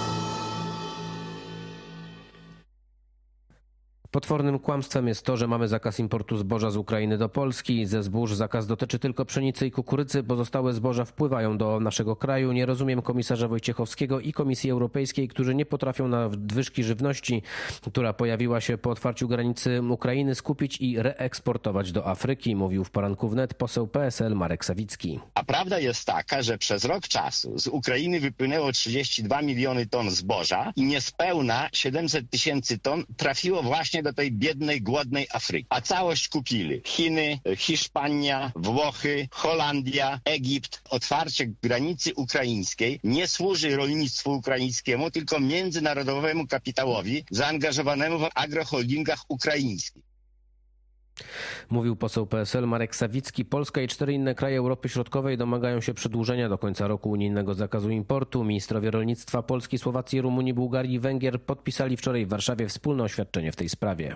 Potwornym kłamstwem jest to, że mamy zakaz importu zboża z Ukrainy do Polski. Ze zbóż zakaz dotyczy tylko pszenicy i kukurydzy. Pozostałe zboża wpływają do naszego kraju. Nie rozumiem komisarza Wojciechowskiego i Komisji Europejskiej, którzy nie potrafią na nadwyżki żywności, która pojawiła się po otwarciu granicy Ukrainy, skupić i reeksportować do Afryki, mówił w poranku wnet poseł PSL Marek Sawicki. A prawda jest taka, że przez rok czasu z Ukrainy wypłynęło 32 miliony ton zboża i niespełna 700 tysięcy ton trafiło właśnie do tej biednej, głodnej Afryki. A całość kupili Chiny, Hiszpania, Włochy, Holandia, Egipt. Otwarcie granicy ukraińskiej nie służy rolnictwu ukraińskiemu, tylko międzynarodowemu kapitałowi zaangażowanemu w agroholdingach ukraińskich. Mówił poseł PSL Marek Sawicki. Polska i 4 inne kraje Europy Środkowej domagają się przedłużenia do końca roku unijnego zakazu importu. Ministrowie rolnictwa Polski, Słowacji, Rumunii, Bułgarii i Węgier podpisali wczoraj w Warszawie wspólne oświadczenie w tej sprawie.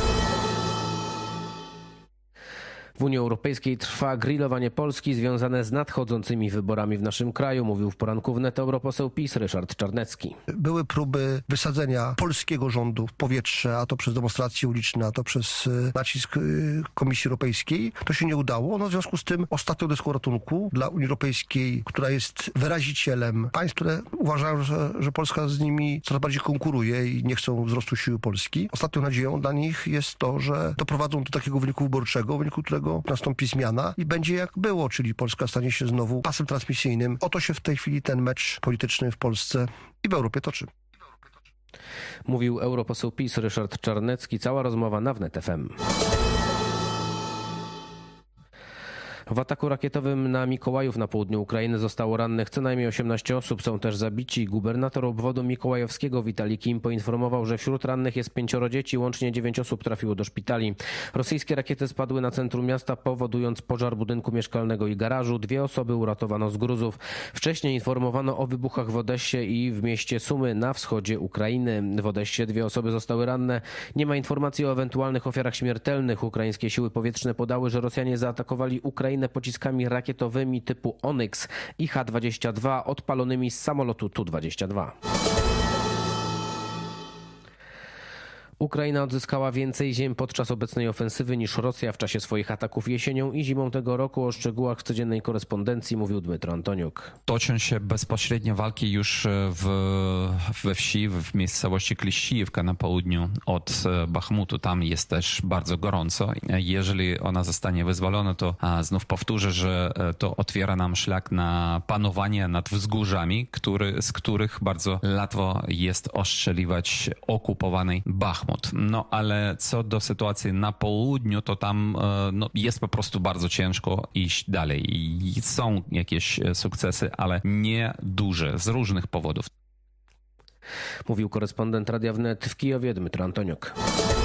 W Unii Europejskiej trwa grillowanie Polski związane z nadchodzącymi wyborami w naszym kraju, mówił w poranku wnet europoseł PiS Ryszard Czarnecki. Były próby wysadzenia polskiego rządu w powietrze, a to przez demonstracje uliczne, a to przez nacisk Komisji Europejskiej. To się nie udało. No, w związku z tym ostatnią deską ratunku dla Unii Europejskiej, która jest wyrazicielem państw, które uważają, że Polska z nimi coraz bardziej konkuruje i nie chcą wzrostu siły Polski. Ostatnią nadzieją dla nich jest to, że doprowadzą do takiego wyniku wyborczego, w wyniku którego nastąpi zmiana i będzie jak było, czyli Polska stanie się znowu pasem transmisyjnym. Oto się w tej chwili ten mecz polityczny w Polsce i w Europie toczy. Mówił europoseł PiS Ryszard Czarnecki. Cała rozmowa na wnet FM. W ataku rakietowym na Mikołajów na południu Ukrainy zostało rannych co najmniej 18 osób. Są też zabici. Gubernator obwodu mikołajowskiego Witalij Kim poinformował, że wśród rannych jest 5 dzieci. Łącznie 9 osób trafiło do szpitali. Rosyjskie rakiety spadły na centrum miasta, powodując pożar budynku mieszkalnego i garażu. 2 osoby uratowano z gruzów. Wcześniej informowano o wybuchach w Odessie i w mieście Sumy na wschodzie Ukrainy. W Odessie 2 osoby zostały ranne. Nie ma informacji o ewentualnych ofiarach śmiertelnych. Ukraińskie siły powietrzne podały, że Rosjanie zaatakowali Ukrainę pociskami rakietowymi typu Onyx i H-22 odpalonymi z samolotu Tu-22. Ukraina odzyskała więcej ziem podczas obecnej ofensywy niż Rosja w czasie swoich ataków jesienią i zimą tego roku. O szczegółach w codziennej korespondencji mówił Dmytro Antoniuk. Toczą się bezpośrednio walki już we wsi, w miejscowości Kliścijewka na południu od Bachmutu. Tam jest też bardzo gorąco. Jeżeli ona zostanie wyzwolona, to znów powtórzę, że to otwiera nam szlak na panowanie nad wzgórzami, z których bardzo łatwo jest ostrzeliwać okupowany Bachmut. No ale co do sytuacji na południu, to tam jest po prostu bardzo ciężko iść dalej. I są jakieś sukcesy, ale nie duże, z różnych powodów. Mówił korespondent Radia Wnet w Kijowie Dmytro Antoniuk.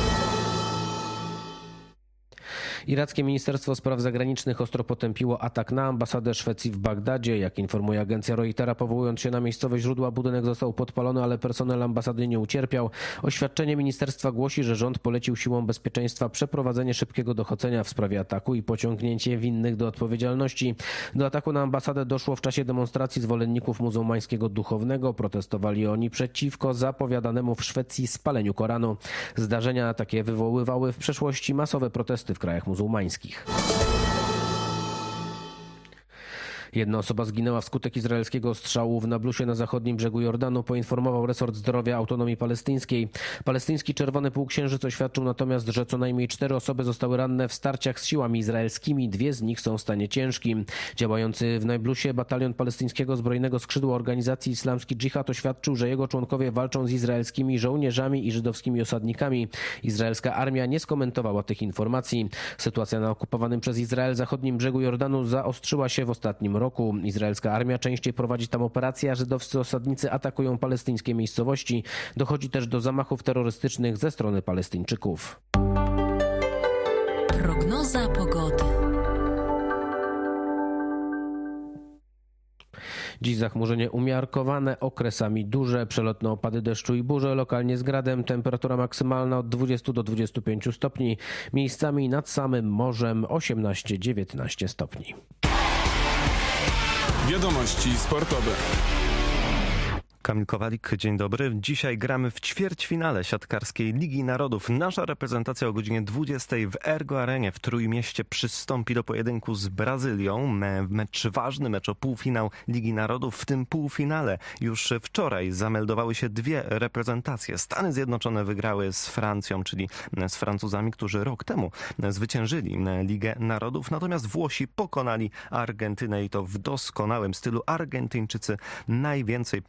Irackie Ministerstwo Spraw Zagranicznych ostro potępiło atak na ambasadę Szwecji w Bagdadzie. Jak informuje agencja Reutera, powołując się na miejscowe źródła, budynek został podpalony, ale personel ambasady nie ucierpiał. Oświadczenie ministerstwa głosi, że rząd polecił siłom bezpieczeństwa przeprowadzenie szybkiego dochodzenia w sprawie ataku i pociągnięcie winnych do odpowiedzialności. Do ataku na ambasadę doszło w czasie demonstracji zwolenników muzułmańskiego duchownego. Protestowali oni przeciwko zapowiadanemu w Szwecji spaleniu Koranu. Zdarzenia takie wywoływały w przeszłości masowe protesty w krajach muzułmańskich. Jedna osoba zginęła wskutek izraelskiego ostrzału w Nablusie na zachodnim brzegu Jordanu, poinformował resort zdrowia autonomii palestyńskiej. Palestyński Czerwony Półksiężyc oświadczył natomiast, że co najmniej 4 osoby zostały ranne w starciach z siłami izraelskimi. 2 z nich są w stanie ciężkim. Działający w Nablusie batalion palestyńskiego zbrojnego skrzydła organizacji Islamski Dżihad oświadczył, że jego członkowie walczą z izraelskimi żołnierzami i żydowskimi osadnikami. Izraelska armia nie skomentowała tych informacji. Sytuacja na okupowanym przez Izrael zachodnim brzegu Jordanu zaostrzyła się w ostatnim roku. Izraelska armia częściej prowadzi tam operacje, a żydowscy osadnicy atakują palestyńskie miejscowości. Dochodzi też do zamachów terrorystycznych ze strony Palestyńczyków. Prognoza pogody. Dziś zachmurzenie umiarkowane, okresami duże, przelotne opady deszczu i burze, lokalnie z gradem. Temperatura maksymalna od 20 do 25 stopni. Miejscami nad samym morzem 18-19 stopni. Wiadomości sportowe. Kamil Kowalik, dzień dobry. Dzisiaj gramy w ćwierćfinale siatkarskiej Ligi Narodów. Nasza reprezentacja o godzinie 20 w Ergo Arenie w Trójmieście przystąpi do pojedynku z Brazylią. Ważny mecz o półfinał Ligi Narodów. W tym półfinale już wczoraj zameldowały się 2 reprezentacje. Stany Zjednoczone wygrały z Francją, czyli z Francuzami, którzy rok temu zwyciężyli Ligę Narodów. Natomiast Włosi pokonali Argentynę i to w doskonałym stylu. Argentyńczycy najwięcej punktów, ile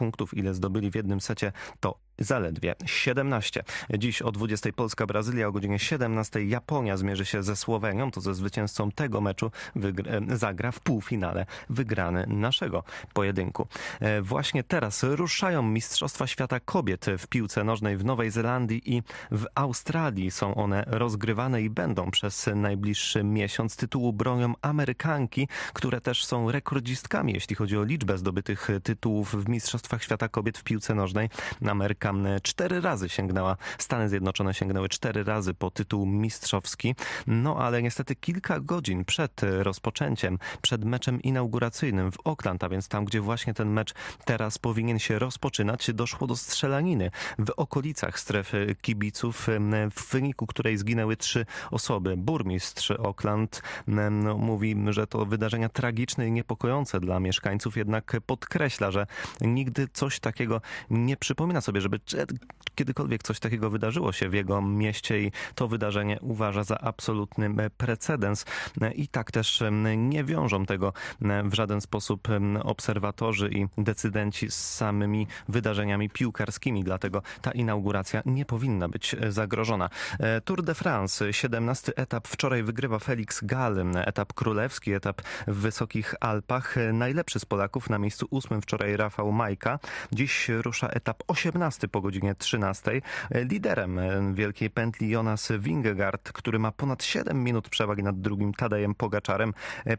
ile zdobyli w jednym secie, to zaledwie 17. Dziś o 20 Polska-Brazylia, o godzinie 17 Japonia zmierzy się ze Słowenią. To ze zwycięzcą tego meczu zagra w półfinale wygrany naszego pojedynku. Właśnie teraz ruszają Mistrzostwa Świata Kobiet w piłce nożnej w Nowej Zelandii i w Australii. Są one rozgrywane i będą przez najbliższy miesiąc. Tytułu bronią Amerykanki, które też są rekordzistkami, jeśli chodzi o liczbę zdobytych tytułów w Mistrzostwach Świata Kobiet w piłce nożnej. Ameryka 4 razy sięgnęła, Stany Zjednoczone sięgnęły 4 razy po tytuł mistrzowski, no ale niestety kilka godzin przed rozpoczęciem, przed meczem inauguracyjnym w Auckland, a więc tam, gdzie właśnie ten mecz teraz powinien się rozpoczynać, doszło do strzelaniny w okolicach strefy kibiców, w wyniku której zginęły 3 osoby. Burmistrz Auckland mówi, że to wydarzenia tragiczne i niepokojące dla mieszkańców, jednak podkreśla, że nigdy coś takiego nie przypomina sobie, żeby kiedykolwiek coś takiego wydarzyło się w jego mieście i to wydarzenie uważa za absolutny precedens. I tak też nie wiążą tego w żaden sposób obserwatorzy i decydenci z samymi wydarzeniami piłkarskimi, dlatego ta inauguracja nie powinna być zagrożona. Tour de France, 17 etap. Wczoraj wygrywa Felix Gall, etap królewski, etap w Wysokich Alpach. Najlepszy z Polaków, na miejscu 8 wczoraj Rafał Majka. Dziś rusza etap 18 po godzinie 13. Liderem wielkiej pętli Jonas Vingegaard, który ma ponad 7 minut przewagi nad drugim Tadejem Pogaczarem.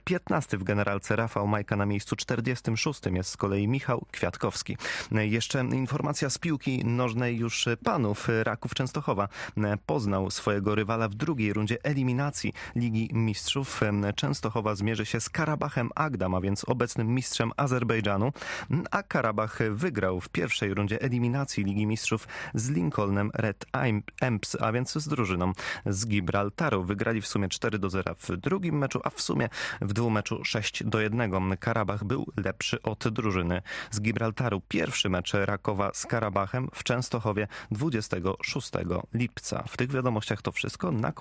15 w generalce Rafał Majka, na miejscu 46 jest z kolei Michał Kwiatkowski. Jeszcze informacja z piłki nożnej już panów. Raków Częstochowa poznał swojego rywala w drugiej rundzie eliminacji Ligi Mistrzów. Częstochowa zmierzy się z Karabachem Agdam, a więc obecnym mistrzem Azerbejdżanu, a Karabach wygrał w pierwszej rundzie eliminacji Ligi Mistrzów z Lincolnem Red Imps, a więc z drużyną z Gibraltaru. Wygrali w sumie 4-0 w drugim meczu, a w sumie w dwumeczu 6-1. Karabach był lepszy od drużyny z Gibraltaru. Pierwszy mecz Rakowa z Karabachem w Częstochowie 26 lipca. W tych wiadomościach to wszystko. Na